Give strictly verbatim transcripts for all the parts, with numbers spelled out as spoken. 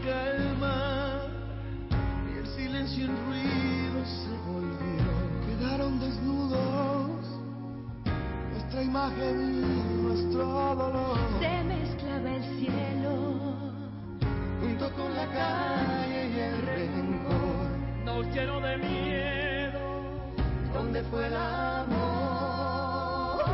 calma y el silencio en ruido se volvió. Quedaron desnudos nuestra imagen y nuestro dolor. Se mezclaba el cielo junto con la calle y el rencor. Nos llenó de miedo. ¿Dónde fue el amor?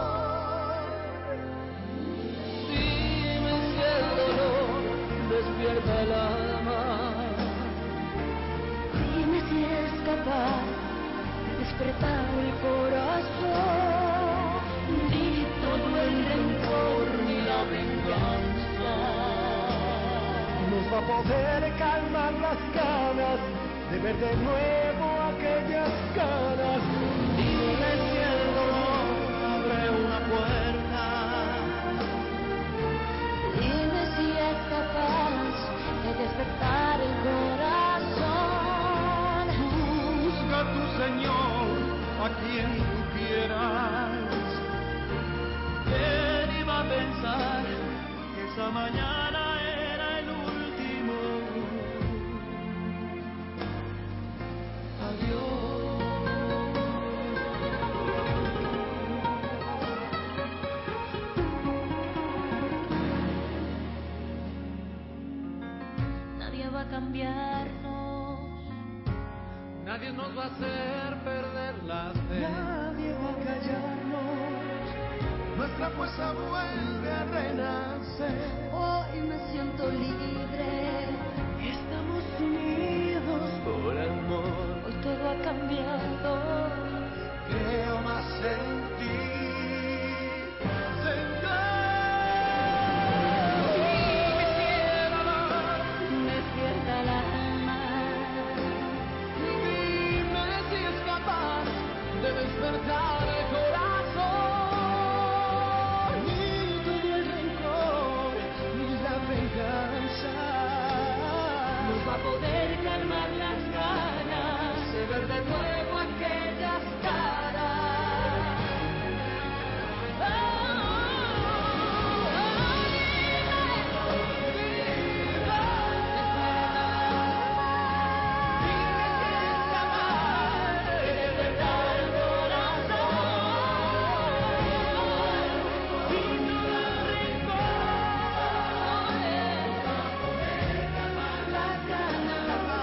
Dime si el dolor despierta el alma. Dime si es capaz de despertar el corazón. Ni todo el rencor ni la venganza nos va a poder calmar las ganas de ver de nuevo aquellas caras. Dime si el dolor abre una puerta. Dime si es capaz de despertar el corazón. Busca a tu Señor, a quien tú quieras. ¿Quién iba a pensar que esa mañana era el último adiós? Nadie va a cambiarnos. Nadie nos va a hacer perder la fe. Nadie va a callarnos. Nuestra fuerza vuelve a renacer. Hoy me siento libre. Estamos unidos Por amor, Hoy todo ha cambiado. creo más en ti, Señor. dime si el amor Despierta el alma. Dime si es capaz de despertar el corazón. Ni todo el rencor, ni la venganza Nos va a poder calmar las ganas de ver de nuevo aquellas caras. Oh, oh, Dime si es capaz de despertar el corazón. Sin todo el rencor, las ganas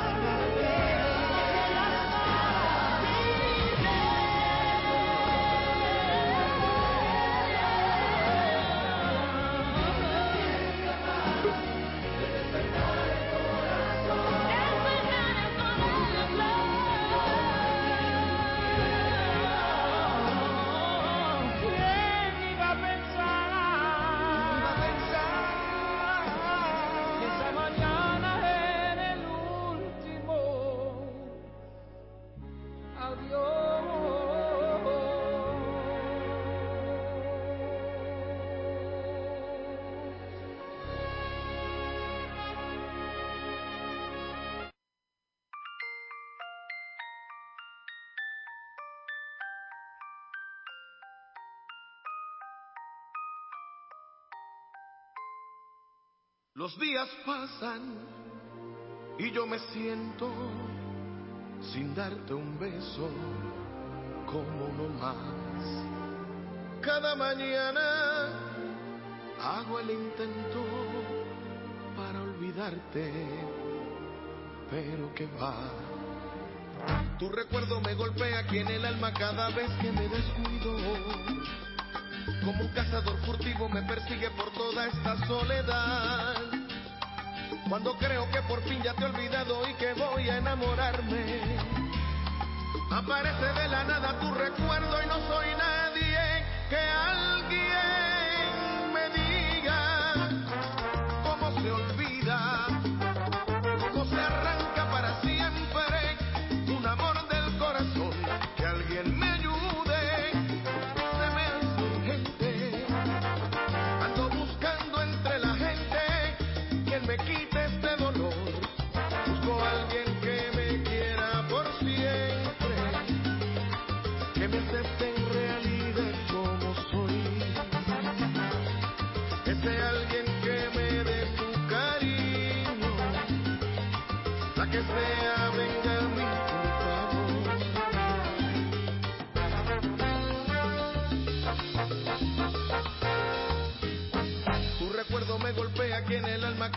¿quién iba a pensar iba a pensar que esa mañana era el último adiós? Los días pasan y yo me siento sin darte un beso como uno más. Cada mañana hago el intento para olvidarte, pero que va. Tu recuerdo me golpea aquí en el alma cada vez que me descuido. Como un cazador furtivo me persigue por toda esta soledad. Cuando creo que por fin ya te he olvidado y que voy a enamorarme, aparece de la nada tu recuerdo y no soy nadie. Que alguien me diga cómo se olvida, cómo se arranca para siempre un amor del corazón. Que alguien me ayude, se me hace urgente. Ando buscando entre la gente quien me quite este dolor. Busco a alguien que me quiera por siempre, que me acepte en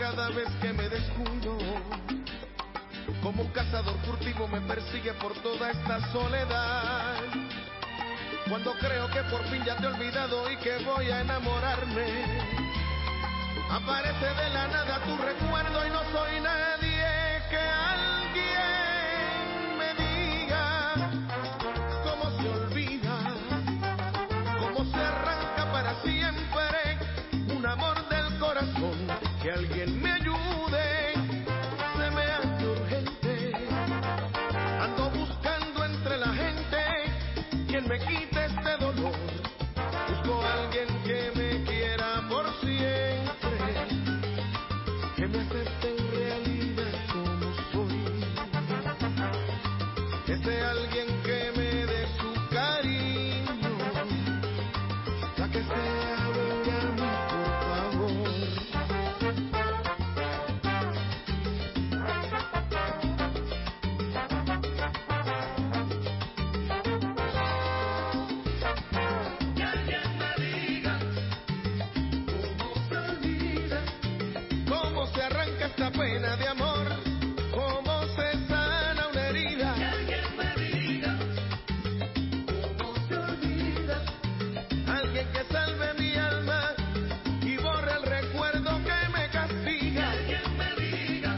cada vez que me descuido. Como un cazador furtivo me persigue por toda esta soledad. Cuando creo que por fin ya te he olvidado y que voy a enamorarme, aparece de la nada tu recuerdo y no soy nadie. Que alguien me diga cómo se olvida, cómo se arranca para siempre un amor del corazón. Que alguien me ayude, se me hace urgente. Ando buscando entre la gente quien me quite este dolor. Busco a alguien que me quiera por siempre, que me acepte en realidad como soy. Ese alguien que me dé su cariño, la que sea, venga a mí, por favor. Que alguien me diga cómo se olvida, cómo se arranca esta pena de amor, cómo se sana una herida. Que alguien me diga cómo se olvida, alguien que salve mi alma y borre el recuerdo que me castiga. Que alguien me diga.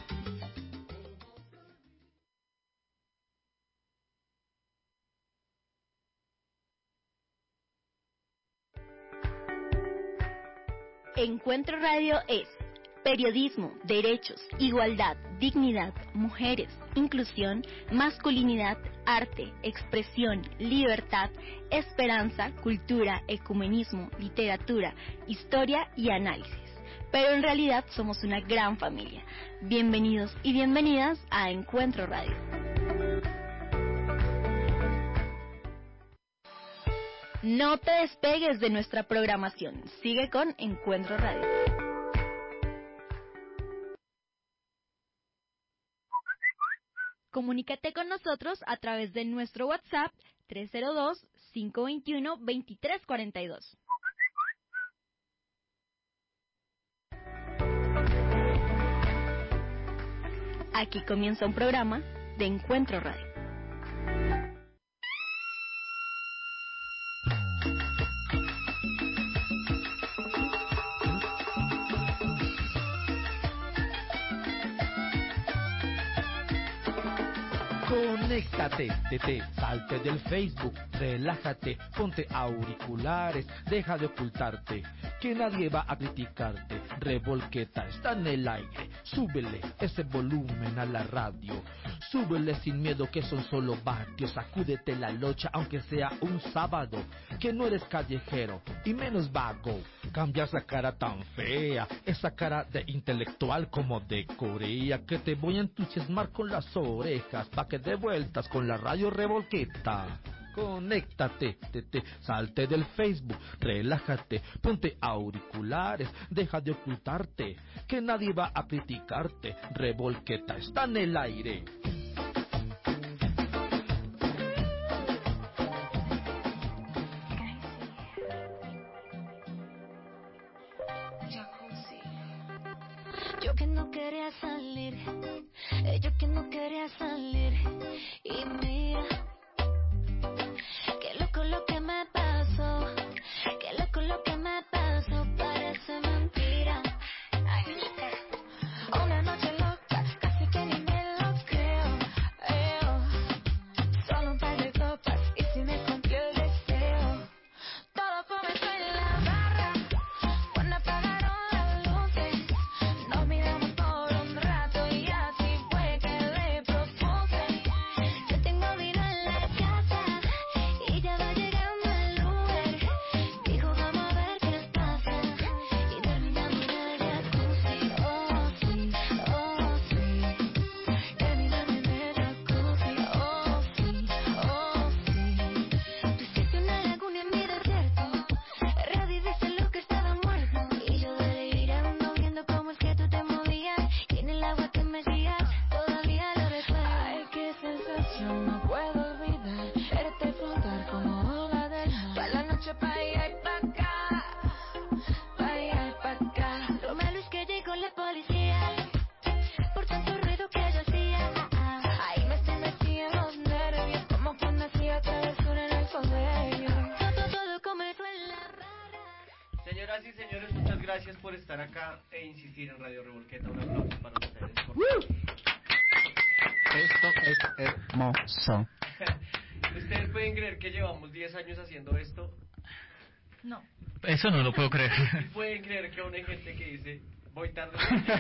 Encuentro Radio es periodismo, derechos, igualdad, dignidad, mujeres, inclusión, masculinidad, arte, expresión, libertad, esperanza, cultura, ecumenismo, literatura, historia y análisis. Pero en realidad somos una gran familia. Bienvenidos y bienvenidas a Encuentro Radio. No te despegues de nuestra programación. Sigue con Encuentro Radio. Comunícate con nosotros a través de nuestro WhatsApp tres cero dos, cinco dos uno, dos tres cuatro dos. Aquí comienza un programa de Encuentro Radio. Conéctate, tete, salte del Facebook, relájate, ponte auriculares, deja de ocultarte, que nadie va a criticarte. Revolqueta está en el aire, súbele ese volumen a la radio, súbele sin miedo que son solo vatios, sacúdete la locha aunque sea un sábado, que no eres callejero y menos vago. Cambia esa cara tan fea, esa cara de intelectual como de Corea, que te voy a entusiasmar con las orejas, pa' que de vueltas con la radio Revolqueta. Conéctate, te, te, salte del Facebook, relájate, ponte auriculares, deja de ocultarte, que nadie va a criticarte. Revolqueta está en el aire. Yo que no quería salir, eh, yo que no quería salir, y mira, qué loco lo que me pasó, qué loco lo que me pasó, parece mentira. Ay, una noche loca, casi que ni me lo creo, eh, solo un par de copas y si me cumplió el deseo. Todo comenzó en la barra, cuando apagaron las luces, nos miramos por un rato y así fue que le propuse. Yo tengo dinero en y señores, muchas gracias por estar acá e insistir en Radio Revolqueta. Un aplauso para ustedes. Por Esto es hermoso. ¿Ustedes pueden creer que llevamos diez años haciendo esto? No. Eso no lo puedo creer. ¿Y pueden creer que aún hay gente que dice, voy tarde?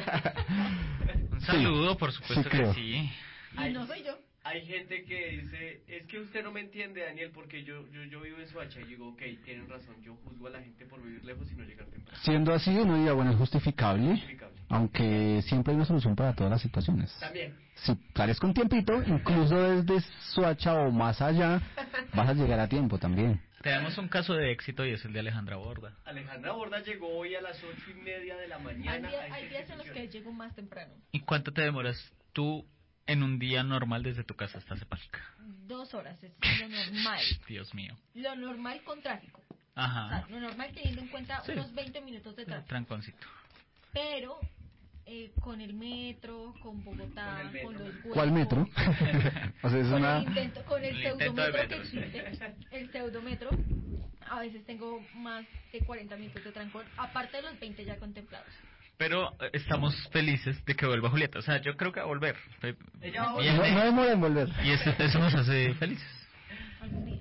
Un saludo, por supuesto sí, que creo. sí. Y no soy yo. Hay gente que dice, es que usted no me entiende, Daniel, porque yo yo, yo vivo en Soacha. Y digo, ok, tienen razón, yo juzgo a la gente por vivir lejos y no llegar temprano. Siendo así, uno diría, bueno, es justificable, Justificable. aunque siempre hay una solución para todas las situaciones. También. Si sales con tiempito, incluso desde Soacha o más allá, vas a llegar a tiempo también. Tenemos un caso de éxito y es el de Alejandra Borda. Alejandra Borda llegó hoy a las ocho y media de la Hay, mañana. día- a esta hay días en los que institución. llego más temprano. ¿Y cuánto te demoras tú en un día normal desde tu casa hasta Cepalca? Dos horas es lo normal. Dios mío. Lo normal con tráfico. O Ajá. sea, lo normal teniendo en cuenta Sí. unos veinte minutos de tráfico. Tranconcito. Pero eh, con el metro, con Bogotá, Con el con, metro. los huecos. ¿Cuál metro? O sea, es Con una... el intento, con el, El intento de pseudometro que metro, sí. existe, el pseudometro, a veces tengo más de cuarenta minutos de trancón, aparte de los veinte ya contemplados. Pero eh, estamos felices de que vuelva Julieta. O sea, yo creo que va a volver. Eh, Ella va a viene, No, no demora en volver. y eso, eso nos hace felices. Algún día.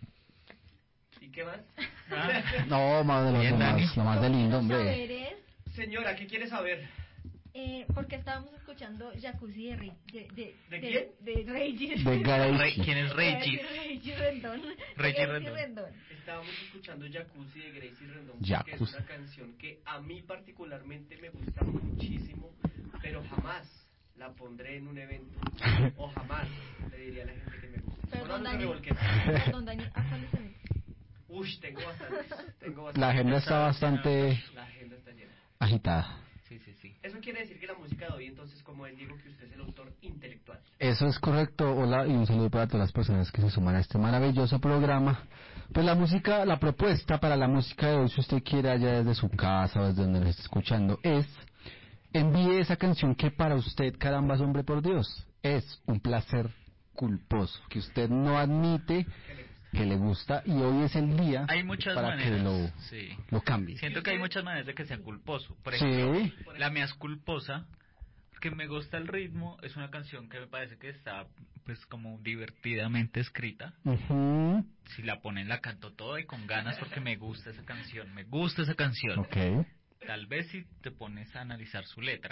¿Y qué más? Ah. No, más de lo, Bien, lo Dani. más, lo más de lindo, Quiero hombre. saber es, Señora, ¿qué quiere saber? eh, porque estábamos escuchando Jacuzzi de Rey. ¿De, de, ¿De quién? De Reggie. De Garay. Rey- ¿Quién es Reggie? Reggie Rendón. Reggie Reggie Rendón. Estábamos escuchando Jacuzzi de Gracie Rendón, porque es Jacuzzi. una canción que a mí particularmente me gusta muchísimo, pero jamás la pondré en un evento, o jamás le diría a la gente que me gusta. Perdón, Sonando Dani. Revolqueta. Perdón, Dani. ¿A cuál es el? Uy, tengo bastantes, tengo bastantes. La agenda está bastante La agenda está llena. agitada. Sí, sí, sí. Eso quiere decir que la música de hoy, entonces, como él dijo que usted es el autor intelectual. Eso es correcto. Hola y un saludo para todas las personas que se suman a este maravilloso programa. Pues la música, la propuesta para la música de hoy, si usted quiere allá desde su casa o desde donde lo esté escuchando, es envíe esa canción que para usted, caramba, hombre por Dios, es un placer culposo, que usted no admite que le gusta y hoy es el día Hay muchas para maneras. que lo, Sí. lo cambie. Siento que hay muchas maneras de que sea culposo. Por Sí. ejemplo, la mía es culposa porque me gusta el ritmo. Es una canción que me parece que está, pues, como divertidamente escrita. Ujú. Si la ponen, la canto toda y con ganas porque me gusta esa canción. Me gusta esa canción. Ok. Tal vez si te pones a analizar su letra,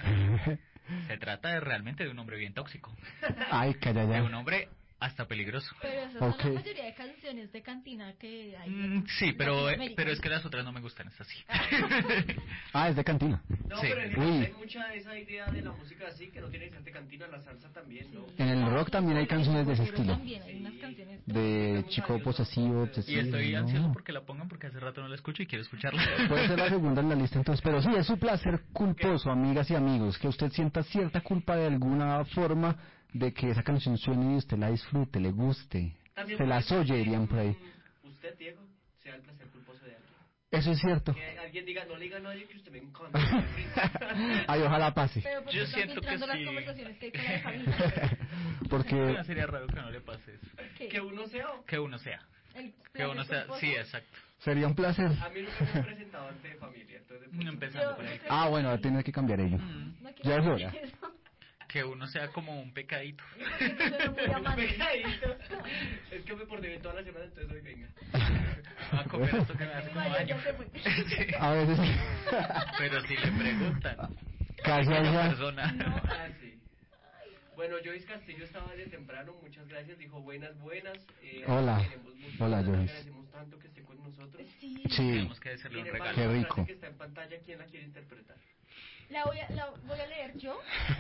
se trata de realmente de un hombre bien tóxico. Ay, calla De ya. un hombre hasta peligroso. Pero esas Ok. son la mayoría de canciones de cantina que hay. en Mm, sí, pero, Latinoamérica. pero es que las otras no me gustan, es así. Ah, es de cantina. No, Sí. pero en el Uy. hay mucha esa idea de la música así, que no tiene que ser de cantina, la salsa también, ¿no? En el rock también hay canciones de ese Pero estilo. También hay unas canciones. De chico posesivo, Y obsesivo. estoy ¿no? ansioso porque la pongan porque hace rato no la escucho y quiero escucharla. Puede ser la segunda en la lista entonces, pero sí, es su placer culposo, amigas y amigos, que usted sienta cierta culpa de alguna forma de que esa canción suene y usted la disfrute, le guste, También se las puede oye, ser dirían por ahí. que, mm, Usted, Diego, sea el placer culposo de alguien. Eso es cierto. Que alguien diga, no le diga a nadie que usted me encanta. Ay, ojalá pase. Pero porque Yo están siento que filtrando las sí. conversaciones que hay con la familia. Porque No, sería raro que no le pase eso. ¿Qué? Que uno sea o... Que uno sea. El Que uno sea. culposo. Sí, exacto. sería un placer. A mí nunca me han presentado ante familia, entonces... pues, Empezando Yo- por ahí. yo creo Ah, que bueno, va a sí. tener que cambiar ello. Mm, No Ya quiero es decir hora. eso. Que uno sea como un pecadito. Suena muy amante. Pegadito. Es que me porté bien toda la semana, entonces hoy venga. A comer esto que me hace como Vaya, daño. ya se fue. Sí. A veces Pero si le preguntan. casi a la allá. persona. Ah, sí. Bueno, Joyce Castillo estaba desde temprano, muchas gracias, dijo buenas, buenas. Eh, Hola. queremos mucho, Hola, le Joyce. agradecemos tanto que esté con nosotros. Sí. Sí, Tenemos que hacerle un Tiene regalo. Qué parte rico. que está en pantalla, ¿quién la quiere interpretar? La voy a, la voy a leer yo,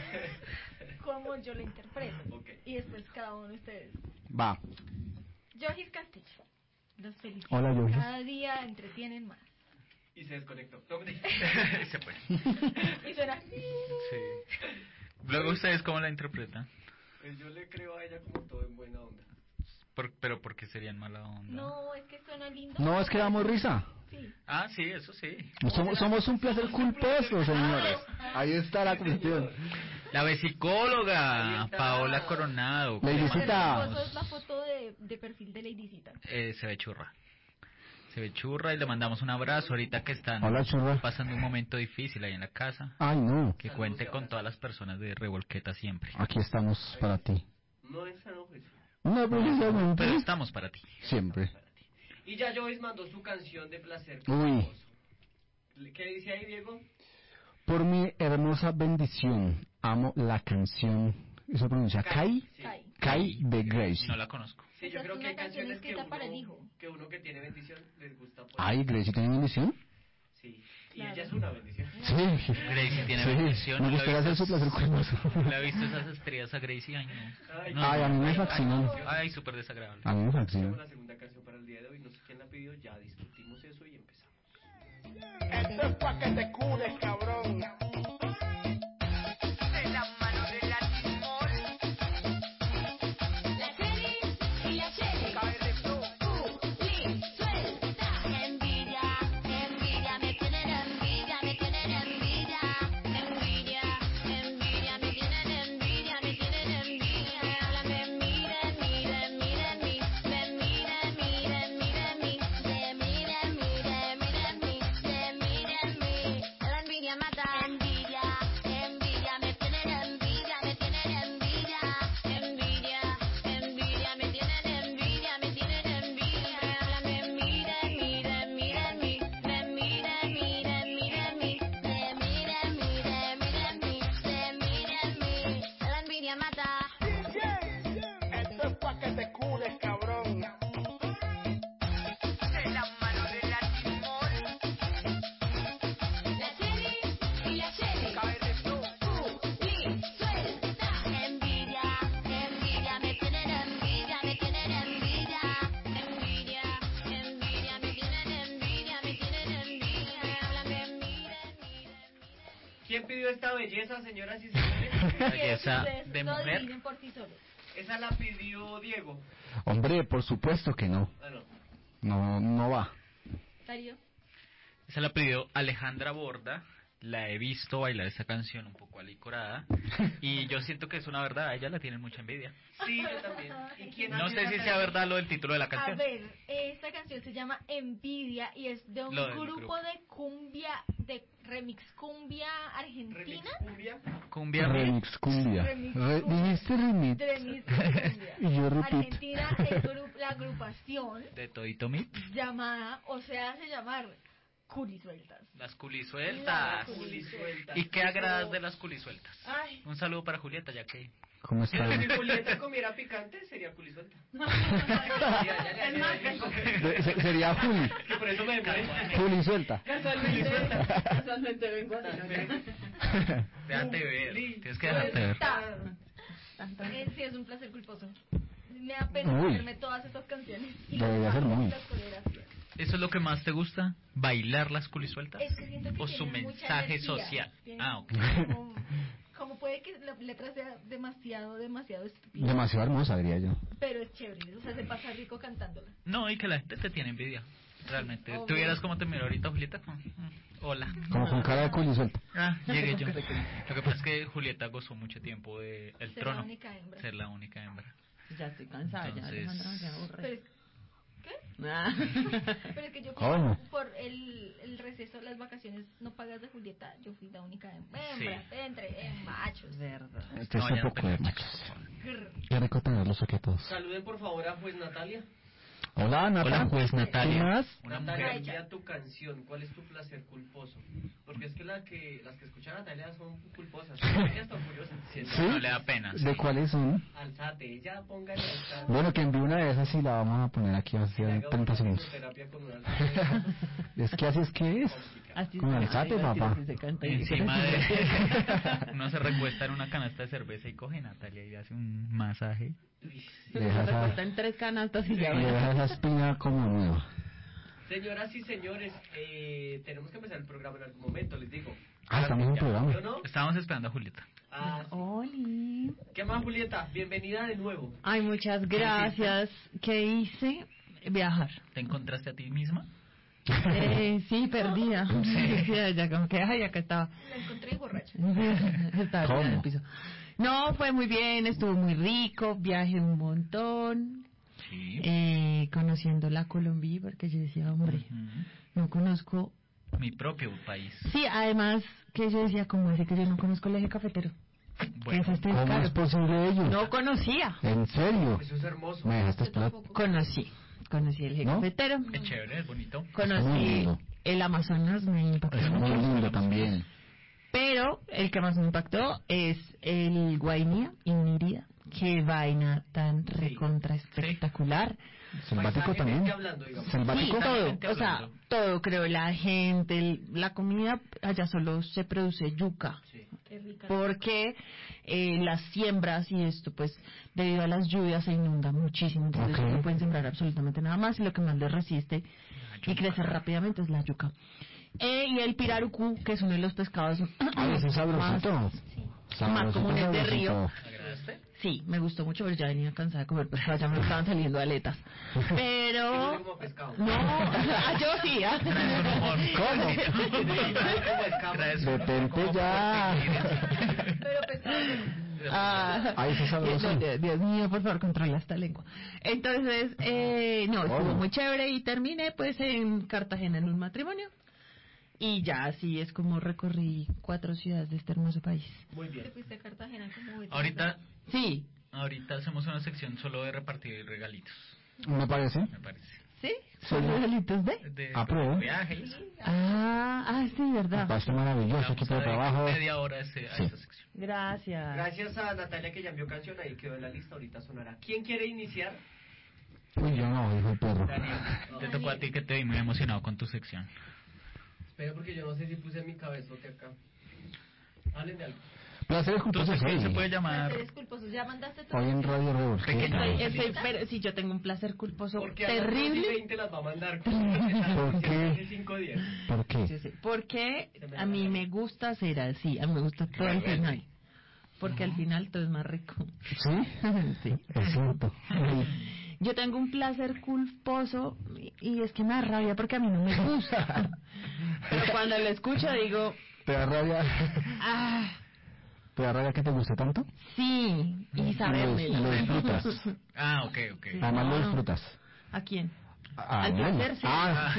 como yo la interpreto. Ok. Y después cada uno de ustedes. va. Jorgis Castillo. Los felicito. Hola, Jorgis. Cada día entretienen más. Y se desconectó. No, me- Y se fue. Y suena. Sí. Luego ustedes cómo la interpretan. Pues yo le creo a ella como todo en buena onda. Por, pero porque serían mala onda. No, es que suena lindo. No, es que damos risa. Sí. Ah, sí, eso sí. Somos, somos un placer culposo, señores. Ahí está la cuestión. La vesicóloga, Ahí está. Paola Coronado. Lady Pero Cita. hermoso es la foto de, de perfil de Ladycita. Eh, se ve churra. Se ve churra y le mandamos un abrazo ahorita que están Hola, churra. pasando un momento difícil ahí en la casa. Ay, no. Que cuente con todas las personas de Revolqueta siempre. Aquí estamos para ti. No es sano juicio. No, precisamente. Pero estamos para ti. Siempre. Y ya Joyce mandó su canción de placer. Uy. ¿Qué dice ahí, Diego? Por mi hermosa bendición, amo la canción. ¿Eso pronuncia? Kai. Kai. Kai de Gracie. No la conozco. Sí, yo Esa creo es que una hay canción canciones que escrita para el uno, hijo. que uno que tiene bendición les gusta. Por Ay, Gracie tiene bendición. Sí. Y Claro. ella es una bendición. Sí. Gracie tiene Sí. bendición. Me ¿La gustaría hacer viste? su placer culposo. ¿La he visto esas estrellas a Gracie? Ay, no. Ay, No, Ay, a mí me fascinan. Ay, súper desagradable. A mí me Tengo fascina. la segunda canción para el día de hoy. No sé quién la pidió. Ya discutimos eso y empezamos. Esto es pa' que te cures, cabrón. De la mano de la timor. La Cheli y la Cheli. Cae de flow. Uli, suelta. Envidia, envidia, me tienen envidia, me tienen envidia. Envidia, envidia, me tienen envidia, me tienen envidia. Me hablan, me miren, miren, miren mí. Me miren, miren, miren mí. Se miren, miren, miren mí. Se miren mí. La envidia mata. Envidia, envidia, me tienen envidia, me tienen envidia. Envidia, envidia, me tienen envidia, me tienen envidia. Me hablan, me miren, miren, miren mí. Me miren, miren, miren mí. Se miren, miren, miren mí. Se miren mí. La envidia mata. Esto es pa' que te cures, cabrón. De la mano de la timor. La Cheli y la Cheli. Cae de flow. Uli, suelta. Envidia, envidia, me tienen envidia, me tienen envidia. Envidia, envidia, me tienen envidia, me tienen envidia. Me hablan, me miren, miren, miren. ¿Quién pidió esta belleza, señoras y señores? Belleza Ustedes de lo mujer. adivinen por sí solos. Esa la pidió Diego. Hombre, por supuesto que no. Ah, no. No, no va. Darío. Esa la pidió Alejandra Borda. La he visto bailar esta canción un poco alicorada. Y yo siento que es una verdad. A ella la tienen mucha envidia. Sí, yo también. ¿Y quién No hace sé esa si sea canción? verdad lo del título de la A canción. ver, esta canción se llama Envidia y es de un Lo del grupo, grupo. de cumbia, de remix cumbia argentina. Remix cumbia. Cumbia Remix cumbia. Remix Re- cumbia. Dijiste remix. De remix cumbia. Y yo repito. Argentina, el gru- la agrupación de Todito Meat. llamada, o se hace llamar Culisueltas. Las culisueltas. Las Culisueltas. ¿Y qué agradas de las culisueltas? Ay, Un saludo para Julieta, ya que... ¿Cómo está? Si Julieta comiera picante, sería culisuelta. Es más, Se- se- Sería Juli. Que por eso me demoré. Juli suelta. casualmente, casualmente vengo a Déjate ver. Tienes que dejarte ver. Eh, sí, es un placer culposo. Me da pena Uy. hacerme todas estas canciones. Y Debería ser muy. las coreografías. ¿Eso es lo que más te gusta? ¿Bailar las culisueltas? Es que siento que ¿O su tienen mucha mensaje energía. social? Tienen Ah, ok. Como, como puede que la letra sea demasiado, demasiado estúpida. Demasiado hermosa, diría yo. Pero es chévere, o sea, se pasa rico cantándola. No, y que la gente te tiene envidia. Realmente. Obvio. ¿Tú vieras cómo te miro ahorita, Julieta? Mm, mm, Hola. Como con cara de Juli suelta. Ah, llegué yo. Lo que pasa es que Julieta gozó mucho tiempo de el Ser trono. la única hembra. Ser la única hembra. Ya estoy cansada, ya Entonces- Alejandra me aburre. Pero es, ¿qué? Ah. Pero es que yo ¿Cómo? fui por el, el receso, las vacaciones no pagas de Julieta, yo fui la única hembra, hembra entre en machos. Verdad. Este No es un vayan a poco de pelear, machos. Grr. Qué rico tenerlos aquí a todos. Saluden por favor a Juez Natalia. Hola, Nata. Hola, juez Natalia. ¿Qué más? Una Natalia, mujer. envía tu canción. ¿Cuál es tu placer culposo? Porque es que, la que las que escuchan a Natalia son culposas. Ella está orgullosa. ¿Sí? No le da pena. ¿De sí. cuáles son? Alzate, ya póngale alzate. Bueno, que envíe una de esas y la vamos a poner aquí así Le en haga treinta una segundos. fisioterapia con un alzate. Es que así es que es. Así Con se alzate, canta, papá. así se canta. Y encima de... Uno se recuesta en una canasta de cerveza y coge Natalia y le hace un masaje. Se Deja esa- recorta en tres canastas y ya Le ves. deja esa espina como nueva. Señoras y señores, eh, tenemos que empezar el programa en algún momento, les digo. Ah, estamos en un Ya, programa. ¿yo no? Estábamos esperando a Julieta. Ah, sí. Oli. ¿Qué más, Julieta? Bienvenida de nuevo. Ay, muchas gracias. ¿Qué hice? Viajar. ¿Te encontraste a ti misma? Eh, sí, perdida. Sí, ya como que, ay, acá estaba. La encontré borracha. Estaba ¿Cómo? en el piso. No, fue muy bien, estuvo muy rico, viajé un montón. Sí. eh, conociendo la Colombia, porque yo decía, hombre, Ujú. no conozco. Mi propio país. Sí, además que yo decía, ¿cómo es que yo no conozco el eje cafetero? Bueno, ¿Qué es este ¿Cómo descaro? es posible ello? No conocía. ¿En serio? Eso es hermoso. ¿Me dejaste explotar? Conocí, conocí el eje ¿No? cafetero, es chévere, es bonito. Muy conocí lindo. el Amazonas, me impactó Es muy mucho. lindo también. Pero el que más me impactó es el Guainía y Nírida. Qué vaina tan recontra espectacular. Selvático también. Paisajemente hablando, digamos. Selvático. Sí, todo, Totalmente o sea, hablando. todo, creo, la gente, el- la comida, allá solo se produce yuca. Qué rica. Porque eh, las siembras y esto, pues, debido a las lluvias se inunda muchísimo, entonces Ok. no pueden sembrar absolutamente nada más y lo que más les resiste y crece rápidamente es la yuca. Eh, y el pirarucú, que es uno de los pescados Ay, ese es sabrosito. más Sabrosito, comunes de sabrosito. río. Sí, me gustó mucho, pero ya venía cansada de comer pescado, ya me estaban saliendo aletas. Pero... Como pescado. No, ah, yo sí, ¿ah? ¿Cómo? Detente ya. Pero pescado. Ah, Ay, eso es sabroso. Dios, Dios- Dios mío, por favor, controla esta lengua. Entonces, eh, no, estuvo Oh. muy chévere y terminé pues en Cartagena en un matrimonio. Y ya así es como recorrí cuatro ciudades de este hermoso país. Muy bien. Te fuiste a Cartagena como vete. Ahorita, Sí, ahorita hacemos una sección solo de repartir regalitos, Me parece. me parece. ¿sí? Sí. ¿Son regalitos de? De Ah, pero- viaje y eso. Ah, ah, sí, verdad. Parece maravilloso Vamos equipo a de dedicar trabajo. media hora a, ese- a Sí. esta sección. Gracias. Gracias a Natalia que ya envió canción, ahí quedó en la lista, ahorita sonará. ¿Quién quiere iniciar? Uy, yo no, dijo el perro. Daniel. Te tocó a ti que te vi muy emocionado con tu sección. Espera porque yo no sé si puse mi cabezote acá. Hablen de algo. Placeres Tu culposos sección se hoy. puede llamar... Placeres culposos. ¿Ya mandaste tu Hoy en Radio Rebel. ¿Qué Pequeño. tal? Estoy, estoy- pero sí, yo tengo un placer culposo Porque a las dos y terrible. veinte las va a mandar. ¿Por qué? Hace cinco días. ¿Por Sí, qué? sí, porque Se me a mí da la me gusta hacer así, a mí me gusta todo al final. Porque al final todo es más rico. ¿Sí? Sí. Es cierto. Yo tengo un placer culposo y- y es que me da rabia porque a mí no me gusta. Pero cuando lo escucho digo, ¿Te da rabia? ah, ¿Te da rabia que te guste tanto? sí, y saberme. Y lo disfrutas. Ah, ok, ok. Además lo disfrutas. ¿A quién? Ah, Al bueno. placer, sí. Ah.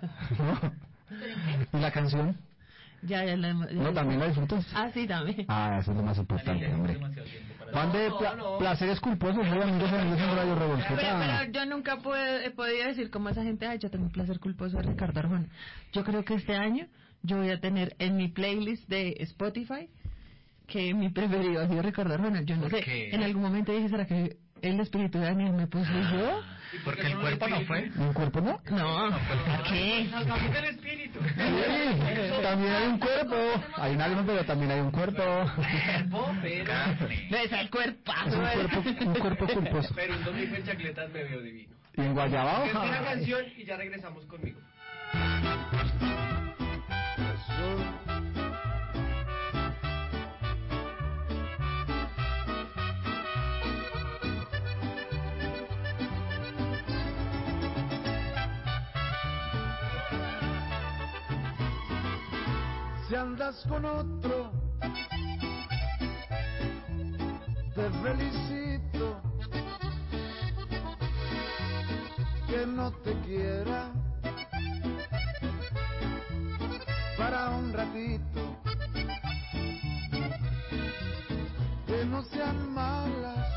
¿Y la canción? Ya, ya la ya ¿No, la- también la disfrutas? Ah, sí, también. Ah, eso es lo más importante, hombre. Demasiado tiempo para... Van de No, pla- no. placeres culposos, hoy amigos y amigos en Radio Rebel. ¿Qué Pero, tal? pero yo nunca puedo- he podido decir como esa gente, ay, yo tengo un placer culposo de Ricardo Arjona. Yo creo que este año yo voy a tener en mi playlist de Spotify que mi preferido ha sido Ricardo Arjona. Yo no ¿Por sé, qué? en algún momento dije, ¿será que el espíritu de Daniel me poseyó? Porque el cuerpo no fue. ¿Un cuerpo no? No, ¿por qué? Salgamos del espíritu. Sí, también hay un cuerpo. Hay un alma, pero también hay un cuerpo. Cuerpo, pero... Carne. No, es el Es cuerpazo. un ¿eh? cuerpo, un cuerpo culposo. Pero un domingo en chancletas me veo divino. ¿Y en Guayabao? Tercera Ay. canción y ya regresamos conmigo. Si andas con otro, te felicito. Que no te quiera para un ratito. Que no sean malas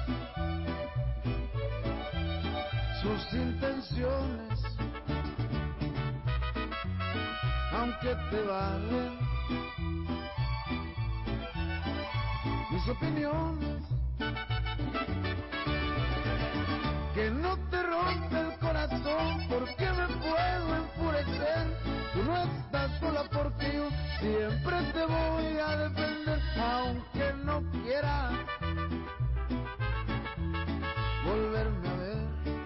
sus intenciones, aunque te valen mis opiniones. Que no te rompe el corazón, porque me puedo enfurecer. Tú no estás sola porque yo siempre te voy a defender, aunque no quiera volverme a ver.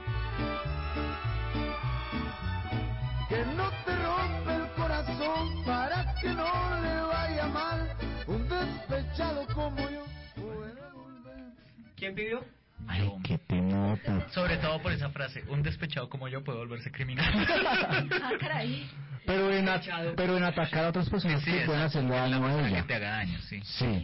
Que no te rompe el corazón para que no le vaya mal. Un despechado como yo puede volver. ¿Quién pidió? Ay, qué te nota. Sobre todo por esa frase, un despechado como yo puede volverse criminal. Ah, caray. Pero en, a- pero en atacar a otras personas Sí, que pueden exacto, hacerle la daño a persona ella. que te haga daño, sí. Sí. Dios mío.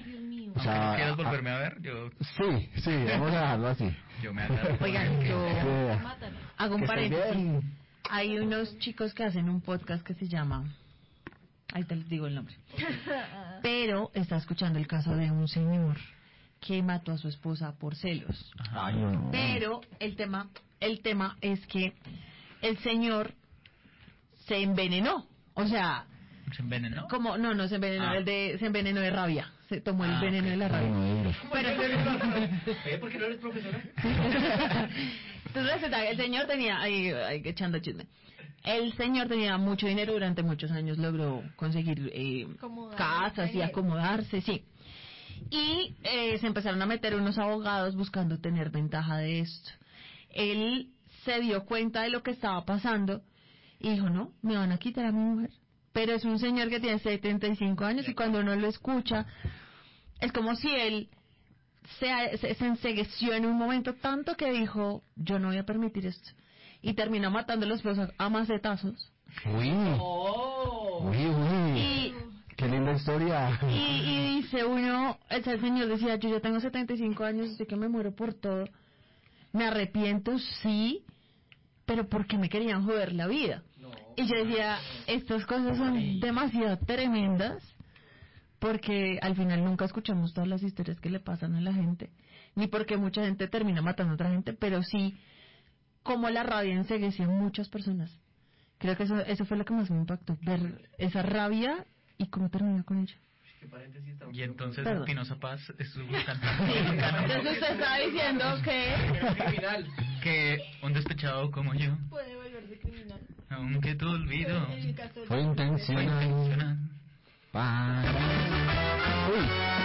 O sea, ¿Quieres a- volverme a ver? Yo, Sí, sí, vamos a dejarlo así. yo me agarro. Oigan, yo Sí. hago un Que estés paréntesis. bien. Hay unos chicos que hacen un podcast que se llama... Ahí te les digo el nombre. Pero está escuchando el caso de un señor que mató a su esposa por celos. Ay, no. Pero el tema, el tema es que el señor se envenenó. O sea, ¿Se envenenó? como no, no se envenenó, Ah. el de se envenenó de rabia. Se tomó el Ah, veneno ok. de la Ay, rabia. no, dile. Pero ¿Por qué no eres profesora? entonces resulta, el señor tenía, ahí, ahí echando chisme. El señor tenía mucho dinero durante muchos años, logró conseguir eh, Acomodar, casas y dinero. acomodarse, sí. Y eh, se empezaron a meter unos abogados buscando tener ventaja de esto. Él se dio cuenta de lo que estaba pasando y dijo, no, me van a quitar a mi mujer. Pero es un señor que tiene setenta y cinco años y cuando uno lo escucha, es como si él se, se, se encegueció en un momento tanto que dijo, yo no voy a permitir esto. Y terminó matando a los esposos a macetazos. Uy, ¡Oh! uy, uy. Y, Qué linda historia. y, y dice uno, ese señor decía, yo ya tengo setenta y cinco años, sé que me muero por todo. Me arrepiento, sí, pero porque me querían joder la vida. No. Y yo decía, estas cosas son demasiado tremendas, porque al final nunca escuchamos todas las historias que le pasan a la gente, ni porque mucha gente termina matando a otra gente, pero sí como la rabia encegueció a muchas personas. Creo que eso, eso fue lo que más me impactó, ver esa rabia y cómo terminó con ella. ¿Qué paréntesis tan Y entonces Perdón. Espinosa Paz es un Sí, cantante entonces usted estaba diciendo que... Era criminal. que un despechado como yo, Puede volverse criminal. aunque te olvido, En el caso de- Fue fue intencional. intencional. Pa- Uy,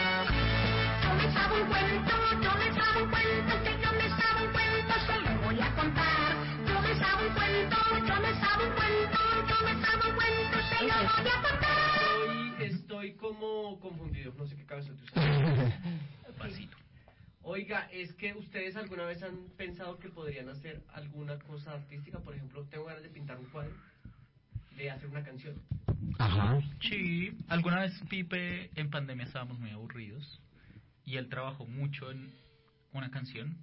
Yo me sabe un cuento, yo me sabe un cuento, que yo me sabe un cuento, se lo voy a contar. Yo me sabe un cuento, yo me sabe un cuento, yo me sabe un cuento, se lo voy a contar. Estoy, estoy como confundido. No sé qué cabeza tú usas. Pasito. Oiga, es que ustedes alguna vez han pensado que podrían hacer alguna cosa artística. Por ejemplo, tengo ganas de pintar un cuadro, de hacer una canción. ajá. Sí, alguna vez Pipe en pandemia estábamos muy aburridos y él trabajó mucho en una canción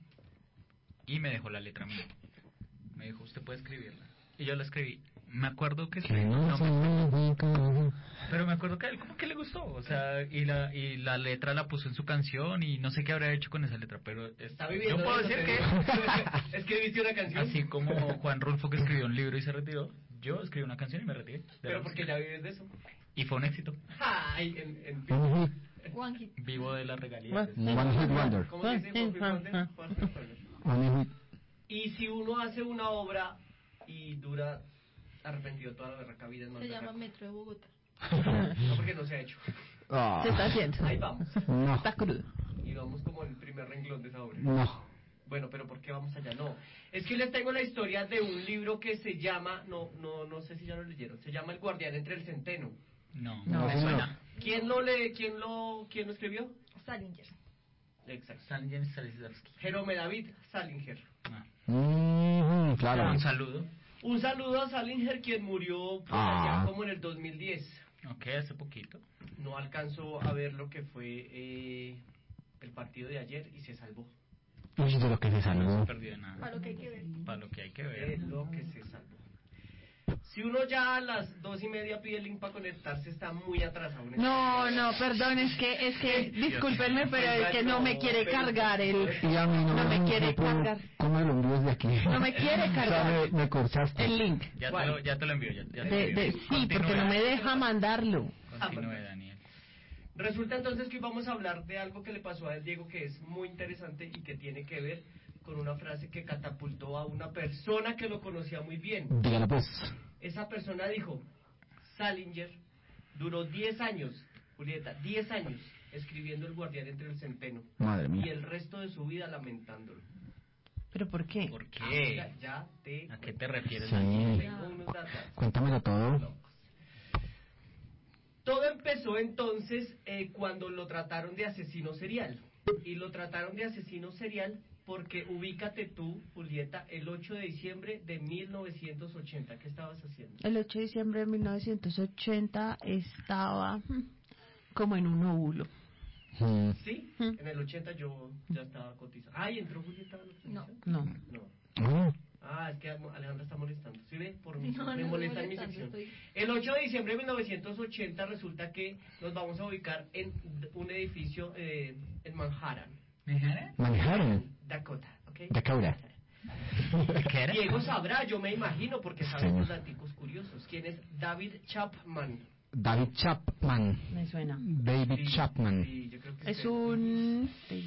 y me dejó la letra mía. Me dijo, usted puede escribirla. Y yo la escribí. Me acuerdo que Que escribí, no no se me- me diga. pero me acuerdo que a él como que le gustó, o sea, y la y la letra la puso en su canción y no sé qué habría hecho con esa letra, pero es- Está viviendo. yo puedo de eso, decir te que digo. Escribiste una canción. así como Juan Rulfo que escribió un libro y se retiró, yo escribí una canción y me retiré. de la Pero porque música. ya vives de eso. Y fue un éxito. Ay, en, en One hit, One hit. Vivo de las regalías. one hit wonder. ¿Cómo se dice? One hit wonder. One hit wonder. One hit. Y si uno hace una obra y dura arrepentido toda la berraca vida, es más Se llama berraco. Metro de Bogotá. No, porque no se ha hecho. Ah, Se está haciendo. Ahí vamos. No, Está crudo. Y vamos como el primer renglón de esa obra. no. Bueno, pero ¿por qué vamos allá? No. Es que les tengo la historia de un libro que se llama, no, no, no sé si ya lo leyeron, se llama El Guardián entre el Centeno. No, No, no me señor. suena. ¿Quién lo lee? ¿Quién lo, quién lo escribió? Salinger. Exacto. San James Salisbury. Jerome David Salinger. Ah. Mhm, claro. Un saludo. Un saludo a Salinger, quien murió pues, Ah. allá como en el dos mil diez. Ok, hace poquito. No alcanzó a ver lo que fue eh, el partido de ayer y se salvó. Uy, de lo que se No salvó. se perdió de nada. Para lo que hay que ver. Para lo que hay que De ver. lo que se salvó. Si uno ya a las dos y media pide el link para conectarse, está muy atrasado. No, no, perdón, es que, es que, discúlpenme, pero es que no me quiere cargar el... Y a mí no, No me quiere no puedo cargar. comer un desde aquí. No me quiere O sea, cargar me, me corchaste. el link. Ya te, ¿Cuál? lo, ya te lo envío. Ya, ya te lo De, envío. de, sí, Continúe. porque no me deja mandarlo. Continúe, Daniel. Resulta entonces que hoy vamos a hablar de algo que le pasó a Diego que es muy interesante y que tiene que ver con una frase que catapultó a una persona que lo conocía muy bien. Dígalo pues. Esa persona dijo, Salinger duró diez años, Julieta, diez años escribiendo El Guardián entre el Centeno. Madre Y mía. el resto de su vida lamentándolo. ¿Pero por qué? ¿Por Ya, qué? ya te... ¿A qué te refieres, Sí. Daniel? Tengo unos datos. Cuéntamelo todo. locos. Todo empezó entonces eh, cuando lo trataron de asesino serial. Y lo trataron de asesino serial porque ubícate tú, Julieta, el ocho de diciembre de mil novecientos ochenta. ¿Qué estabas haciendo? El ocho de diciembre de mil novecientos ochenta estaba hmm, como en un óvulo. Mm. Sí, en el ochenta yo ya estaba cotizado. Ay, ¿entró Julieta a la transmisión? No. No. Mm. Ah, es que Alejandra está molestando. ¿Sí ve? Por mí. No, me no molesta estoy en mi sección. molestando, estoy- El ocho de diciembre de mil novecientos ochenta resulta que nos vamos a ubicar en un edificio eh, en Manhattan, Manejaron. Dakota, ¿ok? Dakota. Diego sabrá, yo me imagino, porque sabe Señor. los datos curiosos. ¿Quién es David Chapman? David Chapman. Me suena. David Chapman. Sí, yo creo que Es usted- un...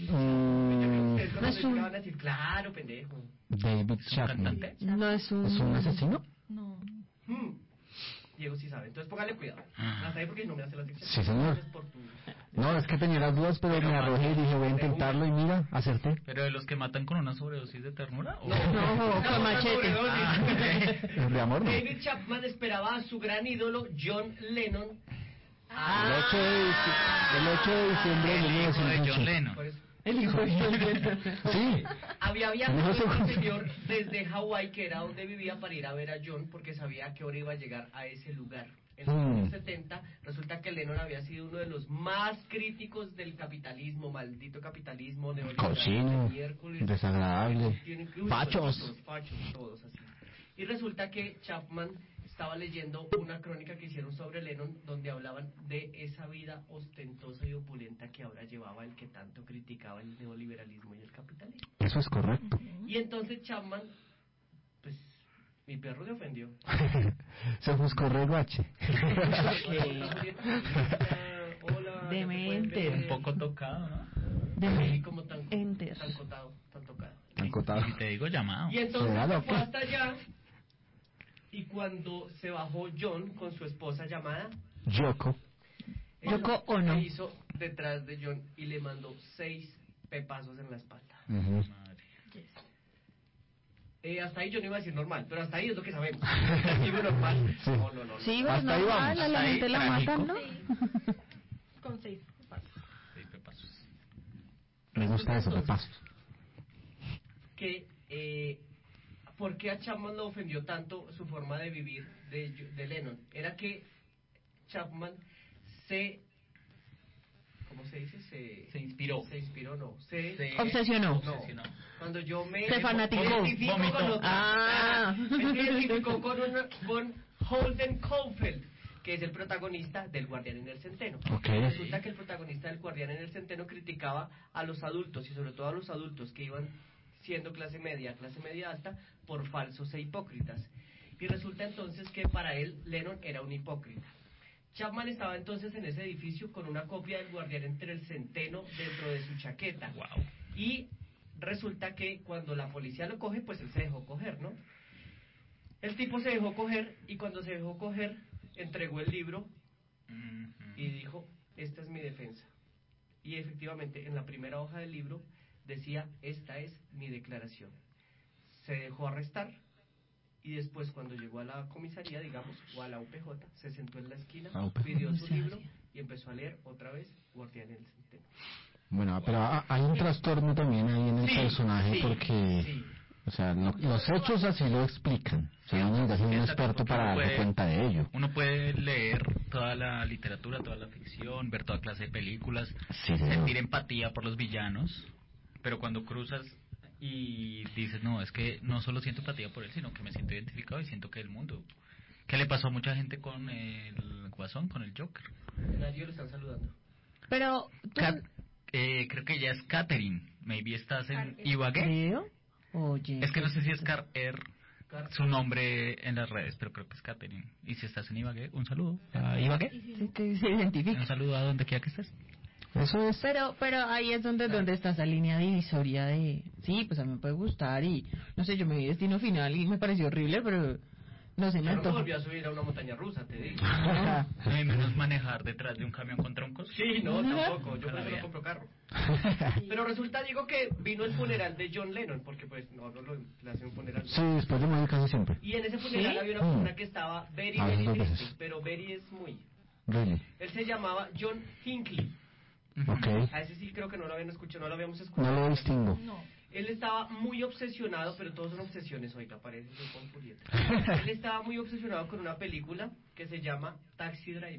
Mm, Ustedes No cuando es se un- van a decir, claro, pendejo. David Chapman. cantante? No es un... ¿Es un asesino? No. Hmm. Diego sí sabe, entonces póngale cuidado. Ah. Hasta ahí porque no me hace la sección. Sí, señor. Gracias por tu- No, es que tenía las dudas, pero, Pero me más- arrojé y dije, voy a intentarlo y mira, acerté. ¿Pero de los que matan con una sobredosis de ternura? ¿O- No, con machete. Ah, ok. ¿Es de amor, no? David Chapman esperaba a su gran ídolo John Lennon. El ocho de dici- el ocho de diciembre de El mil hijo de novecientos John ochenta. Lennon. Por eso. El hijo de John Lennon. Sí. Había No viajado se este confunde. señor desde Hawái, que era donde vivía, para ir a ver a John, porque sabía a qué hora iba a llegar a ese lugar. En los Mm. años setenta, resulta que Lennon había sido uno de los más críticos del capitalismo, maldito capitalismo, neoliberal, Cochino, miércoles, desagradable, tienen que- uy, fachos. malditos, fachos, todos así. Y resulta que Chapman estaba leyendo una crónica que hicieron sobre Lennon, donde hablaban de esa vida ostentosa y opulenta que ahora llevaba el que tanto criticaba el neoliberalismo y el capitalismo. Eso es correcto. Y entonces Chapman, pues, mi perro se ofendió. Se ofuscó reguache. Hola, Julieta. Hola, Demente. ya te pueden ver. Un poco tocado, ¿no? Así como tan, Enter. tan cotado, tan tocado. Tan cotado. Y te digo llamado. Y entonces ¿Será se loco? fue hasta allá, y cuando se bajó John con su esposa llamada Yoko. él Yoko Ono. se hizo detrás de John y le mandó seis pepazos en la espalda. Ujú. Eh, hasta ahí yo no iba a decir normal, pero hasta ahí es lo que sabemos. Digo normal. Sí. No, no, no. Sí, no. pero Hasta ahí normal, vamos. a la Hasta ahí, gente la trágico. matan, ¿no? Sí. Con seis pasos. Seis pepazos. Me gusta eso, pasos. Que, eh, ¿por qué a Chapman lo ofendió tanto su forma de vivir de, de Lennon? Era que Chapman se... ¿Cómo se dice? Se, Se inspiró. Se inspiró, no. Se, Se Obsesionó. No. obsesionó. Cuando yo me... Se me fanaticó. identifico Vomitó. con otra. Ah. Él se identificó con, una- con Holden Caulfield, que es el protagonista del Guardián en el Centeno. Ok. Resulta que el protagonista del Guardián en el Centeno criticaba a los adultos, y sobre todo a los adultos que iban siendo clase media, clase media alta, por falsos e hipócritas. Y resulta entonces que para él Lennon era un hipócrita. Chapman estaba entonces en ese edificio con una copia del Guardián entre el Centeno dentro de su chaqueta. Wow. Y resulta que cuando la policía lo coge, pues él se dejó coger, ¿no? El tipo se dejó coger, y cuando se dejó coger, entregó el libro y dijo, esta es mi defensa. Y efectivamente, en la primera hoja del libro decía, esta es mi declaración. Se dejó arrestar, y después cuando llegó a la comisaría, digamos, o a la U P J, se sentó en la esquina, A U P J. pidió su libro y empezó a leer otra vez Guardián en el Centeno. Bueno, pero ha- hay un trastorno también ahí en el Sí, personaje sí, porque, sí. o sea, lo- los hechos así lo explican. O sea, no necesitas ser un Exacto, experto porque para uno darse puede- cuenta de ello. Uno puede leer toda la literatura, toda la ficción, ver toda clase de películas, Sí, señor. sentir empatía por los villanos, pero cuando cruzas y dices, no, es que no solo siento empatía por él, sino que me siento identificado y siento que el mundo... ¿Qué le pasó a mucha gente con el Guasón, con el Joker? Nadie lo están saludando. Pero, ¿tú Cat- eh, creo que ya es Catherine. Maybe estás en Car- Ibagué. creo? Oye. Es que no sé si es Car Er Car- su nombre en las redes, pero creo que es Catherine. Y si estás en Ibagué, un saludo a Ibagué. Sí, que se identifica. Un saludo a donde quiera que estés. Eso es. Pero, pero ahí es donde, donde está esa línea divisoria de, sí, pues a mí me puede gustar y, no sé, yo me vi Destino Final y me pareció horrible, pero no sé, me Yo no me antoja. volví a subir a una montaña rusa, te digo. No hay menos manejar detrás de un camión con troncos. Sí, no, tampoco. Yo Ojalá por eso no vea. compro carro. Pero resulta, digo, que vino el funeral de John Lennon, porque pues no, no lo le hacen un funeral. Sí, después de morir casi siempre. Y en ese funeral ¿Sí? había una Mm. persona que estaba very, Ah, very dos triste, veces. pero very es muy. Really. Él se llamaba John Hinckley. Ok. A ese sí creo que no lo habían escuchado, no lo habíamos escuchado. No lo distingo. No. Él estaba muy obsesionado, pero todos son obsesiones, oiga, parece yo con Julieta. Él estaba muy obsesionado con una película que se llama Taxi Driver.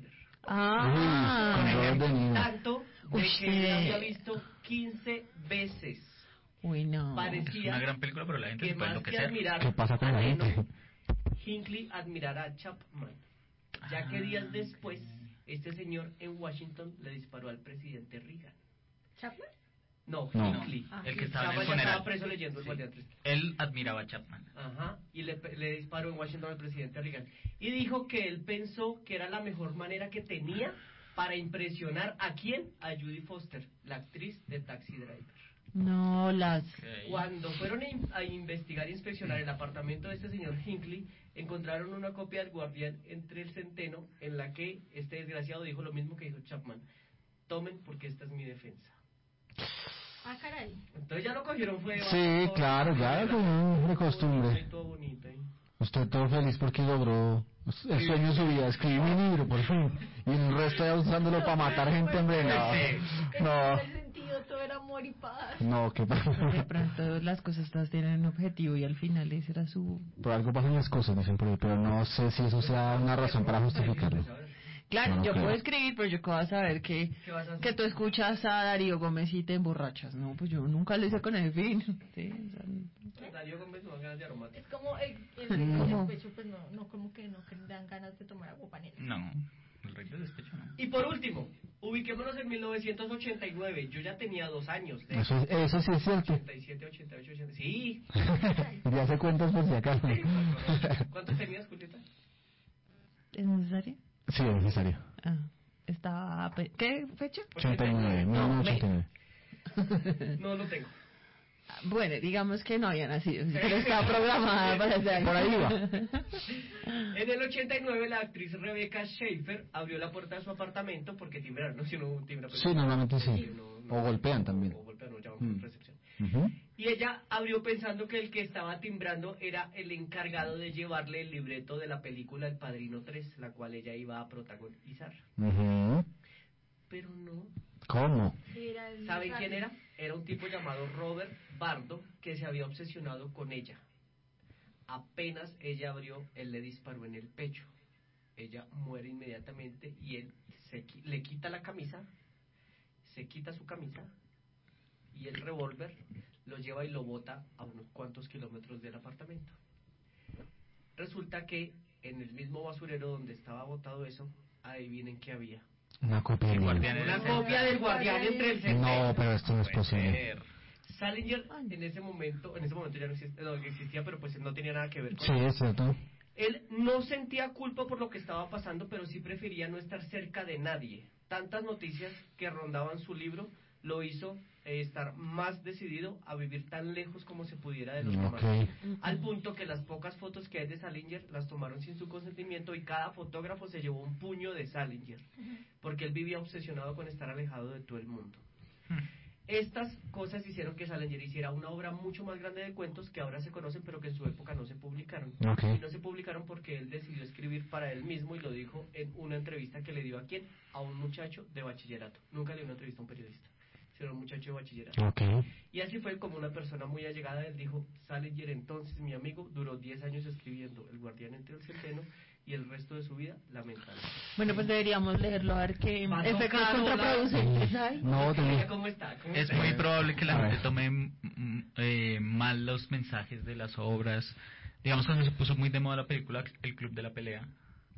Ah, Uy, con Robert De Niro. Tanto de Uy, que él sí. había visto quince veces. Uy, no. Parecía Es una gran película, pero la gente que se puede más que enloquecer. admirar ¿Qué pasa con a la Lennon, gente? Hinckley admirara a Chapman, ya que días después este señor en Washington le disparó al presidente Reagan. ¿Chapman? No, No. Hinckley. Ah. El que estaba en Chapman el ya funeral. estaba preso leyendo el Sí. Guardián tres. Él admiraba a Chapman. Ajá, y le, le disparó en Washington al presidente Reagan. Y dijo que él pensó que era la mejor manera que tenía para impresionar a quién, a Judy Foster, la actriz de Taxi Driver. No, las... Okay. Cuando fueron a, in- a investigar e inspeccionar el apartamento de este señor Hinckley, encontraron una copia del Guardián entre el centeno en la que este desgraciado dijo lo mismo que dijo Chapman: tomen porque esta es mi defensa. Ah, caray. Entonces ya lo cogieron, fue... Sí, claro, ya, pues, de costumbre. Todo bonito, ¿eh? Usted todo feliz porque logró el sueño de su vida, escribir mi libro, por fin. Y el resto ya usándolo para matar gente, hombre. No, En no, ese sentido todo era amor y paz. no, qué De pasa. pronto las cosas todas tienen un objetivo y al final ese era su... Por algo pasan las cosas, dicen por ahí, pero no sé si eso sea una razón para justificarlo. Claro, No, no yo creo. puedo escribir, pero yo qué vas a saber que, ¿Qué vas a hacer? que tú escuchas a Darío Gómez y te emborrachas. No, pues yo nunca lo hice con el fin. Sí, o sea, Darío Gómez no dan ganas de aromático. Es como el, el, el ¿Cómo? despecho, pues no, no como que no que dan ganas de tomar agua panela. No, el rey del despecho no. Y por último, ubiquémonos en mil novecientos ochenta y nueve. Yo ya tenía dos años. De Eso, es- eso sí es cierto. ochenta y siete, ochenta y ocho, ochenta. Sí. Ya se cuentas por si acaso. ¿Cuántos tenías, Julieta? ¿es necesario? Sí, es necesario. Ah, estaba... pe- ¿Qué fecha? ochenta y nueve, mil novecientos ochenta y nueve. No lo tengo. Bueno, digamos que no había nacido, pero estaba programada para ese año. Por ahí va. En el ochenta y nueve la actriz Rebecca Schaefer abrió la puerta de su apartamento porque timbraron, ¿no? Si uno timbra, pues, Sí, normalmente sí. no- O golpean también. O golpean, no llaman Mm. por recepción. Ujú. Y ella abrió pensando que el que estaba timbrando era el encargado de llevarle el libreto de la película El Padrino tres, la cual ella iba a protagonizar. Ujú. Pero no. ¿Cómo? Era el ¿Saben local. quién era? Era un tipo llamado Robert Bardo que se había obsesionado con ella. Apenas ella abrió, él le disparó en el pecho. Ella muere inmediatamente y él se, qui- le quita la camisa, se quita su camisa y el revólver lo lleva y lo bota a unos cuantos kilómetros del apartamento. Resulta que en el mismo basurero donde estaba botado eso, adivinen qué había. Una copia del El libro. guardián Una era copia del guardián entre el centeno. No, pero esto no es posible. Salinger en ese momento, en ese momento ya no existía, no, existía, pero pues no tenía nada que ver con Sí, él. es cierto. Él no sentía culpa por lo que estaba pasando, pero sí prefería no estar cerca de nadie. Tantas noticias que rondaban su libro lo hizo eh, estar más decidido a vivir tan lejos como se pudiera de los Ok. demás. Al punto que las pocas fotos que hay de Salinger las tomaron sin su consentimiento y cada fotógrafo se llevó un puño de Salinger, porque él vivía obsesionado con estar alejado de todo el mundo. Estas cosas hicieron que Salinger hiciera una obra mucho más grande de cuentos que ahora se conocen, pero que en su época no se publicaron. Ok. Y no se publicaron porque él decidió escribir para él mismo y lo dijo en una entrevista que le dio a quién, a un muchacho de bachillerato. Nunca le dio una entrevista a un periodista, sino a un muchacho de bachillerato. Ok. Y así fue como una persona muy allegada a él dijo: Salinger, entonces mi amigo, duró diez años escribiendo El guardián entre el centeno y el resto de su vida lamentable. Bueno, pues deberíamos leerlo a ver qué Va a efectos tocar, contraproducentes hola. hay. No, tenía- ¿Cómo está? ¿Cómo Es está? muy probable que la A gente ver. tome mm, eh, mal los mensajes de las obras. Digamos, cuando se puso muy de moda la película El Club de la Pelea.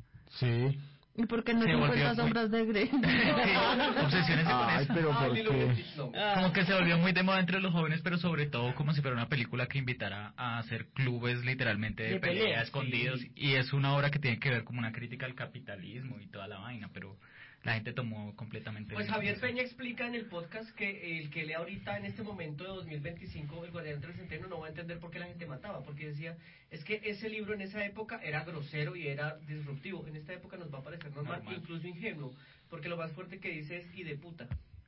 Sí. ¿Y por qué no Se volvió cincuenta muy- sombras de Grey? Obsesiones con Ay, eso. pero Ay, ¿por ni lo qué? metí, no. Como que se volvió muy de moda entre los jóvenes, pero sobre todo como si fuera una película que invitara a hacer clubes literalmente de, De pelea, pelea, escondidos. sí. Y es una obra que tiene que ver como una crítica al capitalismo y toda la vaina, pero la gente tomó completamente... Pues bien Javier eso. Peña explica en el podcast que el que lee ahorita en este momento de dos mil veinticinco El guardián entre el centeno no va a entender por qué la gente mataba, porque decía, es que ese libro en esa época era grosero y era disruptivo, en esta época nos va a parecer normal, Normal. incluso ingenuo, porque lo más fuerte que dice es y de puta.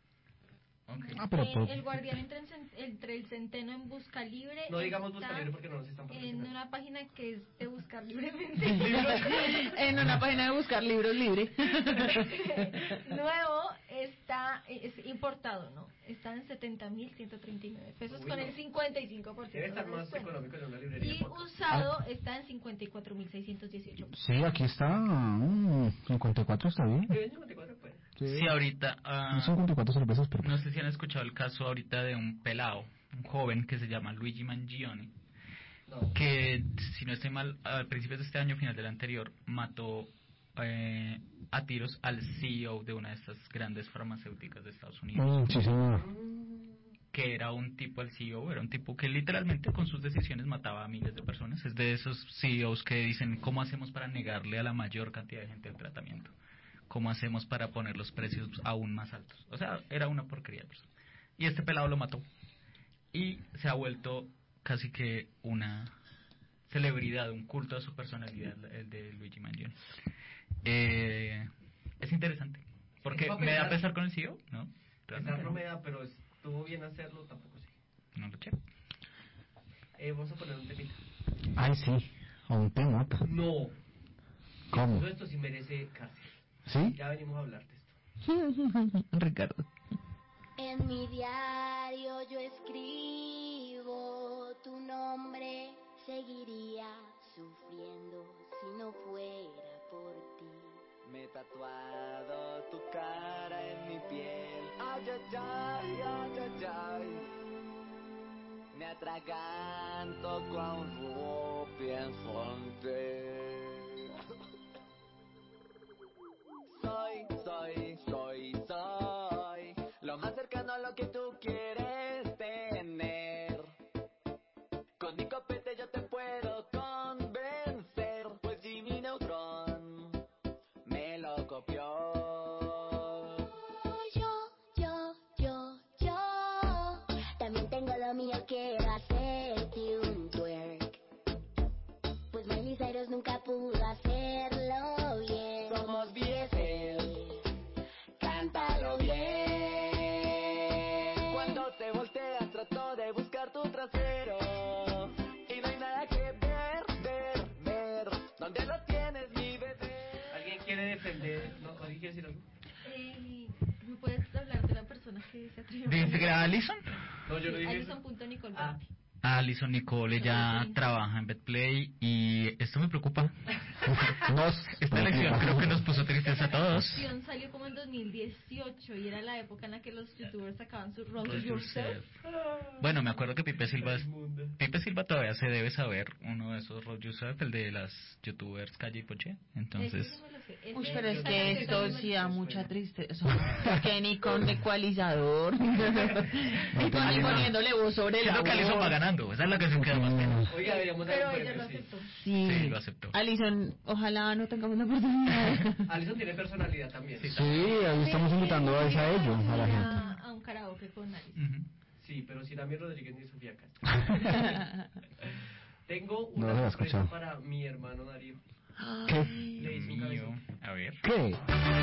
Ok. Ah, pero Eh, por- el guardián entre el, cen- entre el centeno en busca libre. No digamos está busca libre porque no nos están en patrocinando. una página que es de buscar libremente. En una página de buscar libros libre. Luego está está, es importado, ¿no? Está en setenta mil ciento treinta y nueve pesos Uy, con no. el cincuenta y cinco por ciento Debe estar de más descuento. económico en una librería. Y Paco. usado está en cincuenta y cuatro mil seiscientos dieciocho pesos. Sí, aquí está. Mm, cincuenta y cuatro está bien. Sí, cincuenta y cuatro, pues. Sí, ahorita... ah, No cincuenta y cuatro cervezas, pero... no sé si han escuchado el caso ahorita de un pelado, un joven que se llama Luigi Mangione, No. que, si no estoy mal, a principios de este año, final del anterior, mató eh, a tiros al C E O de una de estas grandes farmacéuticas de Estados Unidos. Mm, sí, señor. Que era un tipo, el C E O, era un tipo que literalmente con sus decisiones mataba a miles de personas. Es de esos C E Os que dicen, ¿cómo hacemos para negarle a la mayor cantidad de gente el tratamiento? ¿Cómo hacemos para poner los precios aún más altos? O sea, era una porquería de persona. Y este pelado lo mató. Y se ha vuelto casi que una celebridad, un culto a su personalidad, el de Luigi Mangione. Eh, es interesante. Porque Es pa' me da pensar. pesar con el C E O, ¿no? Pensar no me da, pero estuvo bien hacerlo, tampoco sé. No lo sé. Eh, vamos a poner un temita. Ay, sí. O un temota. No. ¿Cómo? Todo esto sí merece cárcel. ¿Sí? Ya venimos a hablar de esto. Ricardo. En mi diario yo escribo tu nombre, seguiría sufriendo si no fuera por ti. Me he tatuado tu cara en mi piel. Ay, ay, ay, ay, ay, ay. Me atraganto cuando pienso en ti. Soy, soy, soy, soy lo más cercano a lo que tú quieres tener. Con mi copete yo te puedo convencer, pues Jimmy Neutron me lo copió. Yo, yo, yo, yo también tengo lo mío, quiero hacerte un twerk, pues Miley Cyrus nunca pudo hacerlo bien. Somos B S L, cántalo bien. Cuando te volteas trato de buscar tu trasero y no hay nada que ver, ver, ver. ¿Dónde lo tienes, mi bebé? ¿Alguien quiere defender? ¿No? ¿Alguien quiere decir algo? Eh, ¿Me puedes hablar de la persona que se atrevió? ¿Dice que era Alison? No, yo no dije eso. Alison.Nicole. Ah. Alison Nicole, ella trabaja en Betplay y esto me preocupa. Nos Esta elección creo que nos puso tristeza a La todos. canción salió como en dos mil dieciocho y era la época en la que los youtubers sacaban su Roll Roll Yourself. Bueno, me acuerdo que Pipe Silva, Inmunda. Pipe Silva todavía se debe saber uno de esos Roll Yourself, el de las youtubers Calle y Poche. Entonces, Ese sí me lo sé. Ese- Uy, pero es esa que canción esto también me sí lo da sé. mucha tristeza. Porque ni con ecualizador, ni con ni poniéndole voz sobre la siento que Alison va voz. ganando, esa es la que se queda más pena. Oiga, deberíamos dar Pero un ella premio, lo sí. aceptó. Sí, Sí, lo aceptó. Alison, ojalá no tengamos la oportunidad. Alison tiene personalidad también. Sí, Sí, ahí estamos invitando a esa a ellos, a la gente. A, a un karaoke con Alison. Ujú. Sí, pero sin Ami Rodríguez ni Sofía Castro. Tengo No una lo he sorpresa escuchado. para mi hermano Darío. ¿Qué? Le hice un Mío. cabezón. A ver. ¿Qué?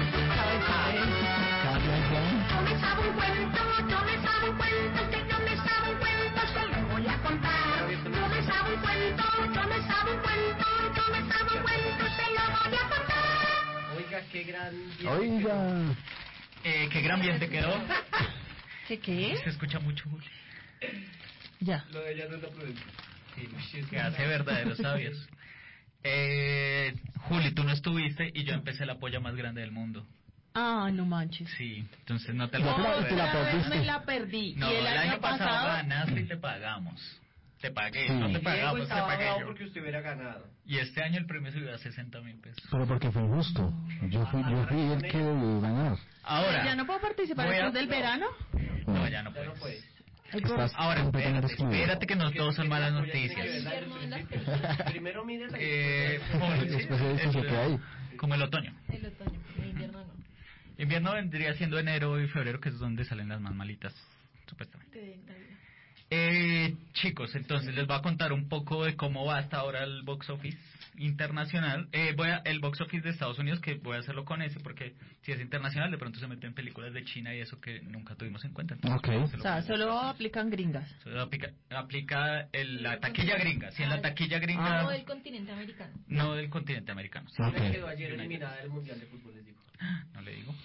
Yo me sabe un cuento, yo me sabe un cuento, que yo me sabe un cuento, se lo voy a contar. Yo me sabe un cuento, yo me sabe un cuento, yo me sabe un cuento, se lo voy a contar. Oiga, qué gran... día Oiga. Eh, qué gran bien te quedó. ¿Qué qué? Se escucha mucho, Juli. Ya. Lo de ella no es la prudencia. Sí, Sí, es que que- hace verdaderos sabios. Eh, Juli, tú no estuviste y yo empecé la polla más grande del mundo. Ah, no manches. Sí, entonces no te lo Ya te la- puedo te la ver. Otra vez perdiste. me la perdí. No, y el, año, pasado, ganaste y te pagamos. Te pagué, Sí. no te Diego pagamos, te estaba pagué bravo yo. porque usted hubiera ganado. Y este año el premio subió a sesenta mil pesos. Pero porque fue injusto. Yo fui, yo fui el que debió ganar. Ahora, ¿ya no puedo participar voy a- después del verano? no, ya no Ya no puedes. puede. Ay, por- Estás Ahora, completamente espérate, excluido. espérate que no todos son malas noticias. Invierno en las películas. Primero mide la... Eh, como, Después de eso se queda ahí. como el otoño. El otoño, el invierno no. Invierno vendría siendo enero y febrero, que es donde salen las más malitas, supuestamente. De Navidad. Eh, chicos, entonces les voy a contar un poco de cómo va hasta ahora el box office internacional. Eh, voy a, el box office de Estados Unidos, que voy a hacerlo con ese, porque si es internacional, de pronto se meten películas de China y eso que nunca tuvimos en cuenta. Entonces, Ok. se O lo sea, pongo. solo aplican gringas. Solo aplica, aplica el- la taquilla gringa. Si en la Ah, taquilla No gringa, del continente americano. no del continente americano. Sí, Ok. Quedó ayer eliminada del Mundial de Fútbol, les digo. no le digo.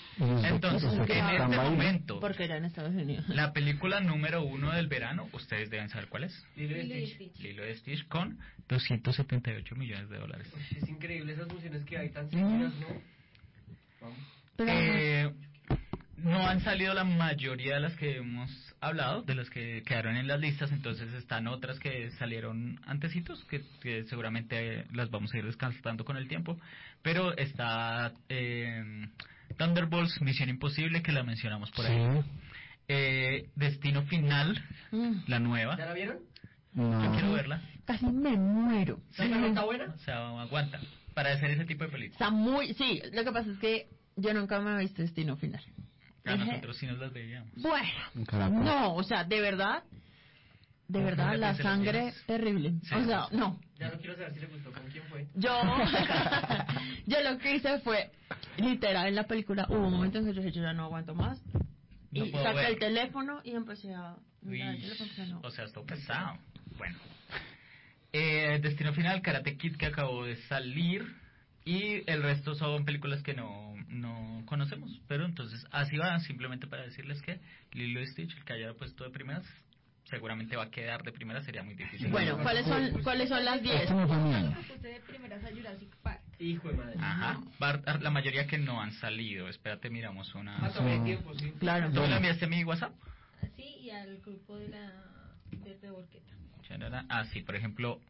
Entonces, o sea, que en están este bailando. momento, Porque era en Estados Unidos. la película número uno del verano, ustedes deben saber cuál es. Lilo y Lilo y Stitch. Stitch. Lilo y Stitch con doscientos setenta y ocho millones de dólares. Uy, es increíble esas funciones que hay tan seguidas, ¿no? Vamos. Pero Eh, no han salido la mayoría de las que hemos hablado, de las que quedaron en las listas, entonces están otras que salieron antecitos, que, que seguramente las vamos a ir descartando con el tiempo, pero está eh, Thunderbolts, Misión Imposible, que la mencionamos por ahí. Sí. Eh, Destino Final, mm, la nueva. ¿Ya la vieron? Yo No. quiero verla. casi me muero. ¿La verdad está buena? O sea, aguanta. Para hacer ese tipo de películas. Está muy... Sí, lo que pasa es que yo nunca me he visto Destino Final. A Dije, nosotros sí nos las veíamos. Bueno, Caracol. no, o sea, de verdad, de ¿Cómo verdad, le la parece las sangre viejas? terrible. Sí. O sea, no. Ya no quiero saber si le gustó con quién fue. Yo, yo lo que hice fue, literal, en la película hubo un momento en que yo dije, yo ya no aguanto más. No Y puedo saqué ver. el teléfono y empecé a mirar el Uy, teléfono. porque no. o sea, está pesado. Bueno. Eh, Destino Final, Karate Kid, que acabó de salir. Y el resto son películas que no, no conocemos. Pero entonces, así va, simplemente para decirles que Lilo y Stitch, el que haya puesto de primeras, seguramente va a quedar de primeras, sería muy difícil. Bueno, ¿cuáles son, ¿cuáles son las diez? Esto no fue mío. Lo que puse de primeras a Jurassic Park. Hijo de madre. Ajá. Bar- la mayoría que no han salido. Espérate, miramos una. Ah, todavía hay tiempo, sí. Claro. ¿Tú me la enviaste a mi WhatsApp? Así y al grupo de la de Revolqueta. Charara. Ah, sí, por ejemplo,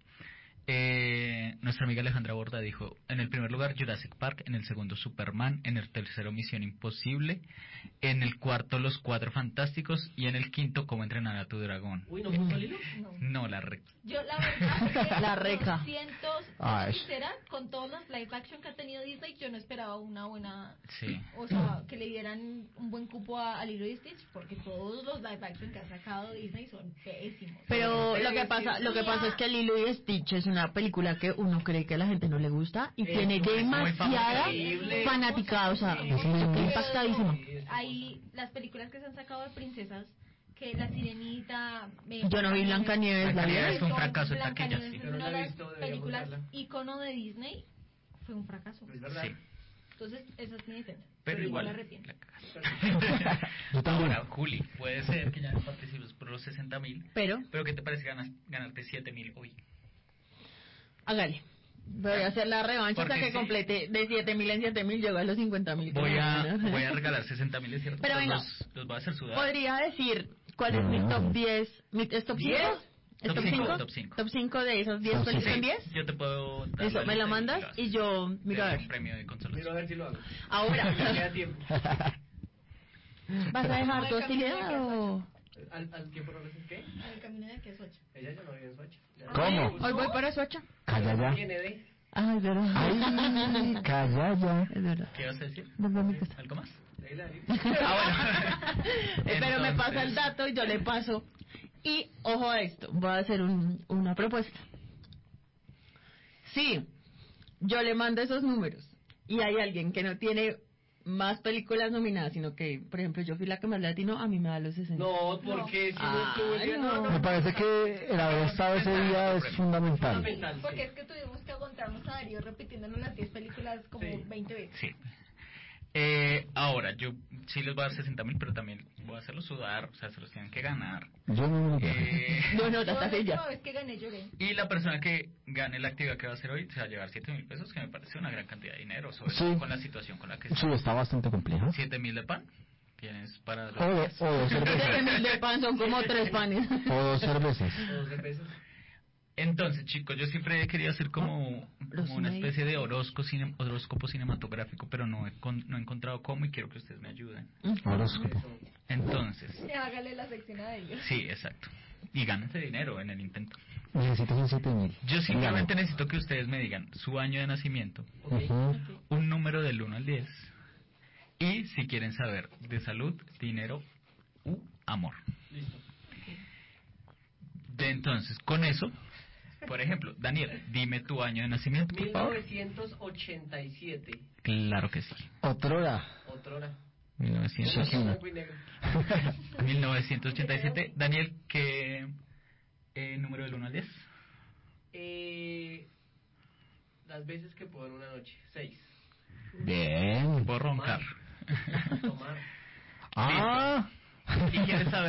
eh, nuestra amiga Alejandra Borda dijo, en el primer lugar Jurassic Park, en el segundo Superman, en el tercero Misión Imposible, en el cuarto Los Cuatro Fantásticos y en el quinto Cómo entrenar a tu dragón. Uy, ¿no puso Lilo? No. No, la re... Yo la verdad es que La reca. doscientos, Ay. sincera, con todos los live action que ha tenido Disney, yo no esperaba una buena, Sí. o sea, que le dieran un buen cupo a, a Lilo y Stitch, porque todos los live action que ha sacado Disney son pésimos. Pero lo que pasa, lo que pasa es que Lilo y Stitch es una película que uno cree que a la gente no le gusta y Es tiene muy demasiada increíble. fanaticada, o sea, Sí. yo quedé impactadísima. Hay las películas que se han sacado de princesas, que La Sirenita... eh, Yo no vi Blancanieves, ¿la Blancanieves vieron? fue un fracaso en taquilla, Blancanieves sí. es Yo no una la de he las visto, deberíamos películas verla. ícono de Disney, fue un fracaso. Es verdad. Sí. Entonces, esa es mi defensa. Pero igual. me arrepiento. la cagaste. Yo también. Ahora, Juli, puede ser que ya no participes por los sesenta mil, Pero, pero ¿qué te parece ganas, ganarte siete mil hoy? hágale. Voy a hacer la revancha hasta Porque que sí. complete de siete mil en siete mil, llego a los cincuenta mil. Voy a, voy a regalar sesenta mil, es cierto, Pero venga. los, los voy a hacer sudar. Podría decir cuál es mi top diez, mi, ¿es top ¿diez? cinco? ¿Es Top top cinco, cinco? top cinco. Top cinco de esos diez, Top ¿cuáles cinco. son diez? Yo te puedo dar Eso, me lista la y mandas lo haces. y yo miro a Te doy ver. un premio de Miro a consolación. ver si lo hago. Ahora, Me queda tiempo. ¿vas a dejar tu hostilidad o...? ¿Al, al tiempo no le haces qué? El camino de aquí es ocho. Ella ya no vive en Soacha. Ya no ¿Cómo? vive en Hoy voy para Soacha. Calla ya. Viene de... Ay, es verdad. Ay, calla ya. Es verdad. ¿Qué vas a decir? Nos vamos a mi casa. ¿Algo más? de Hilary. Ah, bueno. Eh, Pero me pasa el Entonces- dato y yo le paso. Y ojo a esto, voy a hacer un, una propuesta. Sí, yo le mando esos números y hay alguien que no tiene más películas nominadas, sino que, por ejemplo, yo fui la que más latino, a mí me da los sesenta. No, porque si no Ah, estuvo el día, no. no, no. Me parece que el haber estado ese día es fundamental. Fundamental, sí. Porque es que tuvimos que aguantarnos a Darío repitiéndonos las diez películas como Sí. veinte veces. Sí. Eh, ahora, yo sí les voy a dar sesenta mil, pero también voy a hacerlos sudar, o sea, se los tienen que ganar. Yo no me lo Eh, No, no, Yo hasta la ya. última vez que gané lloré. y la persona que gane la actividad que va a hacer hoy se va a llevar siete mil pesos, que me parece una gran cantidad de dinero, sobre Sí. todo con la situación con la que Sí, está. está bastante complejo. siete mil de pan, tienes para... O, do- o dos Siete cervezas. mil de pan son como tres panes. O dos cervezas. O doce pesos. Entonces, chicos, yo siempre he querido hacer como, Los como una médicos. especie de horóscopo, cine- horóscopo cinematográfico, pero no he, con- no he encontrado cómo y quiero que ustedes me ayuden. Horóscopo. Entonces, Y hágale la sección a Darío. sí, exacto. Y gánense dinero en el intento. Necesito esos siete mil. Yo simplemente necesito que ustedes me digan su año de nacimiento, Ujú. un número del uno al diez, y si quieren saber de salud, dinero u amor. Listo. De entonces, con eso, por ejemplo, Daniel, dime tu año de nacimiento, por mil favor. novecientos ochenta y siete. Claro que sí. Otrora. Otrora. mil novecientos, Shakira. Blanco y negro. mil novecientos ochenta y siete. Daniel, ¿qué eh, número del uno al diez? Eh, las veces que puedo en una noche. Seis. Bien. Puedo roncar.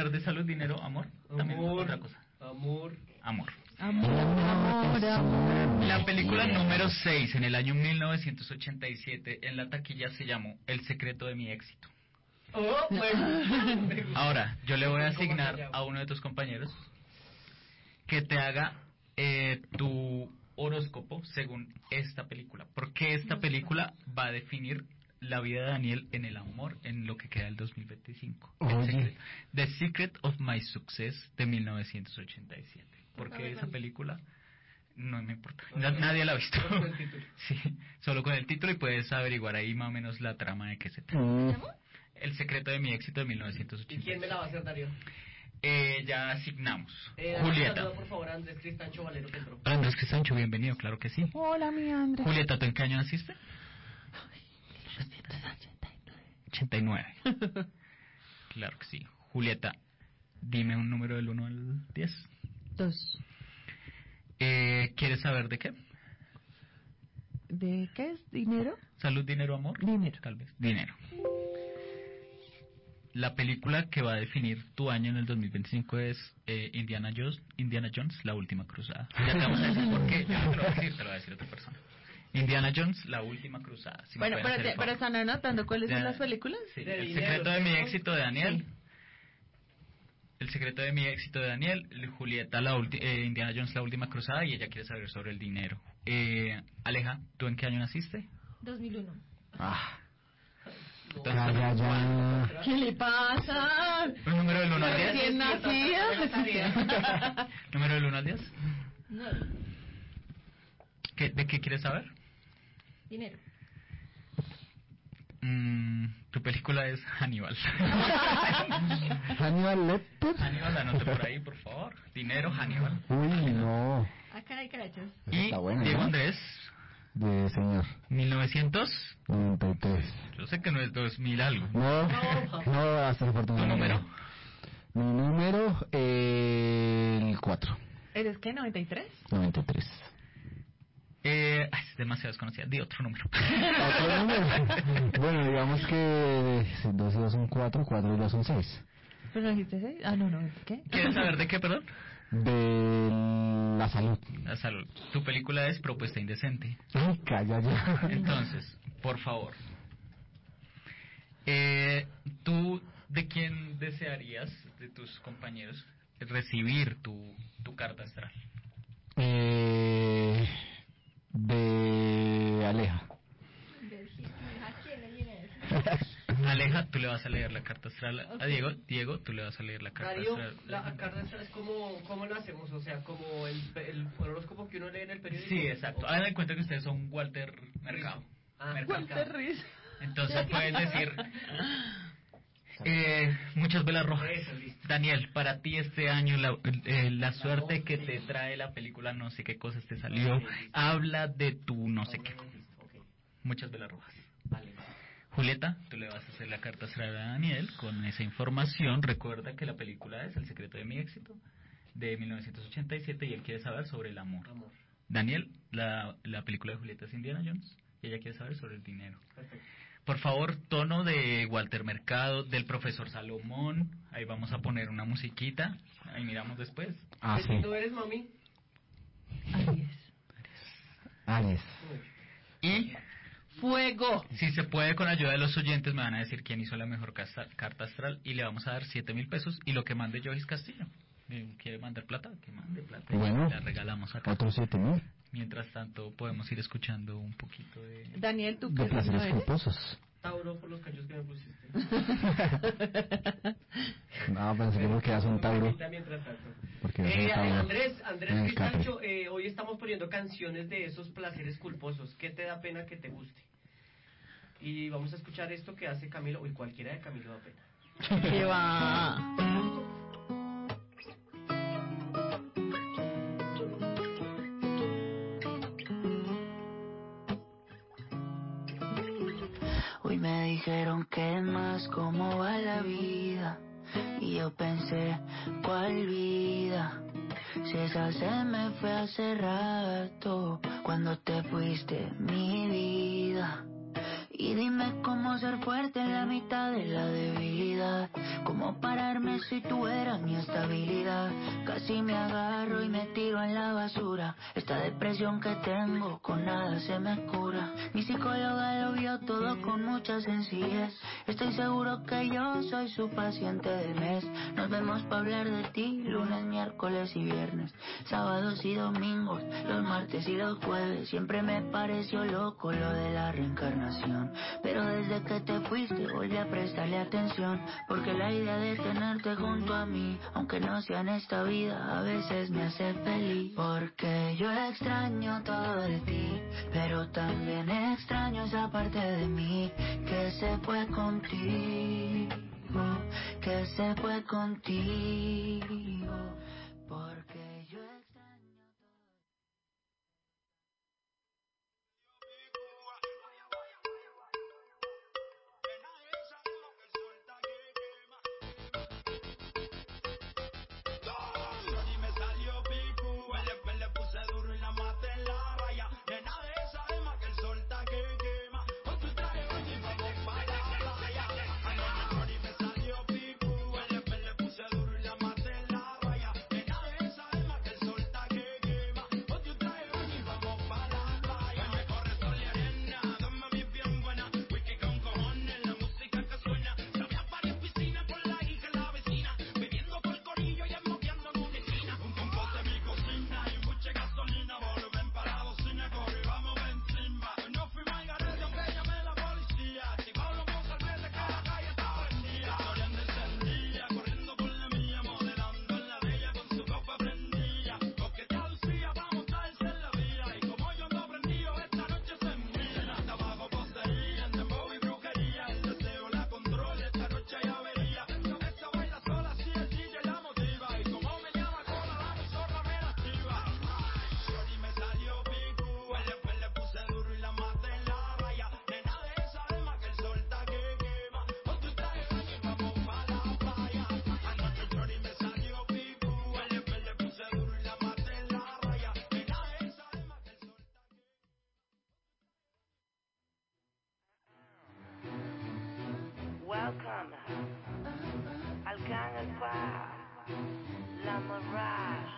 saber de salud, dinero, amor? También Amor, otra cosa. amor. Amor. Amor, amor, amor. La película número seis en el año mil novecientos ochenta y siete en la taquilla se llamó El secreto de mi éxito. Oh, me gusta, me gusta. Ahora, yo le voy a ¿Cómo se asignar llama? a uno de tus compañeros que te haga eh, tu horóscopo según esta película. Porque esta película va a definir la vida de Daniel en el amor en lo que queda del dos mil veinticinco. El Oye. secret- The Secret of My Success de mil novecientos ochenta y siete. Porque esa película no me importa. Na- nadie la ha visto. Solo con el título. Sí, solo con el título y puedes averiguar ahí más o menos la trama de qué se trata. Mm, El secreto de mi éxito de mil novecientos ¿Y ochenta y quién me la va a hacer, Darío? Eh, ya asignamos. Eh, Julieta. saluda, por favor, a Andrés Cristancho Valero que entró. Hola, Andrés Cristancho, bienvenido, claro que sí. Hola, mi Andrés. Julieta, ¿tú en qué año naciste? ochenta y nueve. Claro que sí. Julieta, dime un número del uno al diez. Dos. Eh, ¿Quieres saber de qué? ¿De qué es? ¿Dinero? ¿Salud, dinero, amor? Dinero. Tal vez. Dinero. La película que va a definir tu año en el dos mil veinticinco es eh, Indiana Jones, Indiana Jones, La Última Cruzada. Ya te vamos a decir por qué. Yo no te lo voy a decir, te lo va a decir otra persona. Indiana Jones, La Última Cruzada. Si me Bueno, pueden pero, hacer te- el pero favor. están anotando cuáles Ya. son las películas. Sí, De El dinero, secreto de mi ¿cierto? éxito de Daniel. El secreto de mi éxito de Daniel. Julieta, la ulti- eh, Indiana Jones, La Última Cruzada. Y ella quiere saber sobre el dinero. Eh, Aleja, ¿tú en qué año naciste? dos mil uno. Ah, Entonces, ya, ya, ya. ¿Qué le pasa? ¿Un número del uno al diez? Recién nacida. ¿Número del uno al diez? nueve. ¿Qué, ¿De qué quieres saber? Dinero. Mm, tu película es Hannibal. Hannibal Lecter. Hannibal, anote por ahí, por favor. Dinero, Hannibal. Uy, no. Ah, caray, carachos. Y Está bueno, Diego ¿no? Andrés, De señor. mil novecientos. noventa y tres. Yo sé que no es dos mil algo. No, no, hasta ¿Tu afortunadamente. número? Mi número, eh, el cuatro. ¿Eres qué? ¿noventa y tres? noventa y tres. Eh, ay, es demasiado desconocida. Di otro número. ¿Otro número? Bueno, digamos que dos y dos son cuatro, cuatro y dos son seis. ¿Pero dijiste seis? Ah, no, no. ¿Qué? ¿Quieres saber de qué, perdón? De la salud. La salud. Tu película es Propuesta Indecente. Ay, calla ya. Entonces, por favor. Eh, ¿Tú de quién desearías, de tus compañeros, recibir tu, tu carta astral? Eh, de Aleja. ¿A quién le viene eso? Aleja, tú le vas a leer la carta astral a Diego. Diego, tú le vas a leer la carta Darío, astral. la carta astral es como, ¿cómo lo hacemos? O sea, como el, el horóscopo que uno lee en el periódico. Sí, exacto. Hagan de cuenta que ustedes son Walter Mercado. Ah, Mercado. Walter Riz. Entonces puedes decir, eh, muchas velas rojas. Eso, listo. Daniel, para ti este año la, eh, la suerte que te trae la película, no sé qué cosas te salió, habla de tu no sé qué. Muchas velas rojas. Vale. Julieta, tú le vas a hacer la carta astral a Daniel con esa información. Recuerda que la película es El secreto de mi éxito, de mil novecientos ochenta y siete, y él quiere saber sobre el amor. Amor. Daniel, la, la película de Julieta es Indiana Jones, y ella quiere saber sobre el dinero. Perfecto. Por favor, tono de Walter Mercado, del profesor Salomón. Ahí vamos a poner una musiquita. Ahí miramos después. Ah, ¿Qué sí. signo eres, mami? Aries. Aries. Y Fuego. si se puede, con ayuda de los oyentes, me van a decir quién hizo la mejor casta- carta astral. Y le vamos a dar siete mil pesos. Y lo que mande Joyce Castillo. Eh, ¿Quiere mandar plata? Que mande plata. Y Bueno, la regalamos acá. otros siete mil. Mientras tanto, podemos ir escuchando un poquito de... Daniel, ¿tú qué De placeres signo eres? culposos. Tauro por los cachos que me pusiste. No, pensé que porque eras un Tauro. Ahorita, mientras tanto. Porque eres Eh, un Tauro. Andrés, Andrés En el Capri. Cristancho, eh, hoy estamos poniendo canciones de esos placeres culposos. ¿Qué te da pena que te guste? Y vamos a escuchar esto que hace Camilo, o cualquiera de Camilo da pena. ¿Qué va? Hoy me dijeron que más cómo va la vida. Y yo pensé, ¿cuál vida? Si esa se me fue hace rato, cuando te fuiste mi vida. Y dime cómo se ser fuerte en la mitad de la debilidad. ¿Cómo pararme si tú eras mi estabilidad? Casi me agarro y me tiro en la basura. Esta depresión que tengo con nada se me cura. Mi psicóloga lo vio todo con mucha sencillez. Estoy seguro que yo soy su paciente del mes. Nos vemos para hablar de ti lunes, miércoles y viernes, sábados y domingos, los martes y los jueves. Siempre me pareció loco lo de la reencarnación, pero desde que te fuiste volví a prestarle atención, porque la idea de tenerte junto a mí, aunque no sea en esta vida, a veces me hace feliz. Porque yo extraño todo de ti, pero también extraño esa parte de mí que se fue contigo, que se fue contigo. Porque yo extraño Y me salió picu, después le puse duro y la maté en la raya. Nena de esa alma que el sol está que quema. Con tu traje y vamos para la playa. Y me salió picu, después le puse duro y la maté en la raya. Nena de esa alma que el sol está que quema. Con tu traje y vamos para la playa. Me corre sol y arena, dos mami bien buena. Whisky con cojones, la música que suena. Sabía varias piscinas con la hija y la vecina. Bebiendo por el corillo y esmoqueando en una esquina. Un compote en mi cocina y mucha gasolina. Volumen para la bocina, corre, vamos encima. No fui mal garete, aunque llamé la policía. Si Pablo Monsalvete, que la calle está prendida. Corriendo encendida, corriendo por la mía. Modelando en la de ella con su copa prendida. Coquetea Lucía para montarse en la vía. Y como yo ando prendido, esta noche se mira. Tabaco, poseía, en dembow y brujería. El deseo la controla, esta noche hay avería. Esta baila sola, si el D J la motiva. Y como me llama cola, la emisora me la activa. Y me salió picu, después le puse duro y la maté en la raya. Nena de esa alma que el sol está que quema. Con tu traje y vamos para la playa. Anoche Chori me salió picu, después le puse duro y la maté en la raya. Nena de esa alma que el sol está que Welcome al Gang Spa, La Mirage.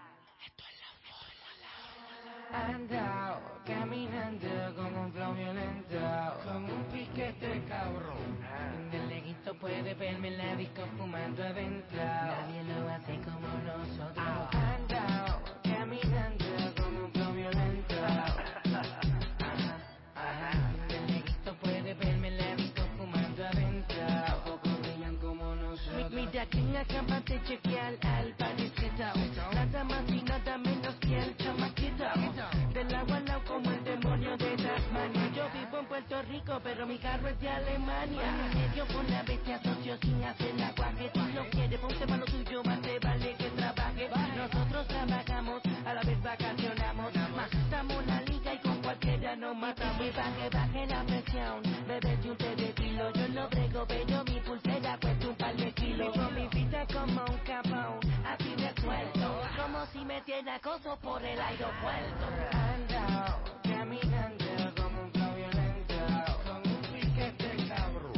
Andao, caminando con un flow violento, con un piquete cabrón. De leguito puede verme en la disco fumando adentro. Nadie lo hace como nosotros. Andao, caminando con un flow violento. Ajá, ajá. De leguito puede verme en la disco fumando adentro. Tampoco brillan como nosotros. Mira que acabas de chequear al parecito. Nada más y nada menos que el chamaquito. Del agua al lado como el demonio de Tasmania. Yo vivo en Puerto Rico, pero mi carro es de Alemania. Me dio con la bestia socio sin hacer aguaje. Si no quiere, ponte para lo tuyo, más te vale que trabaje. Nosotros trabajamos, a la vez vacacionamos. Matamos la liga y con cualquiera nos matamos. Y baje, baje la presión, bebete un té de kilo. Yo lo brego, pero mi pulsera cuesta un par de kilos. Vivo mi vida como un capón, así de suelto. Como si metiera acoso por el aeropuerto. Andao, caminando como un flow violento, con un piquete cabrón.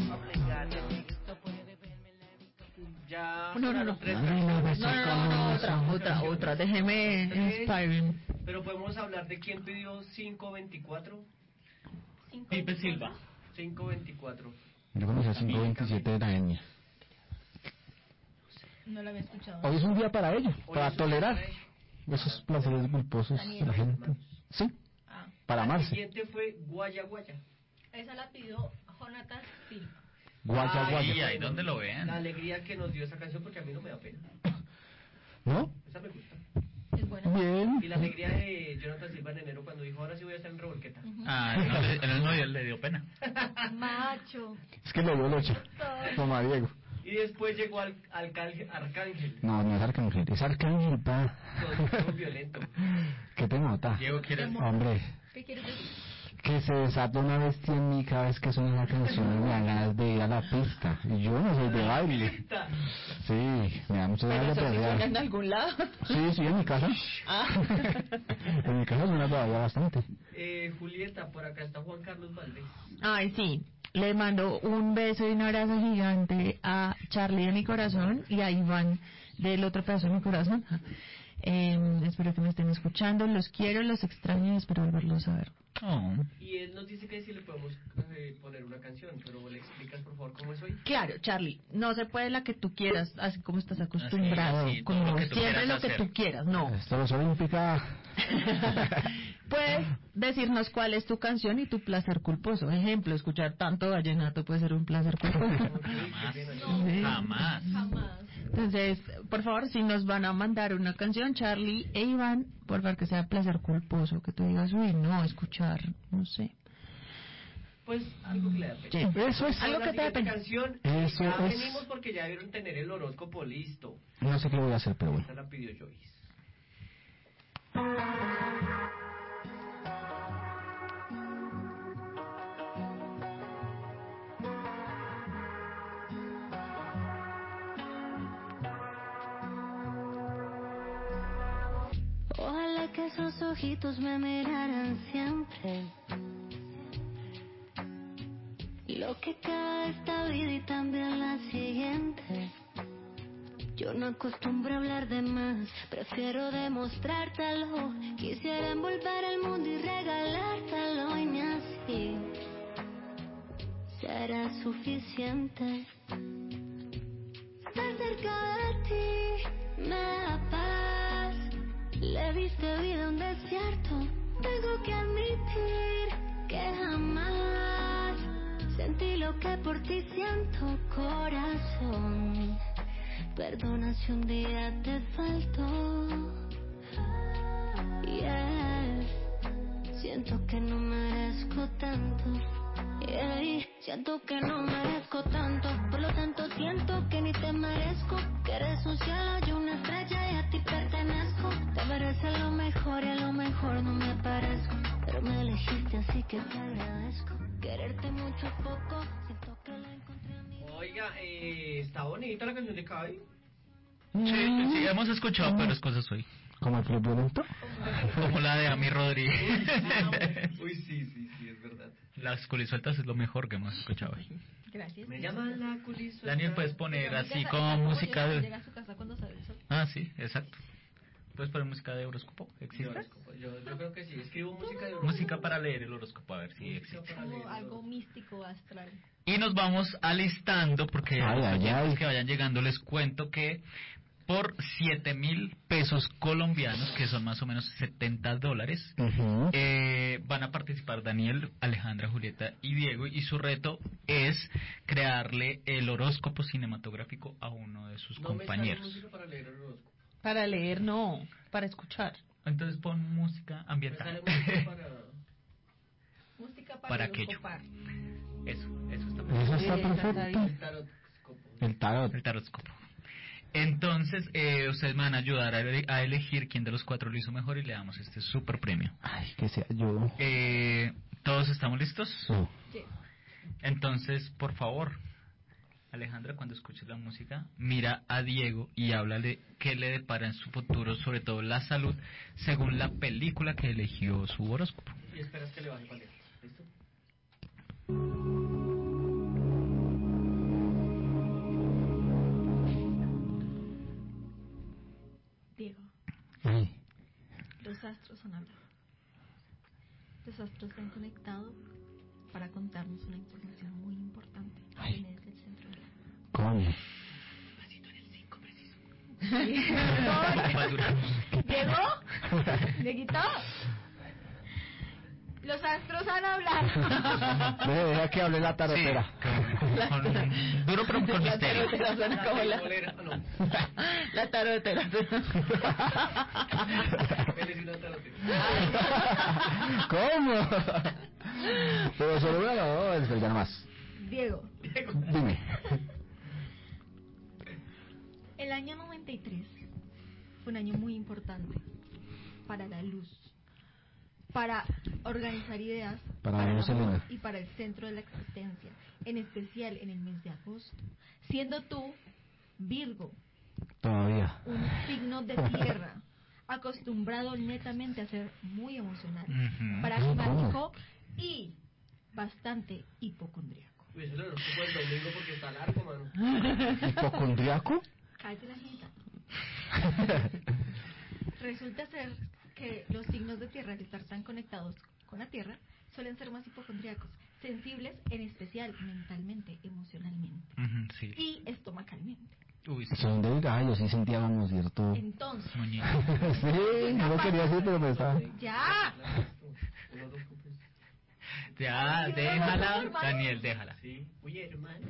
Ya. No, no, no. Tres No, no, no, no, no, otra, otra, otra. Déjeme inspiring. Pero podemos hablar de quién pidió cinco veinticuatro. Pipe Silva. cinco veinticuatro. Yo conocí a cinco veintisiete de la etnia. No lo había escuchado. Hoy es un día para ello, Hoy para es un tolerar día para esos placeres culposos de la gente. Sí, Ah. para La amarse. siguiente fue Guaya Guaya. Esa la pidió Jonathan Silva. Guaya, Ay, guaya. ahí donde lo vean. La alegría que nos dio esa canción, porque a mí no me da pena. ¿No? Esa me gusta. Es buena. Bien. Y la alegría de Jonathan Silva en enero cuando dijo, ahora sí voy a estar en revolqueta. Ah, no, le- él no le dio pena. Macho. Es que lo dio Locha, como a Diego. Y después llegó al, al cal- Arcángel. No, no es Arcángel, es Arcángel, pa. Todo violento. ¿Qué te nota? Diego quiere... Hombre, ¿Qué quieres decir? que se desata una bestia en mí cada vez que suena la canción, me dan ganas de ir a la pista. Y yo no soy de baile. Sí, me da muchas ¿Pero ganas de eso sí suena en perrear. algún lado? Sí, sí, en mi casa. Ah. En mi casa suena todavía bastante. Eh, Julieta, por acá está Juan Carlos Valdés. Ay, sí. Le mando un beso y un abrazo gigante a Charlie de mi corazón y a Iván del otro pedazo de mi corazón. Eh, espero que me estén escuchando. Los quiero, los extraño y espero volverlos a ver. Oh. Y él nos dice que si le podemos eh, poner una canción, pero le explicas por favor cómo es hoy. Claro, Charlie, no se puede la que tú quieras, así como estás acostumbrado, Así, así, todo como lo que tú siempre quieras lo que hacer. tú quieras, no. Esto no es olímpica. Puedes decirnos cuál es tu canción y tu placer culposo. Ejemplo, escuchar tanto vallenato puede ser un placer culposo. Jamás. Sí. Jamás. Jamás. Entonces, por favor, si nos van a mandar una canción, Charlie e Iván, por favor que sea placer culposo, que tú digas, uy, no, escuchar, no sé. Pues algo que le da pena. Sí. Eso es. Algo La que te da siguiente pena. canción, Eso ya es. venimos porque ya debieron tener el horóscopo listo. No sé qué voy a hacer, pero bueno. Esta la pidió Joyce. Ojalá que esos ojitos me miraran siempre. Lo que queda de esta vida y también la siguiente. Yo no acostumbro a hablar de más, prefiero demostrártelo. Quisiera envolver el mundo y regalártelo y ni así será suficiente. Estar cerca de ti me da paz. Le diste vida a un desierto. Tengo que admitir que jamás sentí lo que por ti siento, corazón. Perdona si un día te faltó. Yeah. Siento que no merezco tanto. Yeah. Siento que no merezco tanto. Por lo tanto siento que ni te merezco. Que eres un cielo, yo una estrella y a ti pertenezco. Te mereces lo mejor y a lo mejor no me parezco. Pero me elegiste así que te agradezco. Quererte mucho es poco. Siento que la encontré a mí. Oiga, eh, está bonita la canción de Kai. Sí, sí, sí, hemos escuchado peores cosas hoy. ¿Como el club violento? Como la de Ami Rodríguez. Uy, sí, sí, sí, es verdad. Las culisueltas es lo mejor que hemos escuchado hoy. Gracias. Me llaman la culisuelta. Daniel, puedes poner Digamos que así esa- como esa música llega- de... Llega a su casa cuando sale el sol. Ah, sí, exacto. ¿Puedes poner música de horóscopo? ¿Existe? Horóscopo. Yo, yo creo que sí, escribo música de Música para leer el horóscopo, a ver si Música existe. para leer Como el algo místico, astral. Y nos vamos alistando, porque a Ay, los ay, oyentes ay. que vayan llegando les cuento que por siete mil pesos colombianos, que son más o menos setenta dólares, Ujú. eh, van a participar Daniel, Alejandra, Julieta y Diego, y su reto es crearle el horóscopo cinematográfico a uno de sus No me sale compañeros. música para leer el horóscopo. Para leer, no, para escuchar. Entonces pon música Me ambiental. sale música para... Música para, Para aquello. horoscopar. Eso, eso está Eso está Sí, perfecto. el tarotscopo. El tarot. El tarotscopo. Entonces, eh, ustedes me van a ayudar a, ele- a elegir quién de los cuatro lo hizo mejor y le damos este super premio. Ay, que sea yo. Eh, ¿Todos estamos listos? Sí. Sí. Entonces, por favor, Alejandra, cuando escuches la música, mira a Diego y háblale qué le depara en su futuro, sobre todo la salud, según la película que eligió su horóscopo. Y esperas que le baje para leer. ¿Listo? Diego, Ay. los astros han hablado. Los astros se han conectado para contarnos una información muy importante. Ay. Vienes del centro de la... Coño. ¿Diego? ¿Dieguito? Los astros han hablado. Ve, deja que hable la tarotera. Con, con- duro pero con La misterio. tarotera suena como la... Bolera, ah, no. La tarotera. Él es una tarotera. ¿Cómo? Pero solo una no, es ya nomás. Diego, Dime. el año noventa y tres fue un año muy importante para la luz, para organizar ideas, Para el Luz amor Elena. y para el centro de la existencia, en especial en el mes de agosto, siendo tú, Virgo, Todavía. un signo de tierra, acostumbrado netamente a ser muy emocional, Ujú. pragmático y bastante hipocondríaco. Uy, ese es el horóscopo del domingo porque está largo, mano. ¿Hipocondriaco? Cállate la jeta. Resulta ser que los signos de tierra, al estar tan conectados con la tierra, suelen ser más hipocondríacos, sensibles en especial mentalmente, emocionalmente Ujú, sí. y estomacalmente. Uy, sí. Son de gallo, sí sentíamos, ¿cierto? Entonces, Sí, no lo quería decir, pero me estaba... ya. Ya, déjala, Daniel, déjala. Sí. Oye, hermano.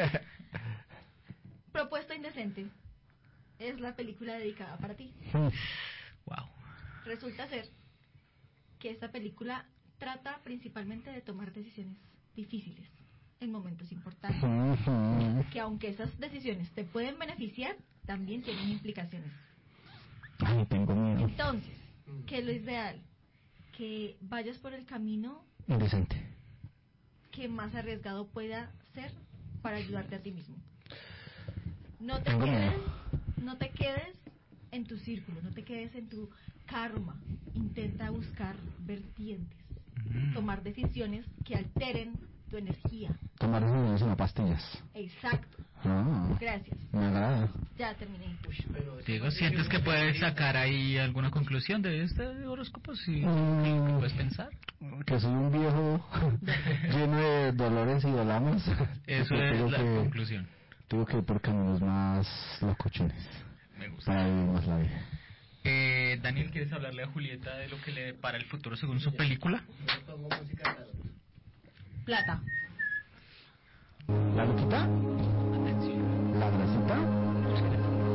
Propuesta indecente. Es la película dedicada para ti. Wow. Resulta ser que esta película trata principalmente de tomar decisiones difíciles en momentos importantes. Que aunque esas decisiones te pueden beneficiar, también tienen implicaciones. Ay, tengo miedo. Entonces, ¿qué es lo ideal? Que vayas por el camino Indecente. que más arriesgado pueda ser para ayudarte a ti mismo. No te Tengo quedes, miedo. no te quedes en tu círculo, no te quedes en tu karma. Intenta buscar vertientes, Mm. tomar decisiones que alteren tu energía. Tomar decisiones y no pastillas. Exacto. Ah, Gracias. me agrada. Ya terminé. Diego, ¿sientes que puedes sacar ahí alguna conclusión de este horóscopo? Sí, Mm. ¿qué puedes pensar? Que soy un viejo lleno de dolores y dolamos. Eso Que es tengo la que- conclusión. Tengo que ir por caminos más locochones. Me gusta. Para vivir más la vida. Eh, Daniel, ¿quieres hablarle a Julieta de lo que le depara el futuro según su película? Yo pongo música de la- Plata. ¿La loquita? ¿La grasita?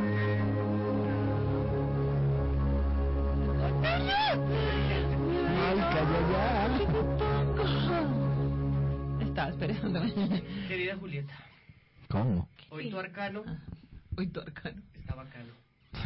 Ay, calla ya. Estaba esperando. Querida Julieta, ¿Cómo? hoy tu arcano Uy, tu arcano. está bacano.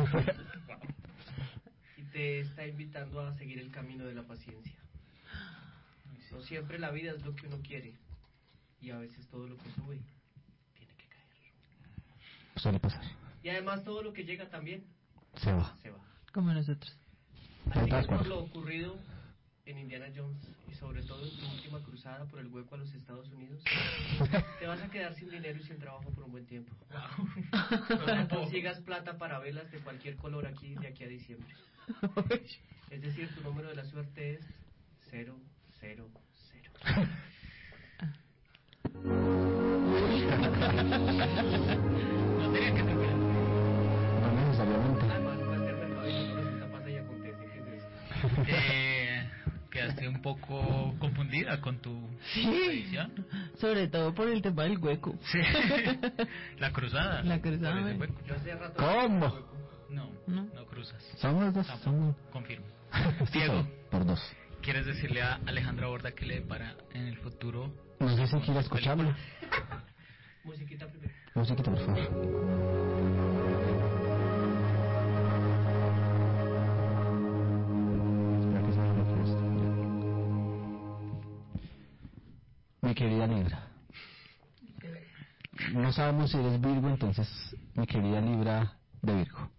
Y te está invitando a seguir el camino de la paciencia. No siempre la vida es lo que uno quiere. Y a veces todo lo que sube tiene que caer. Suele pasar. Y además todo lo que llega también Se va. se va. Como nosotros. Así Todas que por cuatro. lo ocurrido en Indiana Jones y sobre todo en tu última cruzada por el hueco a los Estados Unidos, te vas a quedar sin dinero y sin trabajo por un buen tiempo. No consigas plata para velas de cualquier color aquí de aquí a diciembre. Es decir, tu número de la suerte es cero, cero, cero. No tenía que terminar. No necesariamente. Además, cualquier mercado y no resulta pasa y acontece. ¿Qué es eso? Eh, quedaste un poco confundida con tu edición. Sobre todo por el tema del hueco. Sí. La cruzada. La cruzada. Por ese hueco. Yo hace rato... ¿Cómo? No, ¿No? no cruzas. Somos dos. Tampoco. Somos... Confirmo. Sí, Diego. son por dos. ¿Quieres decirle a Alejandra Borda que le depara en el futuro? No sé si quiere escucharlo. Musiquita primero. Musiquita, por favor. Espera que se me bloquee esto. Mi querida Libra. No sabemos si eres Virgo, entonces mi querida Libra de Virgo.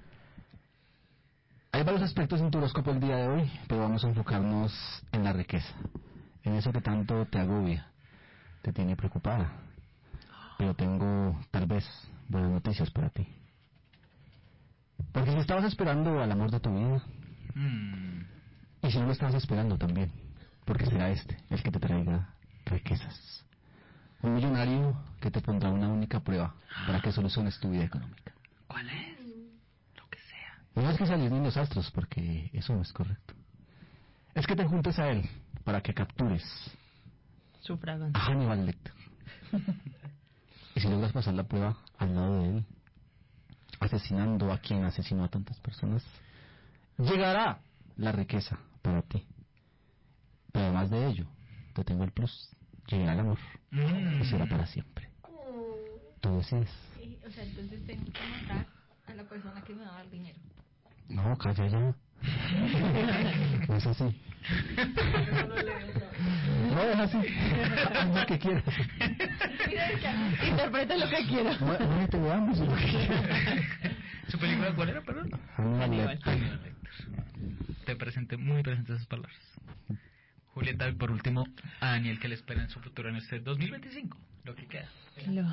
Hay varios aspectos en tu horóscopo el día de hoy, pero vamos a enfocarnos en la riqueza, en eso que tanto te agobia, te tiene preocupada. Pero tengo, tal vez, buenas noticias para ti. Porque si estabas esperando al amor de tu vida, Mm, y si no lo estabas esperando también, porque será este el que te traiga riquezas. Un millonario que te pondrá una única prueba para que soluciones tu vida económica. ¿Cuál es? Lo que sea. No es que se alineen los astros, porque eso no es correcto. Es que te juntes a él para que captures Su fragancia. a Hannibal Lecter. Y si logras pasar la prueba al lado de él, asesinando a quien asesinó a tantas personas, llegará la riqueza para ti. Pero además de ello, te tengo el plus. Llegará el amor. Mm. Y será para siempre. Tú decides. Eh, O sea, entonces tengo que matar a la persona que me va a dar dinero. No, calla ya. No es así. No es así. Haz lo que quieras. Interpreta lo que quieras. Mu- Muévete de ambos. Si lo que quieras. ¿Su película cuál era, perdón? Hannibal Hannibal. Lecter. Hannibal Lecter. Te presenté muy presentes esas palabras. Julieta, y por último, a Daniel, ¿qué le espera en su futuro en este dos mil veinticinco? Lo que queda. Lo-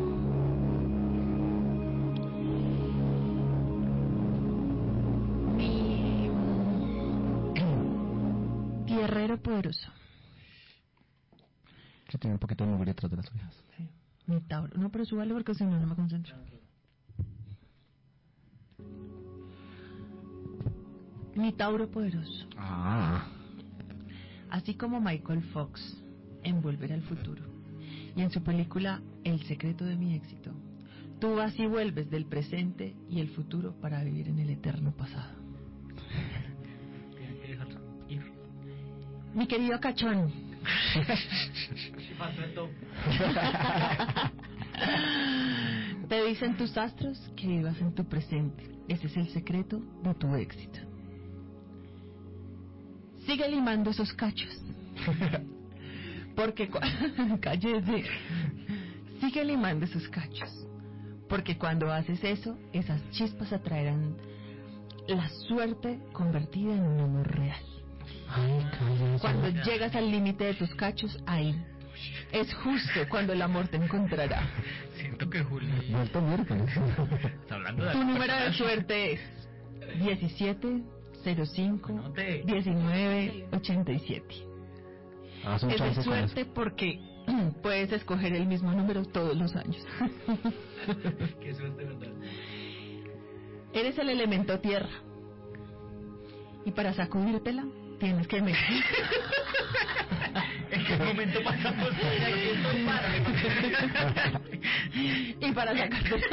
Mi tierrero poderoso. Que tiene un poquito de mugre detrás de las orejas. Sí. Mi Tauro. No, pero súbale porque si no, no me concentro. Mi Tauro poderoso. Ah. Así como Michael Fox en Volver al Futuro y en su película El secreto de mi éxito, tú vas y vuelves del presente y el futuro para vivir en el eterno pasado. Tienen que dejar ir. Mi querido cachón. Pasó el top. Te dicen tus astros que vivas en tu presente. Ese es el secreto de tu éxito. Sigue limando esos cachos. Porque cu- cállese. Sigue limando esos cachos. Porque cuando haces eso, esas chispas atraerán la suerte convertida en un amor real. Ay, cállate. Cuando llegas al límite de tus cachos, ahí es justo cuando el amor te encontrará. Siento que Juli Vuelto miércoles. está hablando de Tu algo número de personal. suerte es diecisiete, cero cinco, diecinueve, ochenta y siete. Haz un Es de chance con eso. suerte porque puedes escoger el mismo número todos los años. Qué suerte, ¿verdad? Eres el elemento tierra. Y para sacudírtela, tienes que medir. ¿En qué momento pasamos de aquí estoy para? Y para sacarte.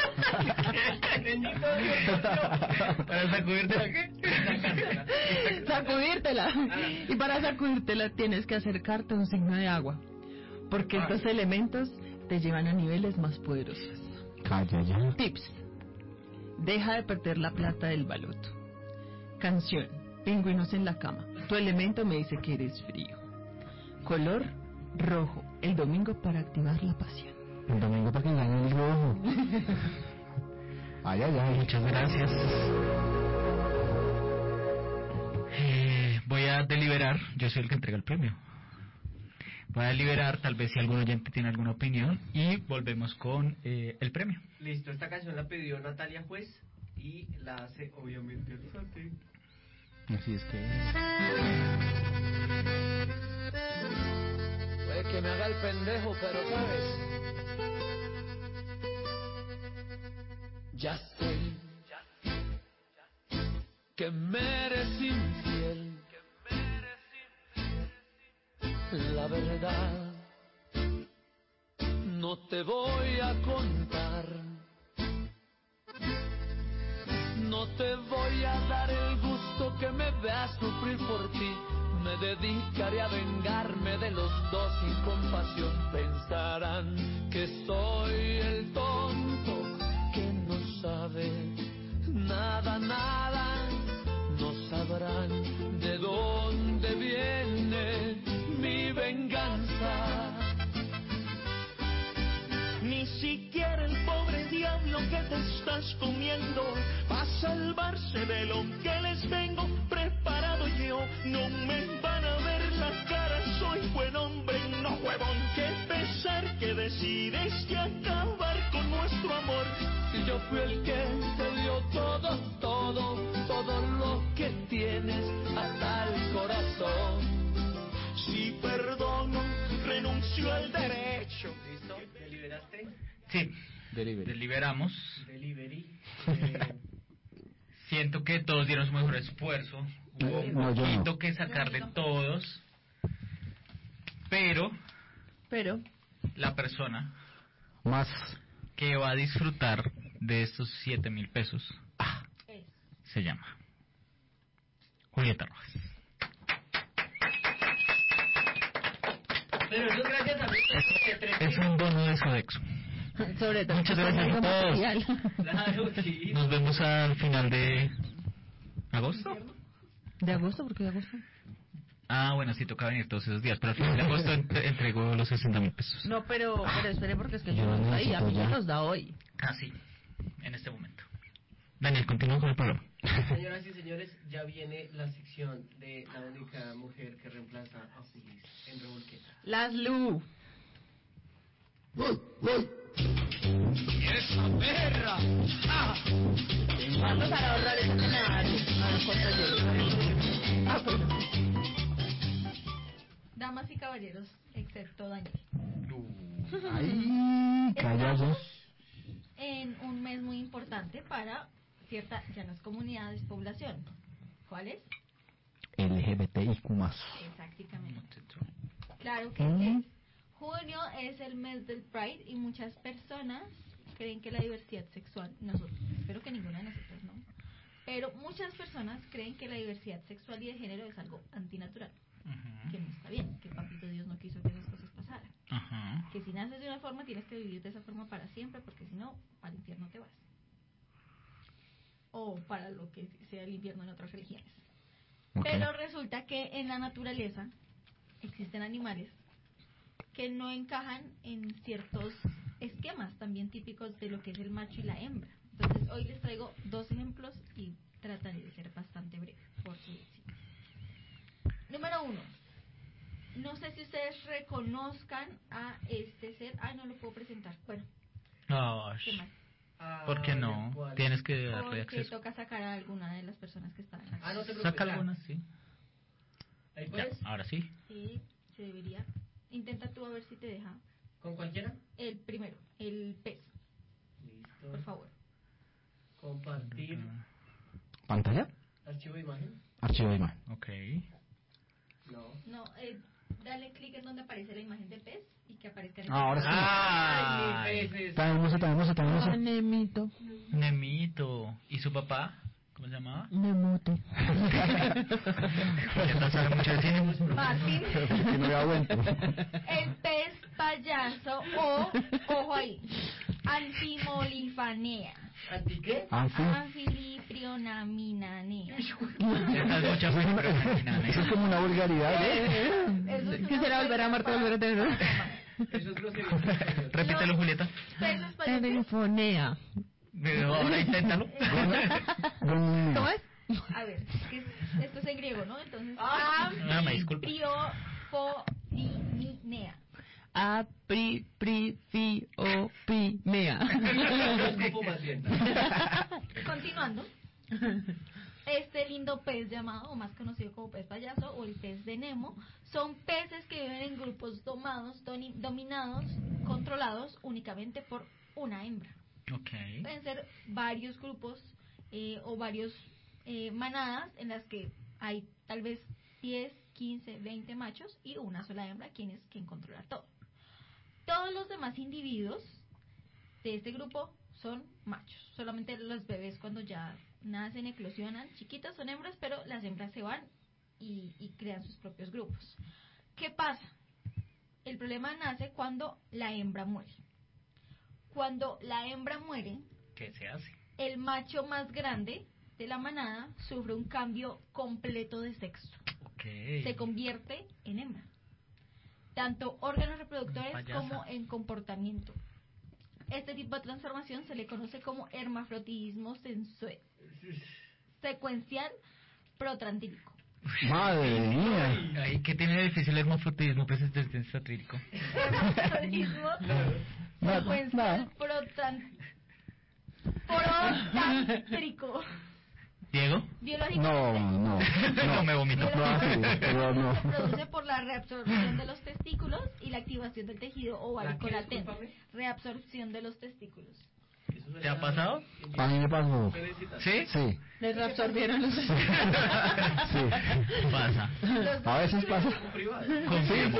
¿Para sacudírtela qué? Sacudírtela. Y para sacudírtela tienes que acercarte a un signo de agua. Porque estos elementos te llevan a niveles más poderosos. Calla ya. Tips. Deja de perder la plata del baloto. Canción. Pingüinos en la cama. Tu elemento me dice que eres frío. Color rojo. El domingo para activar la pasión. El domingo para que gane el rojo. Ay, ay, ay. Muchas gracias. Eh, voy a deliberar. Yo soy el que entrega el premio. Voy a deliberar, tal vez si algún oyente tiene alguna opinión, y volvemos con eh, el premio. Listo, esta canción la pidió Natalia Juez y la hace obviamente el Santi. Así es que... Puede que me haga el pendejo, pero sabes, ya sé que me eres infiel. La verdad, no te voy a contar, no te voy a dar el gusto que me veas sufrir por ti. Me dedicaré a vengarme de los dos sin compasión. Pensarán que soy el tonto que no sabe nada, nada. No sabrán de dónde viene mi venganza. Ni siquiera el pobre diablo que te estás comiendo va a salvarse de lo que les tengo preparado yo. No me van a ver la cara, soy buen hombre, no huevón. Qué pesar que decides de acabar con nuestro amor. Si yo fui el que te dio todo, todo, todo lo que tienes hasta el corazón. Si perdono, renuncio al derecho. ¿Listo? ¿Deliberaste? Sí, Delivery. deliberamos. Delivery. Eh, Siento que todos dieron su mejor esfuerzo. Hubo Eh, un no, yo no. poquito que sacar de todos. Pero Pero la persona Más. que va a disfrutar de estos siete mil pesos se llama Julieta Rojas. pero eso es gracias a mí. Es un bono de Sodexo. sobre todo Muchas que gracias a algo todos. material. Claro, sí. Nos vemos al final de agosto. ¿De agosto? ¿Por qué de agosto? Ah, bueno, sí toca venir todos esos días, pero al final de agosto entre- entrego los sesenta mil pesos. No, pero, pero espere porque es que Yo yo no está ahí, a necesito mí ya. me los da hoy. Ah, sí, en este momento. Daniel, continúa con el programa. Señoras y señores, ya viene la sección de la única mujer que reemplaza a Feliz en Revolqueta. Las Lu. ¡Esa perra! ¡Ah! Vamos a ahorrar ese escenario. Ah, perdón. Damas y caballeros, excepto Daniel. Ay, callados. En un mes muy importante para cierta, ya no es comunidad, es población. ¿Cuál es? L G B T I Q más. Exactamente. Claro que Mm. es. Junio es el mes del Pride y muchas personas creen que la diversidad sexual, nosotros, espero que ninguna de nosotros no, pero muchas personas creen que la diversidad sexual y de género es algo antinatural, Ajá. que no está bien, que papito Dios no quiso que esas cosas pasaran, Ajá. que si naces de una forma tienes que vivir de esa forma para siempre, porque si no, al infierno te vas. O para lo que sea el infierno en otras religiones. Ok. Pero resulta que en la naturaleza existen animales que no encajan en ciertos esquemas también típicos de lo que es el macho y la hembra. Entonces hoy les traigo dos ejemplos y trataré de ser bastante breve por su éxito. Número uno. No sé si ustedes reconozcan a este ser. Ay, no lo puedo presentar. Bueno, Ay, qué mal. ¿por qué no? Tienes que darle Porque acceso. toca sacar a alguna de las personas que están en la Ah, no te preocupes. Saca ya. algunas, sí. Ahí Ya, puedes. ahora sí. Sí, se debería. Intenta tú a ver si te deja. ¿Con cualquiera? El primero, el pez, Listo. por favor. Compartir ¿Pantalla? archivo de imagen. Archivo de imagen. Ok. No. No, eh, dale clic en donde aparece la imagen de pez y que aparezca en el Ah, ahora sí. Ah, Ay, mi peces. Tenemos, tenemos, tenemos. Ah, Nemito. Nemito. ¿Y su papá? ¿Cómo se llamaba? Nemote. Ya sabe mucho de cine. Martín, Que no había vuelto. el pez payaso o, ojo ahí, antimolifanea. ¿Anti qué? Anfi. Anfiliprionaminanea. Estas muchas fue Eso es como una vulgaridad, ¿eh? Eso es una Quisiera volver a amarte, volver a tener. Eso es grosería. Repítelo, Julieta. Peces payasos. Telefonea. Pero ahora inténtalo. ¿Cómo es? A ver, que es- esto es en griego, ¿no? Entonces, Ah, me disculpa. anfipriofoninea. A pri pri fi o pi mea. Como más lenta. Continuando, este lindo pez llamado, o más conocido como pez payaso, o el pez de Nemo, son peces que viven en grupos domados, doni- dominados, controlados únicamente por una hembra. Ok. Pueden ser varios grupos eh, o varios eh, manadas en las que hay tal vez diez, quince, veinte machos y una sola hembra, quien es quien controla todo. Todos los demás individuos de este grupo son machos. Solamente los bebés cuando ya nacen, eclosionan, chiquitos son hembras, pero las hembras se van y, y crean sus propios grupos. ¿Qué pasa? El problema nace cuando la hembra muere. Cuando la hembra muere, ¿Qué se hace? el macho más grande de la manada sufre un cambio completo de sexo. Ok. Se convierte en hembra. Tanto órganos reproductores Payasa. como en comportamiento. Este tipo de transformación se le conoce como hermafroditismo sensue- secuencial protrantílico. Madre mía. Ay, ¿qué tiene de difícil el hermafroditismo? Pues es desde satrírico. Hermafroditismo Nada, secuencial nada. protan- protántrico. ¿Diego? Biológicamente. No, no. No me vomito. No, sí, pero no. Se produce por la reabsorción de los testículos y la activación del tejido ovárico ¿La qué? latente. Discúlpame. Reabsorción de los testículos. ¿Te ha pasado? A mí me pasó. ¿Sí? Sí. Les reabsorbieron los. Sí. Pasa. A veces pasa. Confirmo.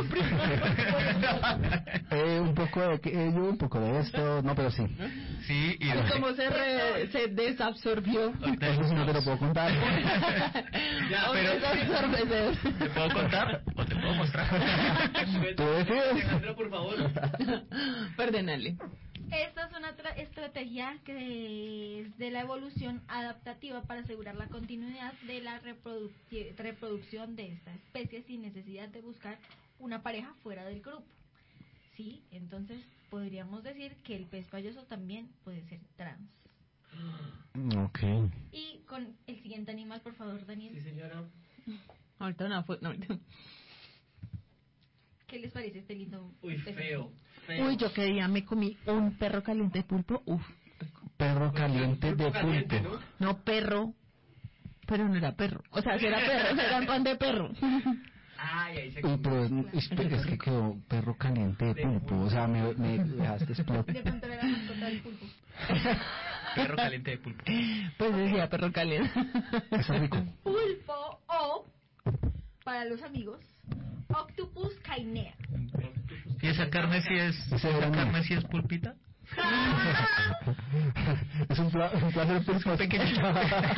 Eh, un poco de que- eh, yo un poco de esto, no, pero sí. Sí, y ¿Y cómo se, re, se desabsorbió? Eso sí no te lo puedo contar. Ya, ¿O pero- desabsorbecer? ¿Te puedo contar o te puedo mostrar? Tú decides. Alejandra, por favor. Perdónale. Esta es una tra- estrategia que es de la evolución adaptativa para asegurar la continuidad de la reproduc- reproducción de esta especie sin necesidad de buscar una pareja fuera del grupo. Sí, entonces podríamos decir que el pez payaso también puede ser trans. Ok. Y con el siguiente animal, por favor, Daniel. Sí, señora. Ahorita no fue. No, ahorita. ¿Qué les parece este lindo? Uy, pez? feo, feo. Uy, yo que día me comí un perro caliente de pulpo. Uf, rico. Perro caliente de caliente, pulpo. ¿no? No, perro. Pero no era perro. O sea, sí era perro, era un pan de perro. Ay, ahí se Uy, pero es, espera, es que quedó perro caliente de pulpo. O sea, me, me dejaste explotar. De pronto era la mascota del pulpo. Perro caliente de pulpo. Pues decía perro caliente. Es rico. Pulpo o, para los amigos, Octopus cainea. ¿Y esa carne sí es, Ese esa era mío. carne sí es pulpita? Es un, pla un placer pequeño.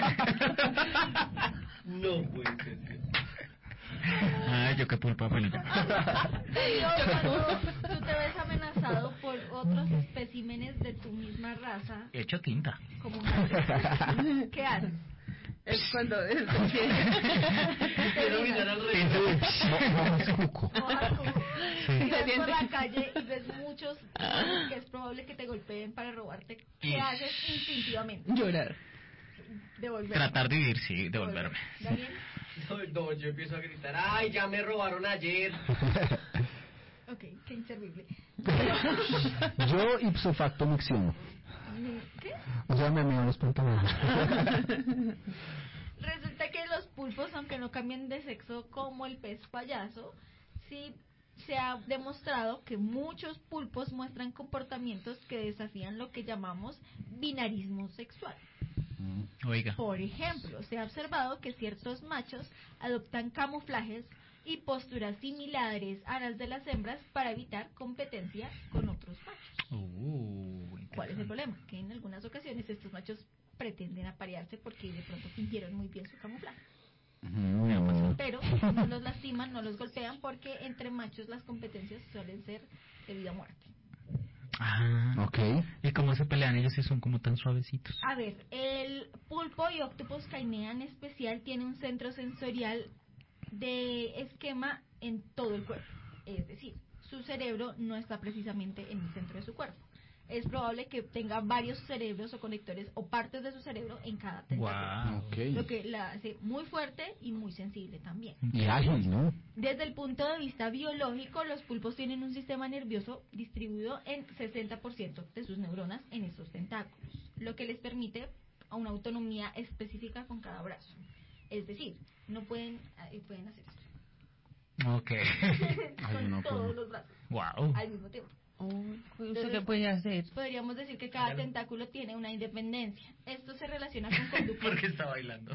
No puede ser. Ay, yo qué pulpa, bueno. Cuando tú te ves amenazado por otros especímenes de tu misma raza, He hecho tinta. como una... ¿Qué haces? Es cuando es Quiero mirar al rey. Mojas cuco. Sí. Si vas por la calle y ves muchos que es probable que te golpeen para robarte, ¿qué Y- haces instintivamente? llorar. Devolver. Tratar de vivir, sí, devolverme. Daniel, No, no, yo empiezo a gritar, ay, ya me robaron ayer. ok, qué inservible. Yo ipso facto me acciono. ¿Qué? O sea, me meo los pantalones. Resulta que los pulpos, aunque no cambien de sexo como el pez payaso, sí se ha demostrado que muchos pulpos muestran comportamientos que desafían lo que llamamos binarismo sexual. Oiga. Por ejemplo, se ha observado que ciertos machos adoptan camuflajes y posturas similares a las de las hembras para evitar competencia con otros machos. Uh, ¿Cuál es el problema? Que en algunas ocasiones estos machos pretenden aparearse porque de pronto fingieron muy bien su camuflaje. Pero no los lastiman, no los golpean porque entre machos las competencias suelen ser de vida o muerte. Ah, ok. ¿Y cómo se pelean ellos si son como tan suavecitos? A ver, el pulpo y Octopus cainea en especial tiene un centro sensorial de esquema en todo el cuerpo. Es decir, su cerebro no está precisamente en el centro de su cuerpo. Es probable que tenga varios cerebros o conectores o partes de su cerebro en cada tentáculo. Wow. Okay. Lo que la hace muy fuerte y muy sensible también. Y ágil, ¿no? Desde el punto de vista biológico, los pulpos tienen un sistema nervioso distribuido en sesenta por ciento de sus neuronas en estos tentáculos, lo que les permite a una autonomía específica con cada brazo. Es decir, no pueden, eh, pueden hacer esto. Ok. Con no todos puedo. los brazos Wow. al mismo tiempo. ¿Usted qué puede hacer? Podríamos decir que cada tentáculo tiene una independencia. Esto se relaciona con conductas. ¿Por qué está bailando?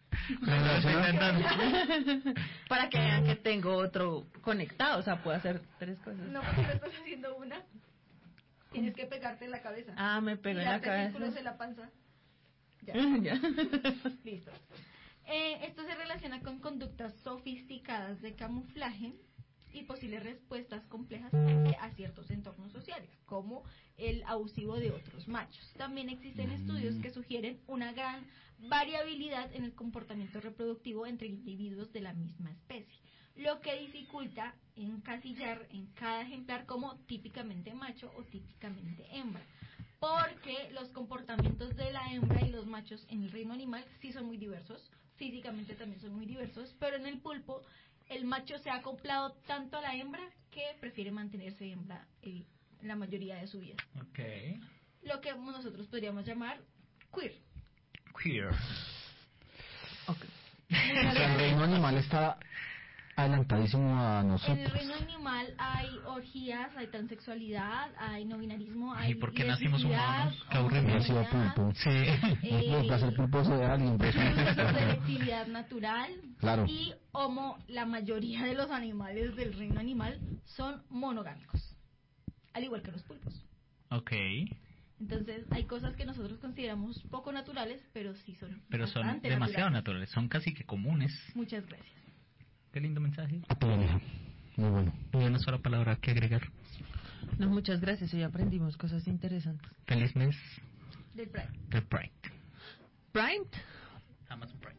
Para que vean que tengo otro conectado, o sea, puedo hacer tres cosas. No, porque no estás haciendo una. Tienes que pegarte en la cabeza. Ah, me pego y en la darte círculos cabeza. en la panza. Ya. Ya. Listo. Eh, esto se relaciona con conductas sofisticadas de camuflaje y posibles respuestas complejas frente a ciertos entornos sociales, como el abusivo de otros machos. También existen estudios que sugieren una gran variabilidad en el comportamiento reproductivo entre individuos de la misma especie, lo que dificulta encasillar en cada ejemplar como típicamente macho o típicamente hembra, porque los comportamientos de la hembra y los machos en el reino animal sí son muy diversos, físicamente también son muy diversos, pero en el pulpo el macho se ha acoplado tanto a la hembra que prefiere mantenerse hembra el, la mayoría de su vida. Ok. Lo que nosotros podríamos llamar queer. Queer. Okay. O sea, el reino animal está adelantadísimo a En nosotros. el reino animal hay orgías, hay transexualidad, hay no binarismo, hay ¿Y por qué nacimos lesbicidad, humanos? Qué aburrimiento. homosexualidad, Pulpo. Sí. eh, Va a ser pulposo de alguien. Pues. selectividad natural. Claro. Y homo, la mayoría de los animales del reino animal son monogámicos, al igual que los pulpos. Ok. Entonces hay cosas que nosotros consideramos poco naturales, pero sí son Pero son bastante demasiado naturales. naturales, son casi que comunes. Muchas gracias. Qué lindo mensaje. Muy bueno. Ni una sola palabra que agregar. No, muchas gracias, hoy aprendimos cosas interesantes. Feliz mes Del Pride. de Pride. ¿Pride? Jamás Pride.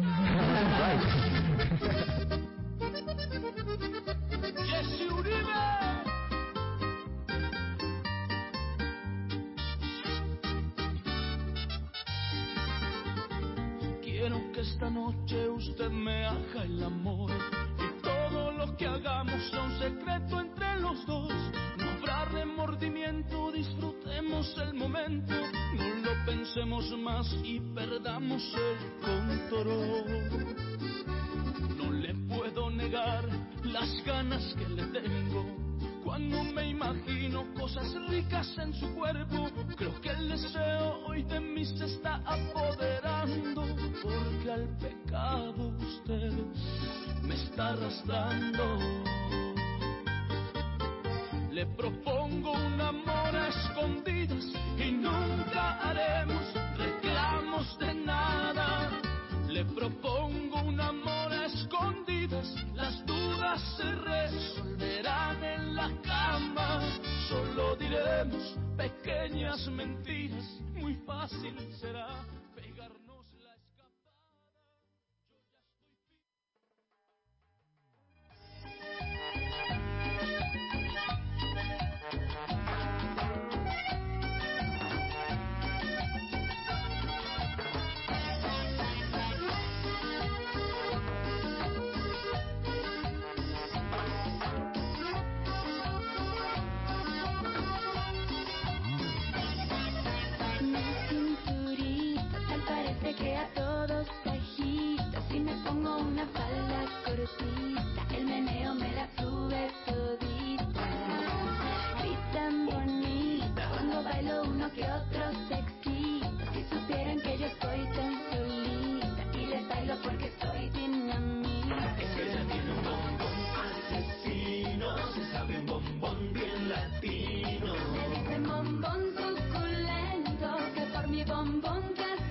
Jesse Uribe. quiero que esta noche usted me haga el amor y todo lo que hagamos sea un secreto entre los dos. No habrá remordimiento, disfrutemos el momento, no lo pensemos más y perdamos el control. No le puedo negar las ganas que le tengo cuando me imagino cosas ricas en su cuerpo. Creo que el deseo hoy de mí se está apoderando, porque al pecado usted me está arrastrando. Le propongo un amor a escondidas y nunca haremos reclamos de nada. Le propongo un amor a escondidas, las dudas se resolverán en la cama. Solo diremos pequeñas mentiras, muy fácil será pegarnos la escapada. Que a todos se agita, si me pongo una falda cortita, el meneo me la sube todita. Gritan bonita, cuando bailo uno que otro se excita. Si supieran que yo estoy tan solita y les bailo porque soy dinamita. Es que ella tiene un bombón asesino, se sabe un bombón bien latino. Me dicen bombón suculento, que por mi bombón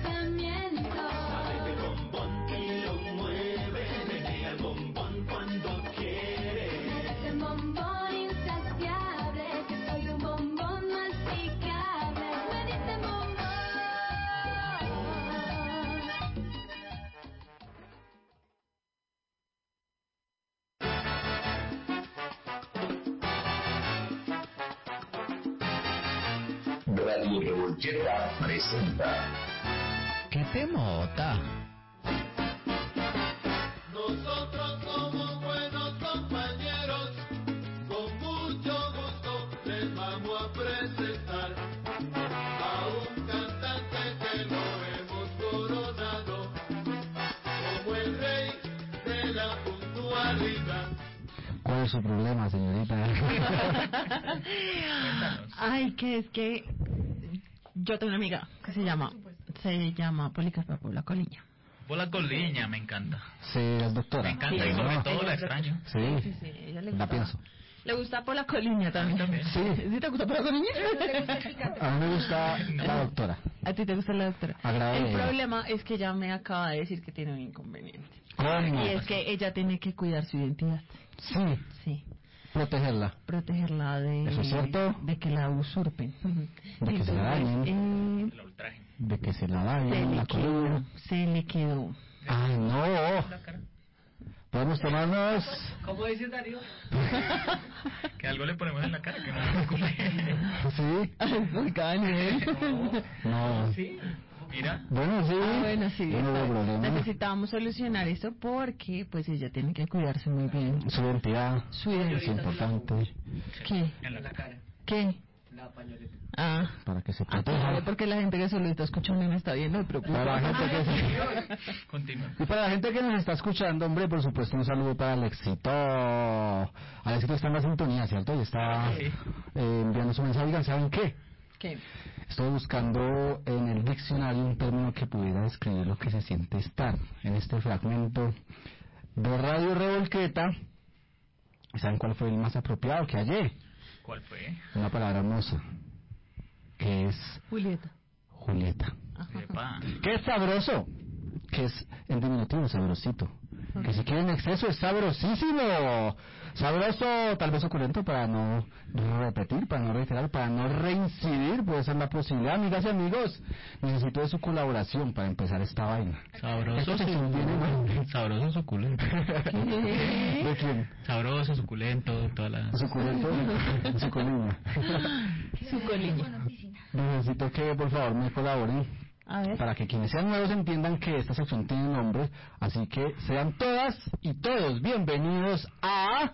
Radio Revolcheta presenta ¿Qué temota? Nosotros somos buenos compañeros, con mucho gusto les vamos a presentar a un cantante que lo hemos coronado como el rey de la puntualidad. ¿Cuál es su problema, señorita? Ay, que es que yo tengo una amiga que se llama se llama Policarpa Paula Coliña. Paula Coliña, me encanta. Sí, es doctora. Me encanta y sobre todo la extraño. Sí, sí, sí, ella le la gusta. pienso. Le gusta Paula Coliña también. también. Sí. ¿Sí te gusta Paula Coliña? A mí me gusta la doctora. A ti te gusta la doctora. Agrade. El problema es que ella me acaba de decir que tiene un inconveniente. ¿Cómo? Y es que ella tiene que cuidar su identidad. Sí. Sí. Protegerla. Protegerla de... ¿Eso es cierto? De que la usurpen. De que se la dañen. Eh, La ultraje. De que se la dañen. se La le columna. quedó. Se le quedó. Ay, no. Podemos tomarnos... ¿Cómo dice Darío? Que algo le ponemos en la cara que no se preocupe. Sí. Uy, cada nivel. No. Sí. Mira. Bueno, sí. Ah, bueno, sí. Yo no veo problema. Necesitábamos solucionar esto porque pues ella tiene que cuidarse muy bien. Su identidad. Su identidad. Es importante. ¿Qué? En la cara. ¿Qué? La pañoleta. Ah. Para que se Ah, proteja. claro, porque la gente que solo está escuchando y me está viendo, me preocupa. Para la gente que se... Continúa. Y para la gente que nos está escuchando, hombre, por supuesto, un saludo para Alexito. Alexito está en la sintonía, ¿cierto? Y está Sí. eh, enviando su mensaje. Oigan, ¿saben qué? ¿Qué? Estoy buscando en el diccionario un término que pudiera describir lo que se siente estar en este fragmento de Radio Revolqueta. ¿Saben cuál fue el más apropiado que hallé? ¿Cuál fue? Una palabra hermosa, que es Julieta. Julieta. Epa. ¿Qué es sabroso? Que es en diminutivo, sabrosito. Que si quieren exceso es sabrosísimo. Sabroso, tal vez suculento, para no repetir, para no reiterar, para no reincidir, puede ser la posibilidad. Amigas y amigos, necesito de su colaboración para empezar esta vaina. Sabroso, Esta sección viene mal. sabroso, suculento. ¿De quién? Sabroso, suculento, toda la... Suculento, suculento. Su coliña. Necesito que por favor me colaboren A ver. Para que quienes sean nuevos entiendan que esta sección tiene nombre, así que sean todas y todos bienvenidos a...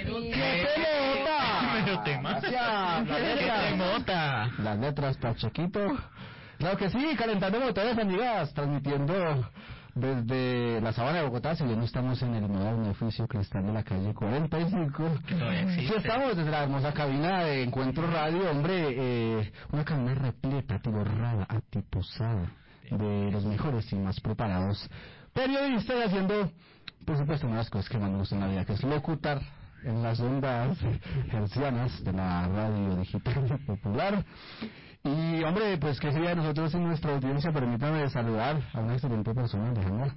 Erotema. Gracias. Las letras. Las letras para Chequito. Claro que sí, calentando motores, amigas, transmitiendo desde la Sabana de Bogotá, si bien no estamos en el nuevo edificio Cristal de la calle cuarenta y cinco. Sí estamos desde la hermosa cabina de Encuentro Radio, hombre, eh, una cabina repleta, atiborrada, atiposada de los mejores y más preparados periodistas, haciendo, por supuesto, una de las cosas que más me gusta en la vida, que es locutar en las ondas hercianas de la radio digital popular. Y hombre, pues que sería nosotros en nuestra audiencia, permítame saludar a una excelente persona, Alejandra.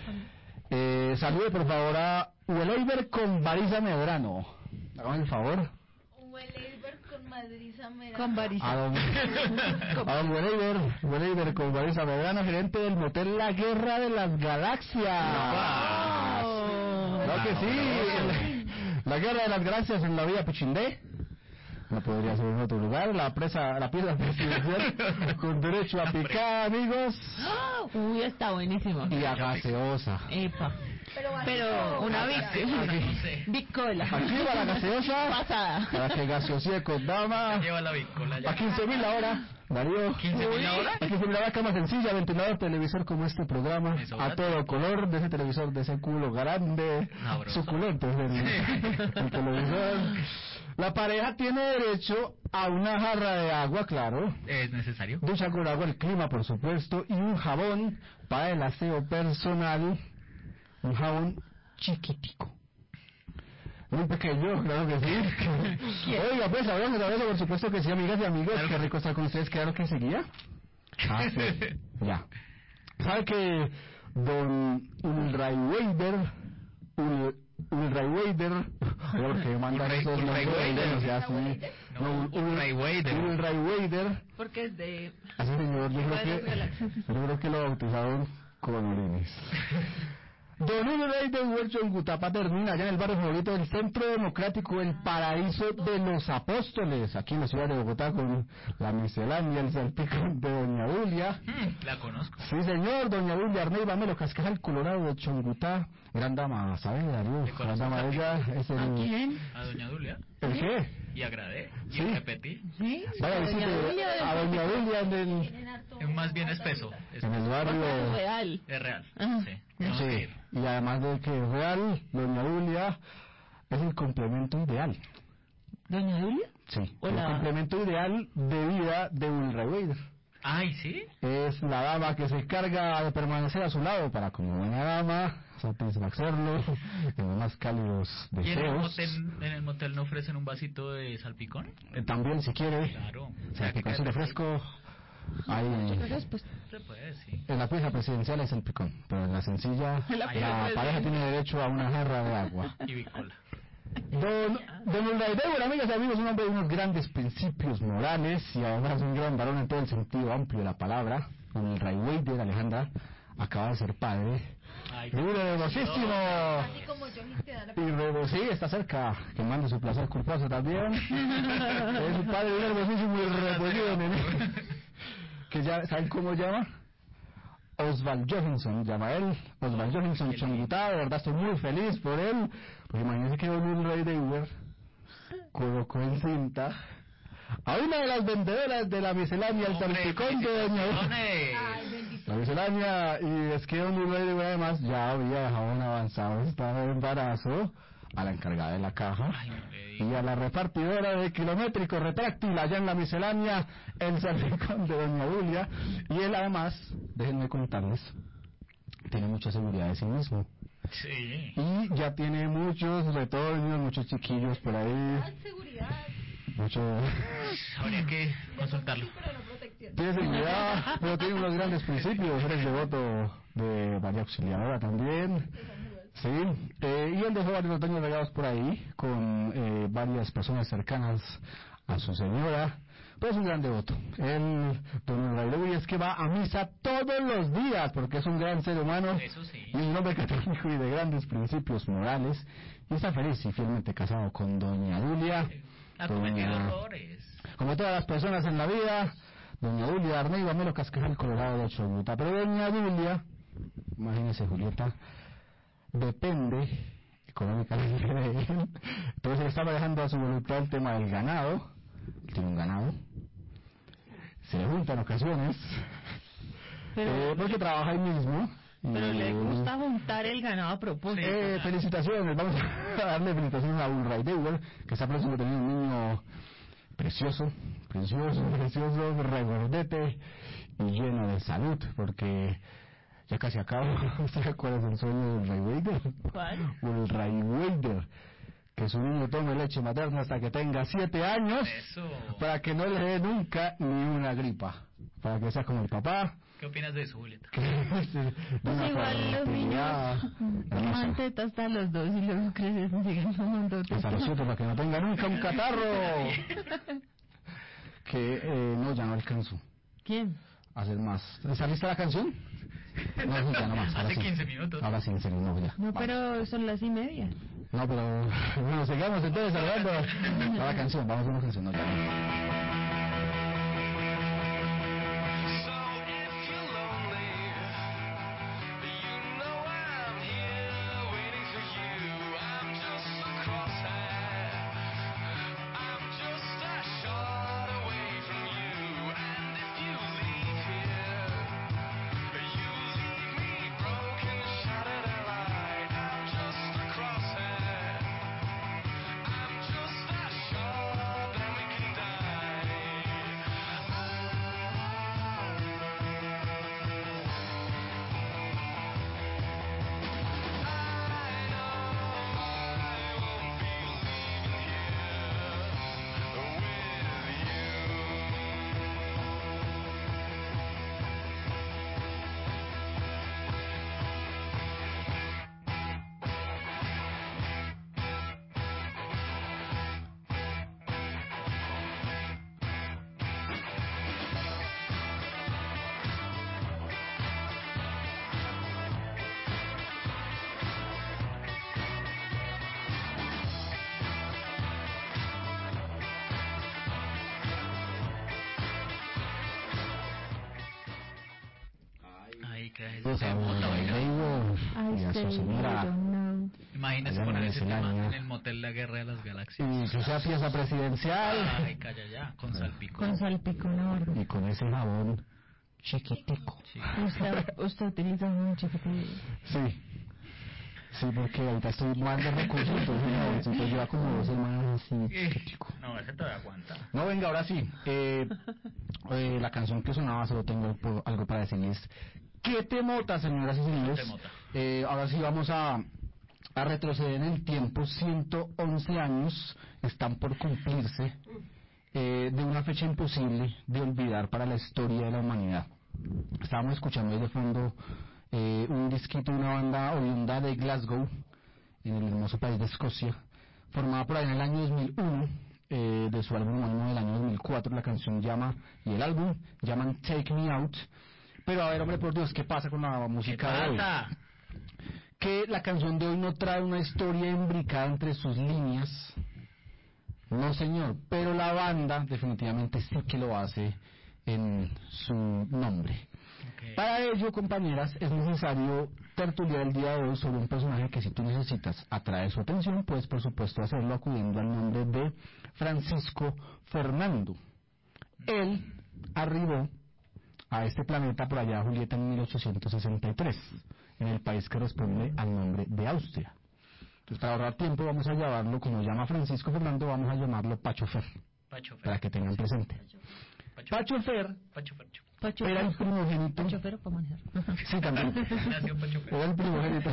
Eh, salude por favor a Ueleiber con Marisa Medrano. Hágame el favor. Ueleiber con Marisa Medrano. Con Marisa. A don, a don Ueleiber, Ueleiber con Marisa Medrano, gerente del motel La Guerra de las Galaxias. Wow. Claro que sí. La Guerra de las Galaxias en la Vía Pichindé. No podría ser en otro lugar. La presa, la pieza presidencial con derecho a picar, amigos. Uy, está buenísimo. Y a gaseosa. Epa. Pero, Pero una Vic- bicola. Aquí va la gaseosa. Pasada. Para que gaseosie con dama. Lleva la bicola ya. A quince mil la hora. Darío. ¿quince mil la hora? A quince mil la hora, cama sencilla, ventilador, televisor como este programa. A todo color, de ese televisor, de ese culo grande. Sabroso. Suculento. El, el televisor. La pareja tiene derecho a una jarra de agua, claro. Es necesario. Ducha con agua, el clima, por supuesto, y un jabón para el aseo personal. Un jabón chiquitico. Muy pequeño, claro que sí. Oiga, pues, abrazo, abrazo, por supuesto que sí, amigas y amigos. Claro. Qué rico estar con ustedes. ¿Qué era lo que seguía? Ah, sí. Ya. ¿Sabe que don Ulraiweider, Ul, Ulraiweider, porque mandan esos nombres, o sea, así. No, Ulraiweider. Ulraiweider. Porque es de... Así, señor, yo creo que, yo creo que lo bautizaron con orines. Don Ulraiweider Huercho en Gutapá termina allá en el barrio favorito del Centro Democrático, el paraíso de los apóstoles, aquí en la ciudad de Bogotá, con la miscelánea, el salpicón de Doña Dulia. Mm, la conozco. Sí, señor, Doña Dulia Arneiva Melo Cascajal Colorado de Chongutá, gran dama, ¿sabe, Darío? Gran dama de ella es el... ¿A quién? A Doña Dulia. ¿El qué? Y agradé. Y Sí. repetí. ¿Sí? Vaya, visite a Doña Dulia en el... Es más bien espeso. Es, En el barrio... Real. es real. Ajá. Sí. Tenemos que Sí, ir. y además de que es real, Doña Dulia es el complemento ideal. ¿Doña Dulia? Sí, Hola. el complemento ideal de vida de Ulraiweider. Ay, ¿sí? Es la dama que se encarga de permanecer a su lado para, como buena dama, satisfacerlo en los más cálidos ¿Y en el, deseos. motel, en el motel no ofrecen un vasito de salpicón? Eh, También, si quiere, Claro. o sea, que consigue fresco. Ahí, Se puede, sí. en la pieza presidencial es el picón, pero en la sencilla, En la la, pieza pareja presidencial. tiene derecho a una jarra de agua. Y bicola. Don, don Ulraiweider, amigas y amigos, un hombre de unos grandes principios morales y además un gran varón en todo el sentido amplio de la palabra. Don Ulraiweider, Alejandra, acaba de ser padre. Ay, Y uno hermosísimo. Así como yo te da la Y luego, sí, está cerca, que mande su placer culposo también. Es un padre un hermosísimo y repollido, nene. Que ya, ¿saben cómo llama? Oswald Johansson, llama él. Oswald Johansson Chongutá, de verdad estoy muy feliz por él. Pues imagínense que Don Ulraiweider colocó en cinta a una de las vendedoras de la miscelánea, el salpicón de Doña Dulia. La miscelánea, y es que Don Ulraiweider además ya había dejado un avanzado estado de embarazo a la encargada de la caja y a la repartidora de kilométrico retráctil allá en la miscelánea, el salpicón de Doña Dulia. Y él además, déjenme contarles, tiene mucha seguridad de sí mismo. Sí. Y ya tiene muchos retornos, muchos chiquillos por ahí. seguridad. Muchos... Habría que consultarlo. Tiene seguridad, pero tiene unos grandes principios. Eres devoto de María Auxiliadora también. Sí, eh, y él dejó varios retoños regados por ahí con eh, varias personas cercanas a su señora. Pero es un gran devoto. Él, don Ulraiweider, es que va a misa todos los días porque es un gran ser humano. Eso sí. Y un hombre católico y de grandes principios morales. Y está feliz y fielmente casado con doña Dulia. Ha cometido Doña- errores. Como todas las personas en la vida, Doña Julia Arney, dame los cascos al Colorado de Choluta. Pero doña Julia, imagínese Julieta, depende económicamente de él. Entonces él está manejando a su voluntad el tema del ganado. Él tiene un ganado. Se le junta en ocasiones. Pero, eh, porque trabaja ahí mismo. Pero y, le gusta juntar el ganado a propósito. Eh, felicitaciones, vamos a darle felicitaciones a un Raidewer, que está próximo a tener un niño precioso, precioso, precioso, regordete y lleno de salud, porque ya casi acabo. ¿Usted cuál es el sueño del Raidewer? ¿Cuál? O el Raidewer, que su niño tome leche materna hasta que tenga siete años. Eso. Para que no le dé nunca ni una gripa, para que sea como el papá. ¿Qué opinas de eso, Julieta? Pues igual los niños toman teta hasta los dos y luego crecen, siguen tomando teta. Hasta los siete, para que no tenga nunca un catarro. Que eh, no, ya no alcanzo. ¿Quién? Hacer más. ¿Está lista la canción? No, no, ya no más. Hace sí. quince minutos. Ahora sí, en serio, no, ya. No, Vamos. pero son las y media. No, pero bueno, sigamos entonces saludando a la canción. Vamos a una canción, no, ya no. Imagínese poner ese tema en el motel La Guerra de las Galaxias. Y que sea pieza presidencial. Ay, calla ya, con salpicón. Con salpicón ahora. Y con ese jabón chiquitico. Usted, usted utiliza un chiquitico. Sí. Sí, porque ahorita estoy mal de recursos, entonces el jaboncito lleva como dos semanas así chiquitico. No, ese todavía aguanta. No, venga, ahora sí. Eh, eh, la canción que sonaba, solo tengo por, algo para decirles. ¿Qué temota, señoras y señores? Eh, ahora sí vamos a... a retroceder en el tiempo. Ciento once años están por cumplirse eh, de una fecha imposible de olvidar para la historia de la humanidad. Estábamos escuchando ahí de fondo eh, un disquito de una banda oriunda de Glasgow, en el hermoso país de Escocia, formada por ahí en el año dos mil uno, eh, de su álbum homónimo del año dos mil cuatro. La canción llama, y el álbum llaman Take Me Out. Pero a ver, hombre, por Dios, ¿qué pasa con la música de hoy? Que la canción de hoy no trae una historia imbricada entre sus líneas. No, señor, pero la banda definitivamente sí que lo hace en su nombre. Okay. Para ello, compañeras, es necesario tertuliar el día de hoy sobre un personaje que, si tú necesitas atraer su atención, puedes por supuesto hacerlo acudiendo al nombre de Francisco Fernando. Él arribó a este planeta por allá, Julieta, en mil ochocientos sesenta y tres, en el país que responde al nombre de Austria. Entonces, para ahorrar tiempo, vamos a llamarlo, como llama Francisco Fernando, vamos a llamarlo Pacho Fer, Pacho Fer. para que tengan presente. Pacho, Pacho Fer, Pacho Fer. Pacho era Fer. el primogénito. Pacho Fer para manejar. Sí, también. Nació Pacho Fer. Era el primogénito.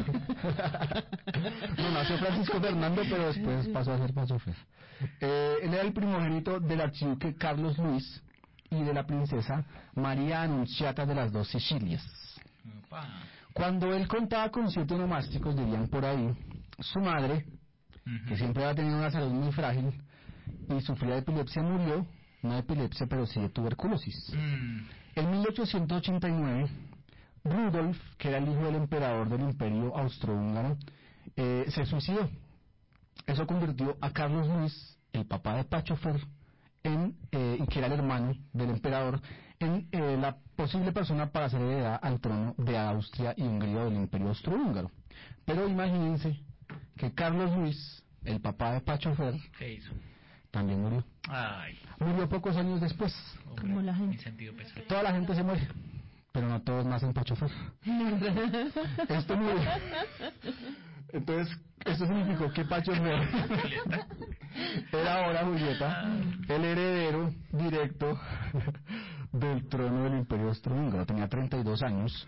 No, nació Francisco Fernando, pero después pasó a ser Pacho Fer. Eh, él era el primogénito del archiduque Carlos Luis y de la princesa María Anunciata de las dos Sicilias. Opa. Cuando él contaba con siete nomásticos, dirían por ahí, su madre, uh-huh. que siempre había tenido una salud muy frágil y sufría de epilepsia, murió, no de epilepsia, pero sí de tuberculosis. Mm. En mil ochocientos ochenta y nueve, Rudolf, que era el hijo del emperador del Imperio Austrohúngaro, eh, se suicidó. Eso convirtió a Carlos Luis, el papá de Pacho Fer, en eh, eh, y que era el hermano del emperador, en eh, la posible persona para ser heredada al trono de Austria y Hungría del Imperio Austrohúngaro. Pero imagínense que Carlos Luis, el papá de Pacho Fer, ¿Qué hizo? también murió. Ay, Murió pocos años después. hombre, Como la gente. mi sentido pésame. Toda la gente se muere, pero no todos nacen Pacho Fer. Esto murió. Entonces, esto significó que Pacho Fer era ahora, Julieta, el heredero directo del trono del Imperio Austrohúngaro. Tenía treinta y dos años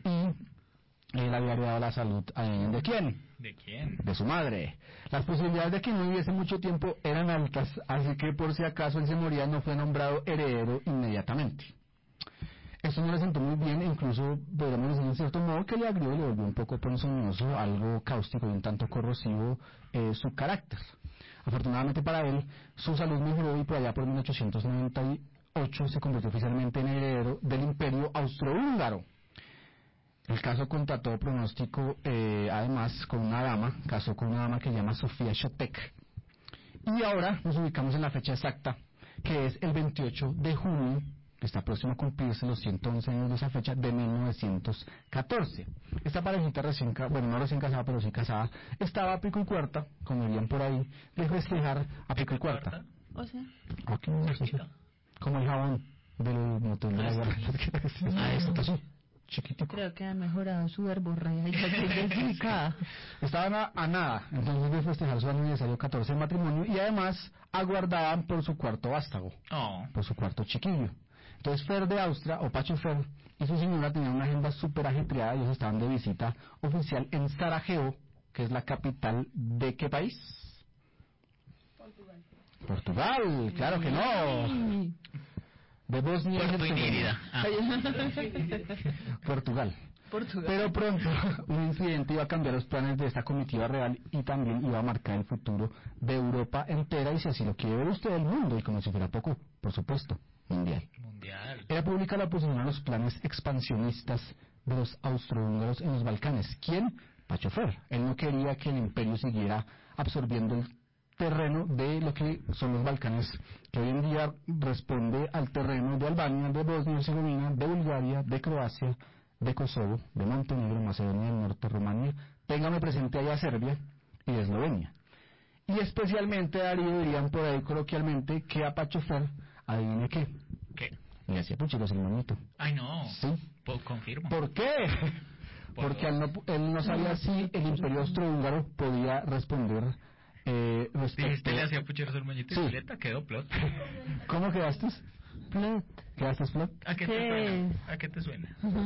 y él había heredado la salud eh, ¿de quién? ¿De quién? De su madre. Las posibilidades de que no viviese mucho tiempo eran altas, así que por si acaso él se moría no fue nombrado heredero inmediatamente. Esto no le sentó muy bien, e incluso podríamos decir en cierto modo que le agrió y le volvió un poco ponzoñoso, algo cáustico y un tanto corrosivo eh, su carácter. Afortunadamente para él, su salud mejoró y por allá por mil ochocientos noventa y ocho se convirtió oficialmente en heredero del Imperio Austrohúngaro. El caso contra todo pronóstico, eh, además, con una dama, casó con una dama que se llama Sofía Chotek. Y ahora nos ubicamos en la fecha exacta, que es el veintiocho de junio, que está próximo a cumplirse los ciento once años de esa fecha, de mil novecientos catorce. Esta parejita recién, ca- bueno, no recién casada, pero sí casada, estaba a pico y cuarta, como dirían por ahí, de festejar a pico y cuarta. O sea, Aquí no es eso. Como el jabón del motor de la guerra. Ah, esto está así, chiquitico. creo que ha mejorado su verborrea y ya estoy desubicada. Estaban a, a nada, entonces de festejar su aniversario catorce de matrimonio y además aguardaban por su cuarto vástago, Oh, por su cuarto chiquillo. Entonces Fer de Austria, o Pacho Fer, y su señora tenían una agenda súper ajetreada. Ellos estaban de visita oficial en Sarajevo, que es la capital de ¿qué país? Portugal. Portugal, claro que no. De Bosnia y Puerto Inírida. Herzegovina. Ah. Portugal. Portugal. Pero pronto un incidente iba a cambiar los planes de esta comitiva real y también iba a marcar el futuro de Europa entera, y si así lo quiere ver usted, del mundo, y como si fuera poco, por supuesto, mundial. Mundial. Era pública la oposición a los planes expansionistas de los austrohúngaros en los Balcanes. ¿Quién? Pacho Fer. Él no quería que el imperio siguiera absorbiendo el terreno de lo que son los Balcanes, que hoy en día responde al terreno de Albania, de Bosnia y Herzegovina, de Bulgaria, de Croacia, de Kosovo, de Montenegro, Macedonia del Norte, Rumania, téngame presente allá Serbia y de Eslovenia. Y especialmente, Darío, dirían por ahí coloquialmente, que a Pacho Fer, adivine qué, ¿Qué? le hacía puchitos el monito. Ay, no. Sí. Po- confirmo. ¿Por qué? Por Porque dos. él no, él no sabía si el imperio austrohúngaro podía responder eh, respecto... Dijiste le hacía pucheros al moñito y Sí. Julieta quedó plot. ¿Cómo quedaste? Plot. ¿Quedaste plot? ¿A qué ¿Qué te suena? es? ¿A qué te suena?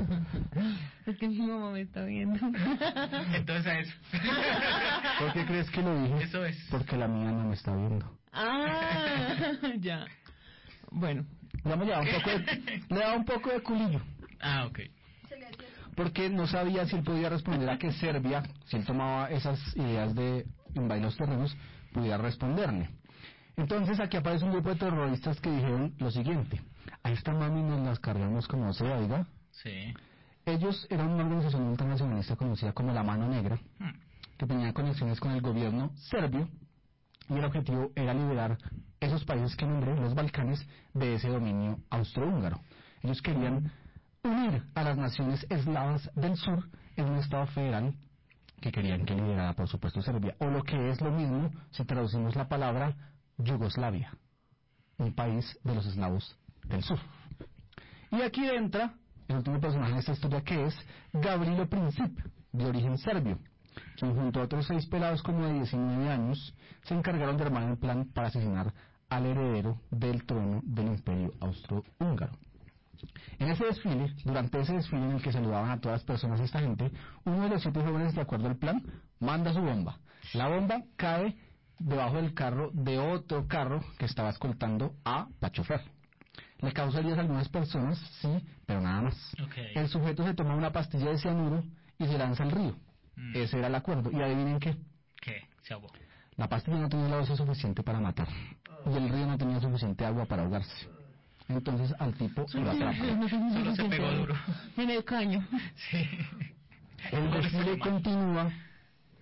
Es que mi mamá me está viendo. Entonces a eso. ¿Por qué crees que lo dije? Eso es. Porque la mía no me está viendo. Ah, ya. Bueno. Le damos ya un poco de, le daba un poco de culillo. Ah, ok. Porque no sabía si él podía responder a que Serbia, si él tomaba esas ideas de invadir los terrenos, pudiera responderle. Entonces aquí aparece un grupo de terroristas que dijeron lo siguiente: a esta mami nos las cargamos como sea, oiga. Sí. Ellos eran una organización internacionalista conocida como la Mano Negra, Hmm. que tenía conexiones con el gobierno serbio, y el objetivo era liberar esos países que nombré, los Balcanes, de ese dominio austrohúngaro. Ellos querían unir a las naciones eslavas del sur en un estado federal que querían que liderara, por supuesto, Serbia, o lo que es lo mismo si traducimos la palabra, Yugoslavia, un país de los eslavos del sur. Y aquí entra el último personaje de esta historia, que es Gavrilo Princip, de origen serbio, quien junto a otros seis pelados como de diecinueve años se encargaron de armar un plan para asesinar al heredero del trono del Imperio Austrohúngaro. En ese desfile, durante ese desfile en el que saludaban a todas las personas esta gente, uno de los siete jóvenes, de acuerdo al plan, manda su bomba. La bomba cae debajo del carro de otro carro que estaba escoltando a Pacho Fer. Le causa heridas a algunas personas, sí, pero nada más. Okay. El sujeto se toma una pastilla de cianuro y se lanza al río. Mm. Ese era el acuerdo. Y adivinen qué. ¿Qué? Se ahogó. La pastilla no tenía la dosis suficiente para matar. Y el río no tenía suficiente agua para ahogarse. Entonces al tipo lo atrapa. Solo se pegó duro. En el caño. Sí. El desfile continúa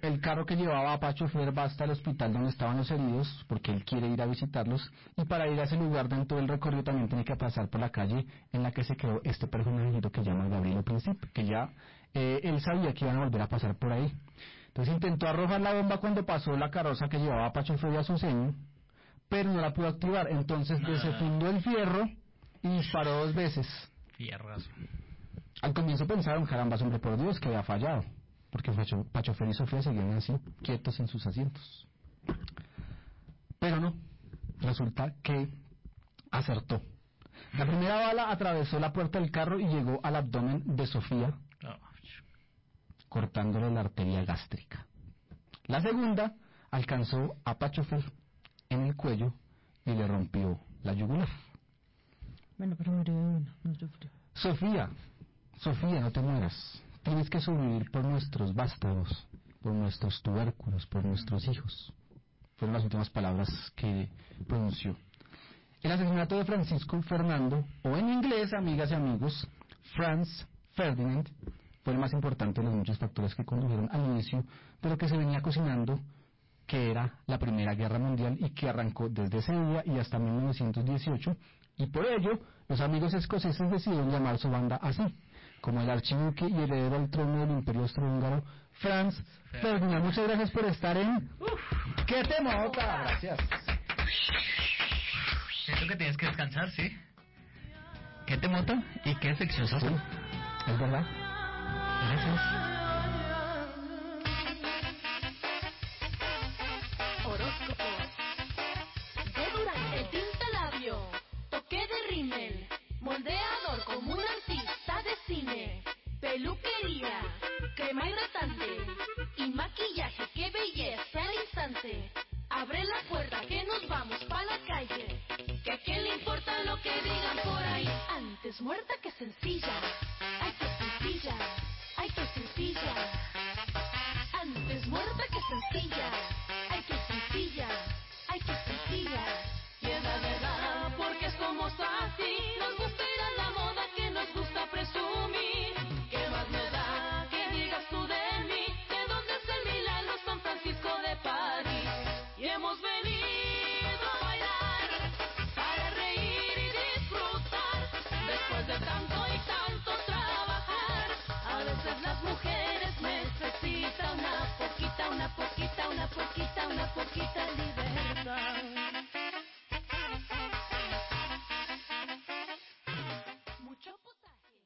el carro que llevaba a Pacho Fer va hasta el hospital donde estaban los heridos, porque él quiere ir a visitarlos, y para ir a ese lugar dentro del recorrido también tiene que pasar por la calle en la que se quedó este personajito que llama Gabriel Príncipe, que ya eh, él sabía que iban a volver a pasar por ahí. Entonces intentó arrojar la bomba cuando pasó la carroza que llevaba a Pacho Fer y a Azucena, pero no la pudo activar, entonces Nah. desenfundó el fierro y disparó dos veces. Fierrazo. Al comienzo pensaron, caramba, hombre, por Dios, que había fallado, porque Pacho, Pacho Fer y Sofía seguían así, quietos en sus asientos. Pero no, resulta que acertó. La primera bala atravesó la puerta del carro y llegó al abdomen de Sofía, cortándole la arteria gástrica. La segunda alcanzó a Pacho Fer en el cuello y le rompió la yugular. Bueno, pero murió de una, no sufrió. Sofía, Sofía, no te mueras. Tienes que sobrevivir por nuestros vástagos, por nuestros tubérculos, por nuestros hijos. Fueron las últimas palabras que pronunció. El asesinato de Francisco Fernando, o en inglés, amigas y amigos, Franz Ferdinand, fue el más importante de los muchos factores que condujeron al inicio de lo que se venía cocinando, que era la Primera Guerra Mundial y que arrancó desde ese día y hasta mil novecientos dieciocho, y por ello los amigos escoceses decidieron llamar su banda así, como el archiduque y heredero al trono del Imperio Austrohúngaro, Franz Ferdinand. Muchas gracias por estar en ¿Qué te mota? Gracias. Siento que tienes que descansar, ¿sí? ¿Qué te mota? Y qué sexoso. Sí, es verdad. Gracias. Horóscopo de Durante Tintalabio, toque de rímel, moldeador como un artista de cine, peluquería, crema hidratante y maquillaje, qué belleza al instante. Abre la puerta que nos vamos pa' la calle, que a quién le importa lo que digan por ahí. Antes muerta que sencilla, ay que sencilla, ay que sencilla. Antes muerta que sencilla, ay que sencilla, ay que sencilla. Y es la verdad, porque somos así, nos gusta ir a la moda que nos gusta presumir. ¿Qué más me da que digas tú de mí? ¿De dónde es el Milano, San Francisco de París? Y hemos venido a bailar para reír y disfrutar. Después de tanto y tanto trabajar, a veces las mujeres necesitan una poquita, una poquita, una poquita, una poquita libertad. Mucho potaje.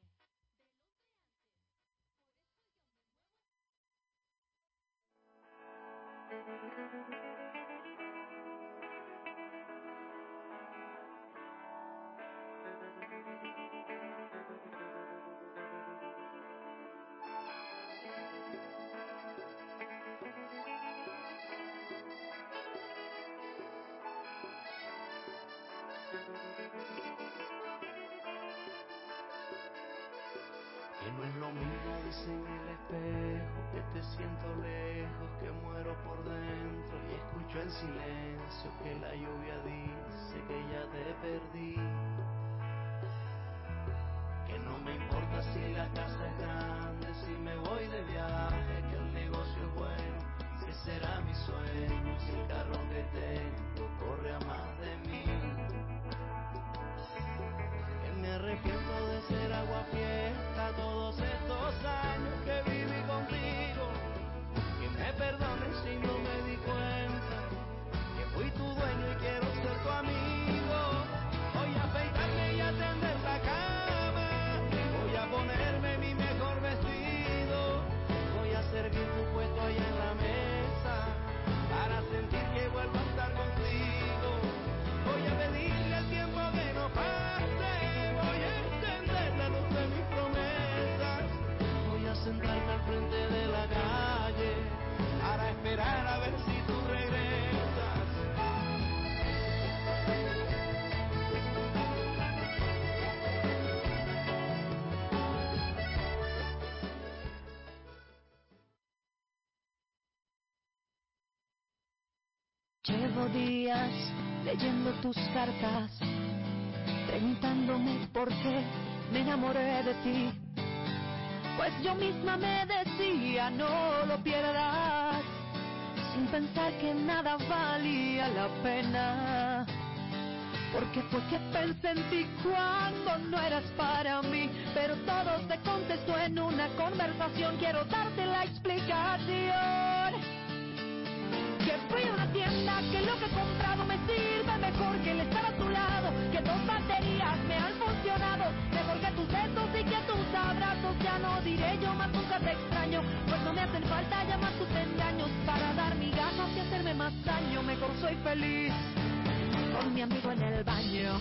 Que no es lo mismo, dice en el espejo, que te siento lejos, que muero por dentro y escucho en silencio que la lluvia dice que ya te perdí. Que no me importa si la casa es grande, si me voy de viaje, que el negocio es bueno, si será mi sueño, si el carro que tengo corre a más de mil. Que me arrepiento de ser agua fiesta todos estos años que viví contigo. Que me perdones si no me di cuenta que fui tu dueño y quiero ser tu amigo. Voy a afeitarme y a tender la cama, voy a ponerme mi mejor vestido, voy a servir tu puesto allá en la mesa para sentir que vuelvo a estar contigo. Voy a pedirle al tiempo que no pase, voy a encender la luz de mis promesas, voy a sentarme al frente de la calle para esperar a ver si tú regresas. Llevo días leyendo tus cartas, preguntándome por qué me enamoré de ti. Pues yo misma me decía, no lo pierdas, sin pensar que nada valía la pena. Porque fue que pensé en ti cuando no eras para mí, pero todo se contestó en una conversación. Quiero darte la explicación. Que fui a una tienda, que lo que he comprado me sirve mejor que el estar a tu lado, que dos baterías me han funcionado mejor que tus besos y que tus abrazos. Ya no diré yo más nunca te extraño, pues no me hacen falta ya más tus engaños para dar migajas y hacerme más daño. Mejor soy feliz con mi amigo en el baño.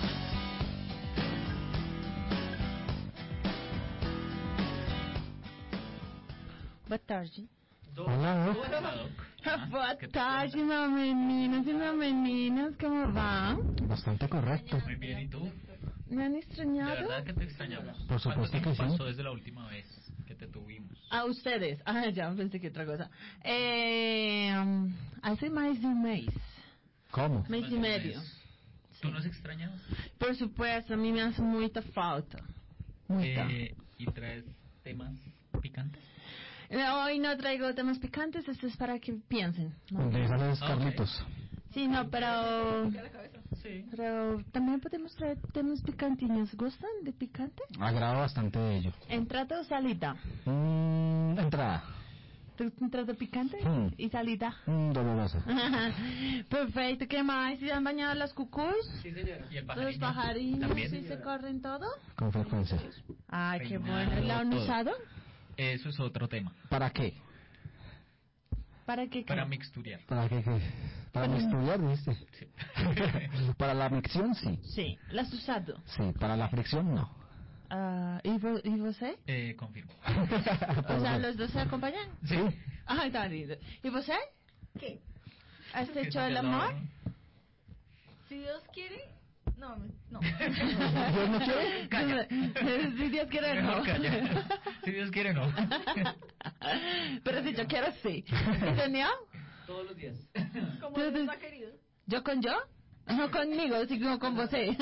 Boa tarde. Hola. Boa tarde, meus meninos e minhas meninas, como vão? Bastante correcto. Muy bien, ¿y tú? ¿Me han De extrañado? verdad que te extrañamos. Por ¿Cuánto supuesto tiempo que sí. pasó desde la última vez que te tuvimos? A ustedes. Ah, ya pensé que otra cosa. Eh, um, hace más de un mes. ¿Cómo? Mês e medio. ¿Tú nos extrañabas? Por supuesto, a mí me hace muita falta. Muita. Eh, ¿Y traes temas picantes? Hoy no traigo temas picantes, esto es para que piensen. ¿no? De esas Ah, Carlitos. Sí, no, pero... Sí. Pero también podemos traer temas picantinos. ¿Gustan de picante? Agrado bastante de ello. ¿Entrada o salida? Mm, entrada. ¿Tú entrada picante? Mm. ¿Y salida? Mm, dolorosa. Perfecto, ¿qué más? ¿Se han bañado las cucús? Sí, señora. ¿Y el ¿Los pajarito? pajarinos? ¿También? ¿Sí se corren todo? Con frecuencia. Ay, qué Peinado, bueno. ¿La han todo. usado? Eso es otro tema. ¿Para qué? ¿Para qué? Para qué? mixturear. ¿Para qué? qué? Para mixturear, ¿viste? Sí. Para la micción, sí. Sí, ¿las has usado? Sí, para la fricción, no. Ah, ¿y, vo- ¿Y você? Eh, confirmo. O sea, ¿los dos se acompañan? Sí. Ay, tan lindo. ¿Y você? ¿Qué? ¿Has Que hecho no, el no. amor? Si Dios quiere, no, me- no. ¿Dios no quiere? Calla. Si Dios quiere, no. Mejor calla. Si Dios quiere, no. Pero si yo quiero, sí. ¿Y Daniel? Todos los días. Como Tú- Dios tú- ha querido. ¿Yo con yo? No conmigo, sino con você.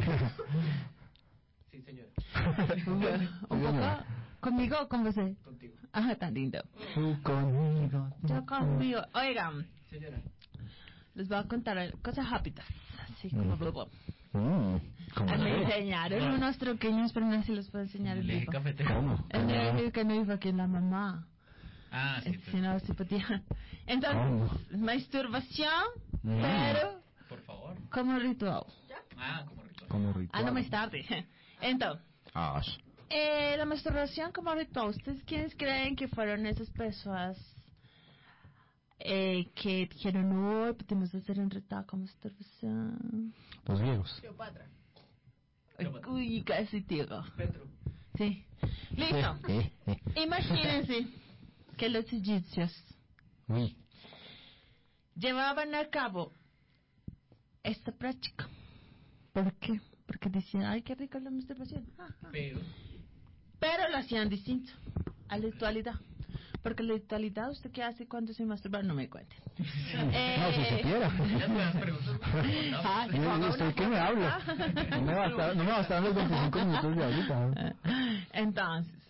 Sí, señora. Un poco. ¿Conmigo o con você? Contigo. Ah, tan lindo. Tú conmigo. tú Yo conmigo. Oigan, Señora. les voy a contar cosas rápidas. Así como Mm. bla, bla. Mm, ¿cómo Ah, me qué? enseñaron unos truquillos, pero no se los puedo enseñar El en eje vivo. cafetero. ¿Cómo? El eje que no iba aquí la mamá. Ah, sí. Eh, Si no, se podía. Entonces, ¿Cómo? masturbación, Mm. pero Por favor. como ritual. Ah, como ritual. Como ritual. Ah, no más tarde. Entonces, Ah, eh, la masturbación como ritual. ¿Ustedes quiénes creen que fueron esas personas eh, que dijeron, no, podemos hacer un ritual con masturbación? los griegos. Cleopatra. Uy, casi digo. Petro. Sí. Listo. Eh, eh, eh. Imagínense que los egipcios Uy. llevaban a cabo esta práctica. ¿Por qué? Porque decían, ay, qué rica la masturbación. Ah, ah. Pero. Pero lo hacían distinto a la actualidad. Porque la actualidad, ¿usted qué hace cuando se masturba? No me cuenten. No, si supiera. Las buenas preguntas. Ay, Yo- ponga ¿Usted una qué me foto habla? acá. No me basta- no me bastaron los veinticinco minutos de ahorita. Entonces,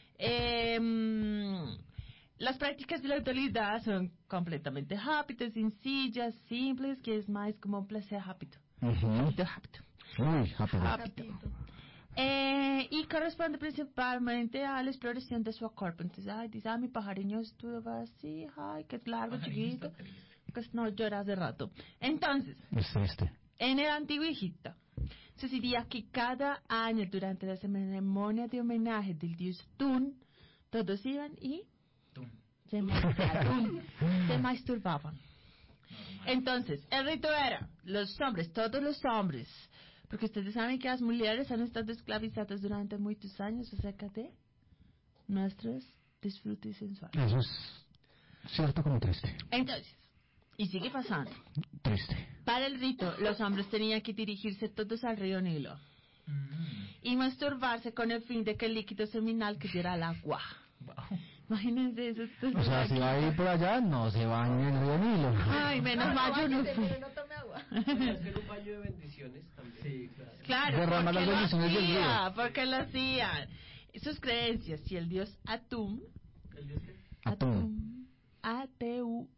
em, las prácticas de la actualidad son completamente rápidas, sencillas, simples, que es más como un placer rápido. Ujú. Rápido, rápido. Uy, rápido. Rápido. Eh, y corresponde principalmente a la exploración de su cuerpo. Entonces, ay, dice, ah, mi pajarillo estuvo así, ay, qué largo, chiquito. Pues no lloras de rato. Entonces, Es este. en el antiguo Egipto, sucedía que cada año durante la ceremonia de homenaje del dios Tun, todos iban y Tum. se, masturbaban. se masturbaban. Entonces, el rito era, los hombres, todos los hombres, porque ustedes saben que las mujeres han estado esclavizadas durante muchos años acerca de nuestros disfrutes sensuales. Eso es cierto como triste. Entonces, y sigue pasando. Triste. Para el rito, los hombres tenían que dirigirse todos al río Nilo Mm. y masturbarse con el fin de que el líquido seminal cayera al agua. Wow. Imagínense eso. O sea, si va a ir por allá, no se bañe en el río Nilo. Ay, menos mal yo no fui. Pero no tome agua. Hacer un baño de bendiciones también. Sí, claro. Claro, Derramar porque las lo bendiciones del hacía, río. porque lo hacían. Sus creencias, si el dios Atum, ¿El dios qué? Atún. A T U M,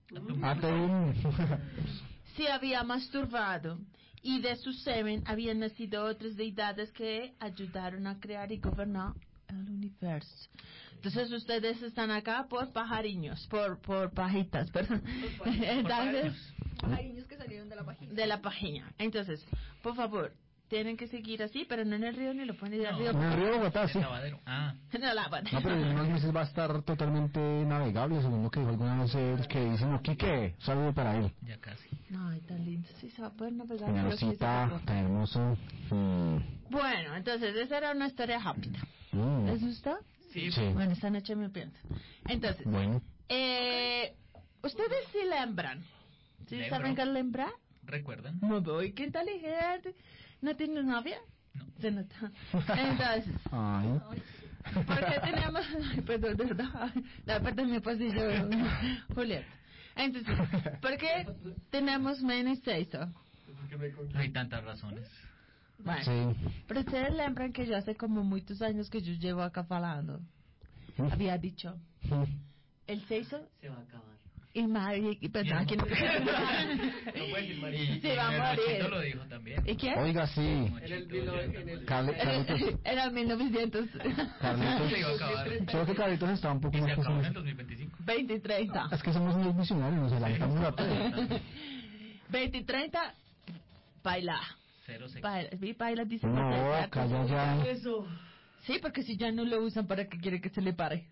se había masturbado y de su semen habían nacido otras deidades que ayudaron a crear y gobernar el universo. Entonces ustedes están acá por pajariños, por por pajitas, perdón. Entonces, Pajariños que salieron de la página. de la página. Entonces, por favor, tienen que seguir así, pero no en el río ni lo ponen en el río. En el río Bogotá, sí. Ah. No, lavadero. No, pero en unos meses va a estar totalmente navegable, según lo que dijo alguna vez el que dice, no, Quique, un saludo para él. Ya casi. Ay, tan lindo. Sí, se va a poder navegar. Una pero sí se rosita, va a tan hermoso. Mm. Bueno, entonces esa era una historia rápida. Mm. ¿Les gustó? Sí. Sí. Bueno, esta noche me pienso. Entonces, Bueno. eh, ¿ustedes sí lembran? ¿Sí Lembro. saben qué es lembrar? ¿Recuerdan? No voy, qué inteligente. ¿No tiene novia? No. Se nota. Entonces, Ay. ¿por qué tenemos...? Ay, perdón, de verdad. La parte de mi pasillo, Julieta. Entonces, ¿por qué tenemos menos sexo? Hay tantas razones. Bueno, Sí. pero ustedes lembran que yo hace como muchos años que yo llevo acá falando. Había dicho, el sexo Se va a acabar. y Mari, y perdón, aquí no No puedes decir María. se va a Luchito lo morir. dijo también. ¿Y quién? Oiga, sí. En el, vino- en el, Carle- Carlitos. Era mil novecientos Carlitos. Se iba a acabar. Creo que Carlitos está un poco Y se más acabó en el pesado. dos mil veinticinco. veinte y treinta. Es que somos muy visionarios, nos adelantamos rápido. veinte y treinta, baila. Cero sexo. Baila, vi, baila, dice que No, se- calla ya. Eso. Sí, porque si ya no lo usan, ¿para qué quiere que se le pare?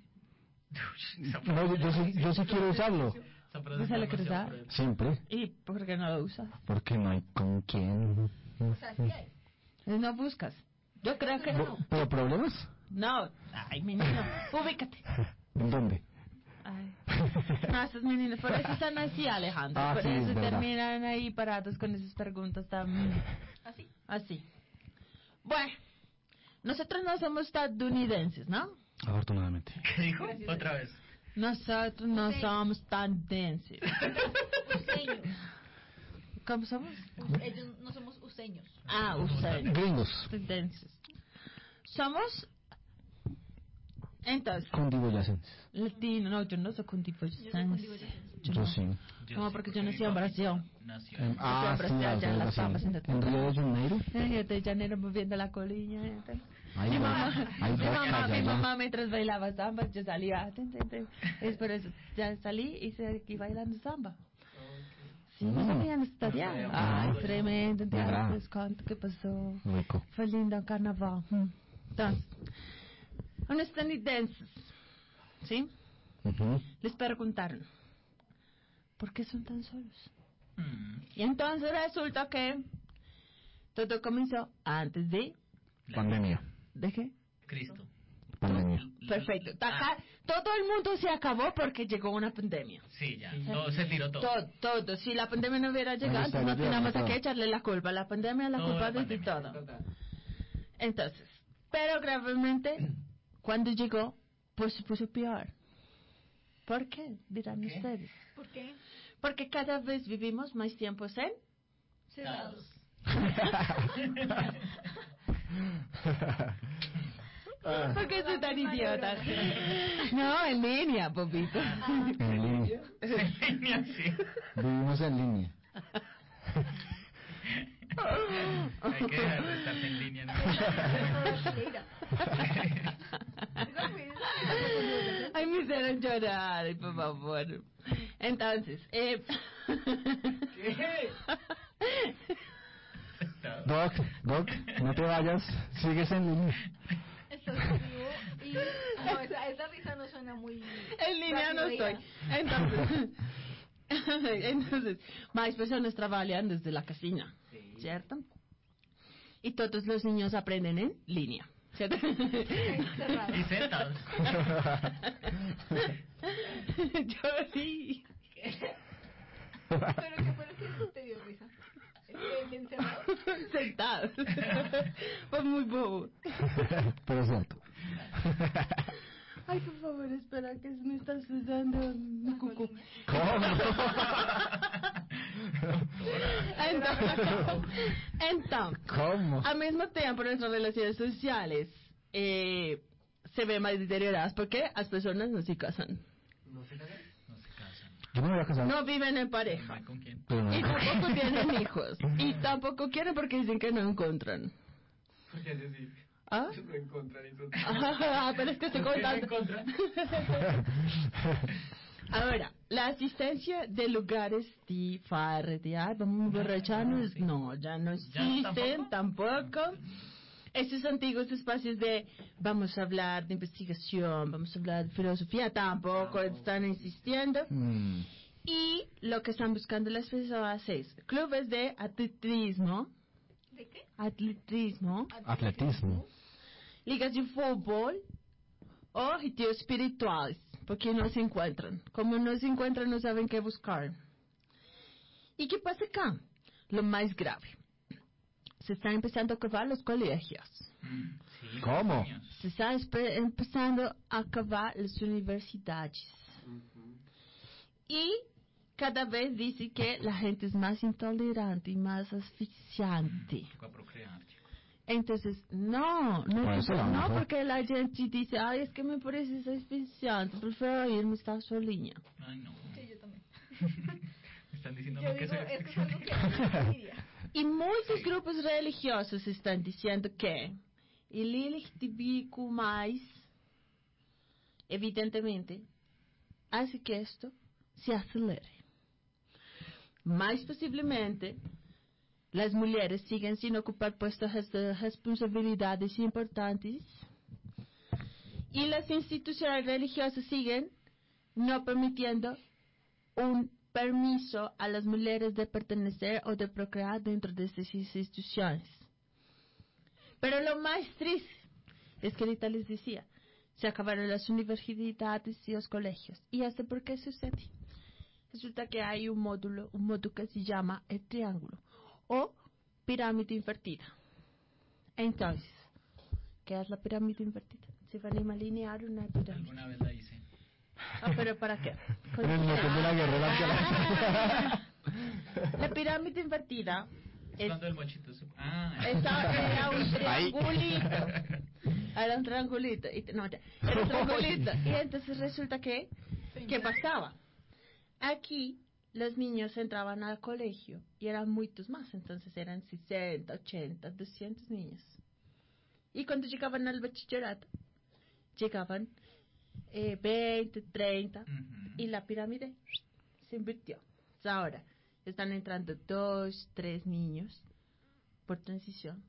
No, yo, yo sí, yo sí quiero usarlo. Esa frase ¿No se es le quiere demasiado usar? cruel. Siempre. ¿Y por qué no lo usas? Porque no hay con quién. O sea, sí hay. No buscas. Yo creo que no. ¿Pero problemas? No. Ay, mi niño, ubícate. ¿En dónde? Ay. No, esos meninos, por eso están así, Alejandro. Ah, por sí, eso es verdad. terminan ahí parados con esas preguntas tan... Así. Así. Bueno, nosotros no somos estadounidenses, ¿no? Afortunadamente. ¿Qué dijo? Otra vez. Nosotros no Sí. somos estadounidenses. Useños. ¿Cómo somos? Ellos no somos useños. Ah, ustedes. Gringos. Estadounidenses. Somos... Entonces, Cundiboyacenses. latino, no, yo no soy cundiboyacense. Yo Yo no. sí. No, porque yo nací en Brasil. Nació. Em, ah, Siempre sí, estoy las allá en dos, las sí. papas, en En Río de Janeiro. Río de Janeiro moviendo la colina. Ahí Mi va. mamá, Ahí mi va, mamá, calla mi ya. mamá mientras bailaba samba, yo salía. tin, tin, tin. Es por eso, ya salí y seguí aquí bailando samba. Sí, no Mm. sabían estudiar. Ah. Ay, tremendo. Me agrada. Les cuento qué pasó. Rico. Fue lindo el carnaval. Mm. Entonces, unos estadounidenses, ¿sí? Ujú. Les preguntaron, ¿por qué son tan solos? Mm. Y entonces resulta que todo comenzó antes de... Pandemia. ¿De qué? Cristo. Pandemia. Perfecto. Acá, todo el mundo se acabó porque llegó una pandemia. Sí, ya. Todo, se tiró todo. Todo, todo. Si la pandemia no hubiera llegado, Ahí entonces está, no ya teníamos todo. a qué echarle la culpa. La pandemia es la Todo culpa la de pandemia. todo. Entonces, pero gravemente, cuando llegó, pues se puso peor. ¿Por qué? Dirán ¿Por qué? ustedes. ¿Por qué? Porque cada vez vivimos más tiempos en... Cerrados. ¿Por qué soy tan idiota? No, en línea, Popito. En línea. En línea, sí. Vivimos en línea. Hay que dejar de estarse en línea. ¿no? Ay, me hicieron llorar, ay, por favor. Entonces, eh... Doc, Doc, no te vayas. Sigues en línea. Estás vivo y... No, esa, esa risa no suena muy... En línea no estoy. rápida. Entonces, entonces, más personas trabajan desde la casina, ¿cierto? Y todos los niños aprenden en línea, ¿cierto? Y sentados. Yo sí. Pero qué fue lo que te dio risa. ¿El encerrado? Sentados. Fue muy bobo. Pero es cierto. Ay, por favor, espera que me estás usando mi cucú. ¿Cómo? Entonces, entonces, ¿Cómo? al mismo tiempo nuestras relaciones sociales eh, se ven más deterioradas porque las personas no se casan. ¿No se casan? No se casan. Yo me voy a casar. no viven en pareja. ¿Con quién? Pero no. Y tampoco tienen hijos. Y tampoco quieren porque dicen que no encuentran. Porque es decir, ¿Ah? no encontrar y son- Ah, pero es que estoy ¿Por qué no contando. encontrar? Ahora, la asistencia de lugares de farretear, vamos a emborracharnos, no, ya no existen tampoco. Esos antiguos espacios de vamos a hablar de investigación, vamos a hablar de filosofía, tampoco están existiendo. Mm. Y lo que están buscando las personas es clubes de atletismo. ¿De qué? Atletismo. Atletismo. Ligas de fútbol o retiros espirituales, porque no se encuentran. Como no se encuentran, no saben qué buscar. ¿Y qué pasa acá? Lo más grave. Se están empezando a acabar los colegios. Sí, ¿Cómo? niños. Se están espe- empezando a acabar las universidades. Y cada vez dice que la gente es más intolerante y más asfixiante. Toca procrear, chico. Entonces, no, no, Por eso la no, mejor. porque la gente dice, ay, es que me parece asfixiante, prefiero irme a estar solinha. Ay, no. Sí, yo también. Me están diciendo Yo a mí que digo, soy es que es algo que me envidia. Y muitos grupos religiosos estão dizendo que ele tibico mais, evidentemente, hace que esto se acelere. Mais possivelmente, las mulheres siguen sin ocupar puestos de responsabilidades importantes y las instituciones religiosas siguen no permitiendo un permiso a las mujeres de pertenecer o de procrear dentro de estas instituciones. Pero lo más triste es que ahorita les decía, se acabaron las universidades y los colegios. ¿Y esto por qué sucede? Resulta que hay un módulo, un módulo que se llama el triángulo o pirámide invertida. Entonces, ¿qué es la pirámide invertida? Se va a alinear una pirámide. Alguna vez la hice. Ah, pero ¿para qué? En el motor de la guerra de las galaxias. La pirámide invertida Es es, cuando el mochito se... Ah. esa- era un Ahí. triangulito. Era un triangulito. Y, no, era un triangulito. Y entonces resulta que, ¿qué pasaba? Aquí los niños entraban al colegio y eran muchos más. Entonces eran sesenta, ochenta, doscientos niños. Y cuando llegaban al bachillerato, llegaban eh, veinte, treinta, Ujú. y la pirámide se invirtió. O sea, ahora están entrando dos, tres niños por transición.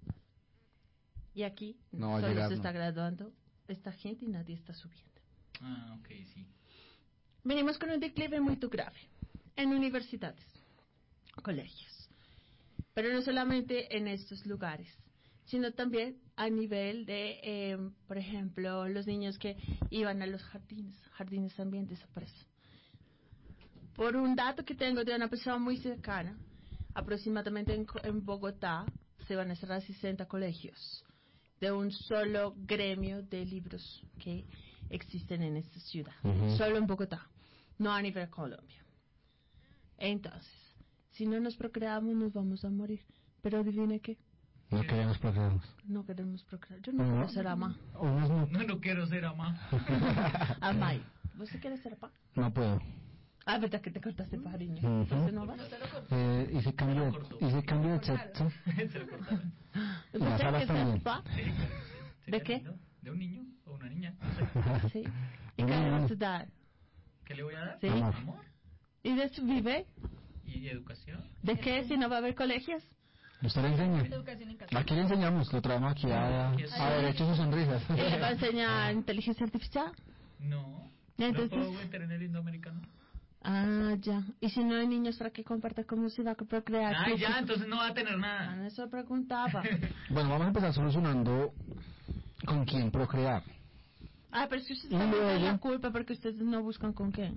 Y aquí No va a solo llegar, se no. está graduando esta gente y nadie está subiendo. Ah, ok, sí. Venimos con un declive muy grave en universidades, colegios, pero no solamente en estos lugares, sino también a nivel de, eh, por ejemplo, los niños que iban a los jardines, jardines también desaparecen. Por un dato que tengo de una persona muy cercana, aproximadamente en, Co- en Bogotá se van a cerrar sesenta colegios de un solo gremio de libros que existen en esta ciudad, Ujú. solo en Bogotá, no a nivel Colombia. Entonces, si no nos procreamos nos vamos a morir, pero adivine qué, No queremos procrearnos. no queremos procrear, yo no No. quiero ser ama. Unos no. No, no quiero ser ama. Amay, ¿vos quieres ser apa? No puedo. Ah, verdad que te cortaste pariño, Ujú. entonces no vas. Eh, hice cambio de, hice cambio de sexo. Se lo cortaron. Y las alas también. Sí, ¿De ¿sería qué? lindo? ¿De un niño o una niña? No sé. Sí. ¿Y qué le vas a dar? ¿Qué le voy a dar? Sí. Amor. Amor. ¿Y de eso vive? ¿Y educación? ¿De qué si no va a haber colegios? ¿Usted le enseña? Educación en casa. Aquí le enseñamos, lo traemos aquí a, a derechos y sonrisas. ¿Y le va a enseñar inteligencia artificial? No. Entonces- ¿No puedo meter en el indoamericano? Ah, ya. ¿Y si no hay niños para que comparta cómo se va a procrear? Ay, ¿Qué- ya, qué- entonces no va a tener nada. Ah, eso preguntaba. Bueno, vamos a empezar solucionando con quién procrear. Ah, pero es que ustedes Y también tienen luego- la culpa porque ustedes no buscan con quién.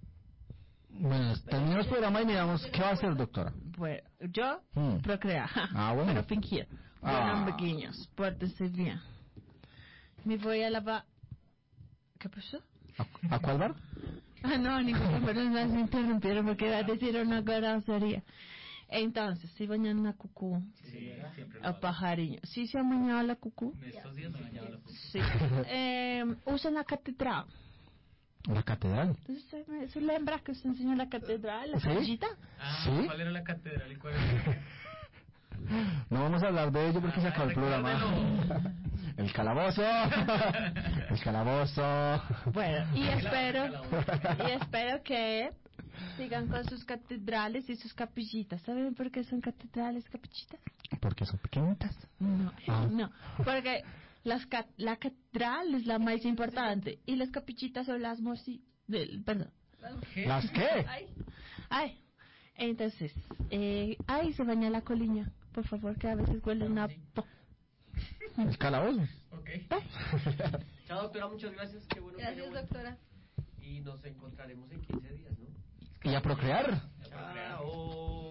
Bueno, terminamos el programa y miramos qué va a hacer, doctora. Bueno, yo Hmm. procrear. Ah, bueno. Pero fingir. Ah. Bueno, amiguinhos, pórtense bien. Me voy a lavar. ¿Qué pasó? ¿A, a cuál bar? Ah, no, ningún pero me interrumpieron porque iba a decir una grosería. Entonces, si bañan una cucú. Sí, siempre lo A hago. pajarillo. ¿Sí se ha bañado la cucú? En estos días me he bañado la puta. Sí. eh, usan la catedral. La catedral. Entonces, usted me- eso lembra que usted enseñó la catedral, la ¿Sí? capillita. Ah, ¿Sí? ¿cuál era la catedral y cuál era? No vamos a hablar de ello porque se acabó el programa. El calabozo. El calabozo. Bueno, y espero, y espero que sigan con sus catedrales y sus capillitas. ¿Saben por qué son catedrales, capillitas? Porque son pequeñitas. No, Ah. no, porque las ca- la catedral es la más importante y las capillitas son las morci... del- perdón. ¿Las qué? Ay, ay. Entonces, eh, ay, se baña la coliña, por favor, que a veces huele una... po- El calabozo. Ok. Chao, doctora, muchas gracias. Qué bueno que Gracias, haya vuelto. doctora. Y nos encontraremos en quince días, ¿no? Y a procrear. Chao.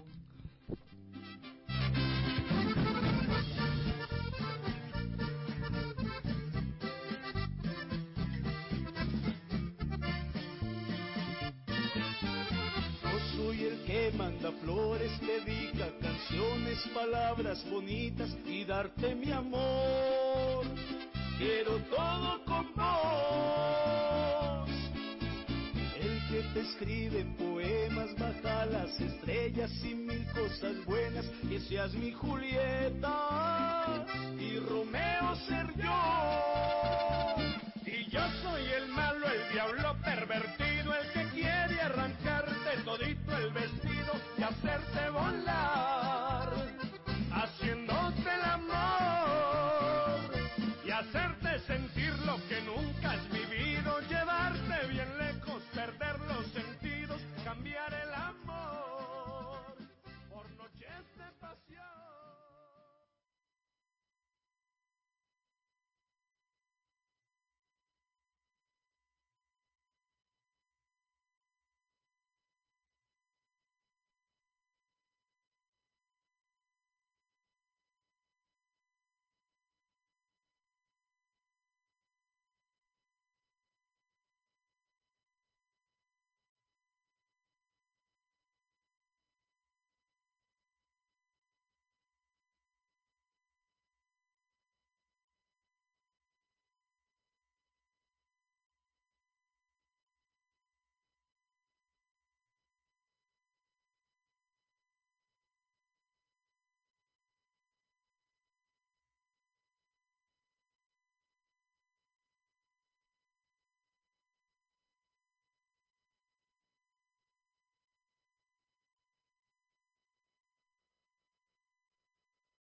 Yo soy el que manda flores, dedica canciones, palabras bonitas y darte mi amor. Quiero todo con vos. El que te escribe poemas, baja las estrellas y mil cosas buenas, que seas mi Julieta.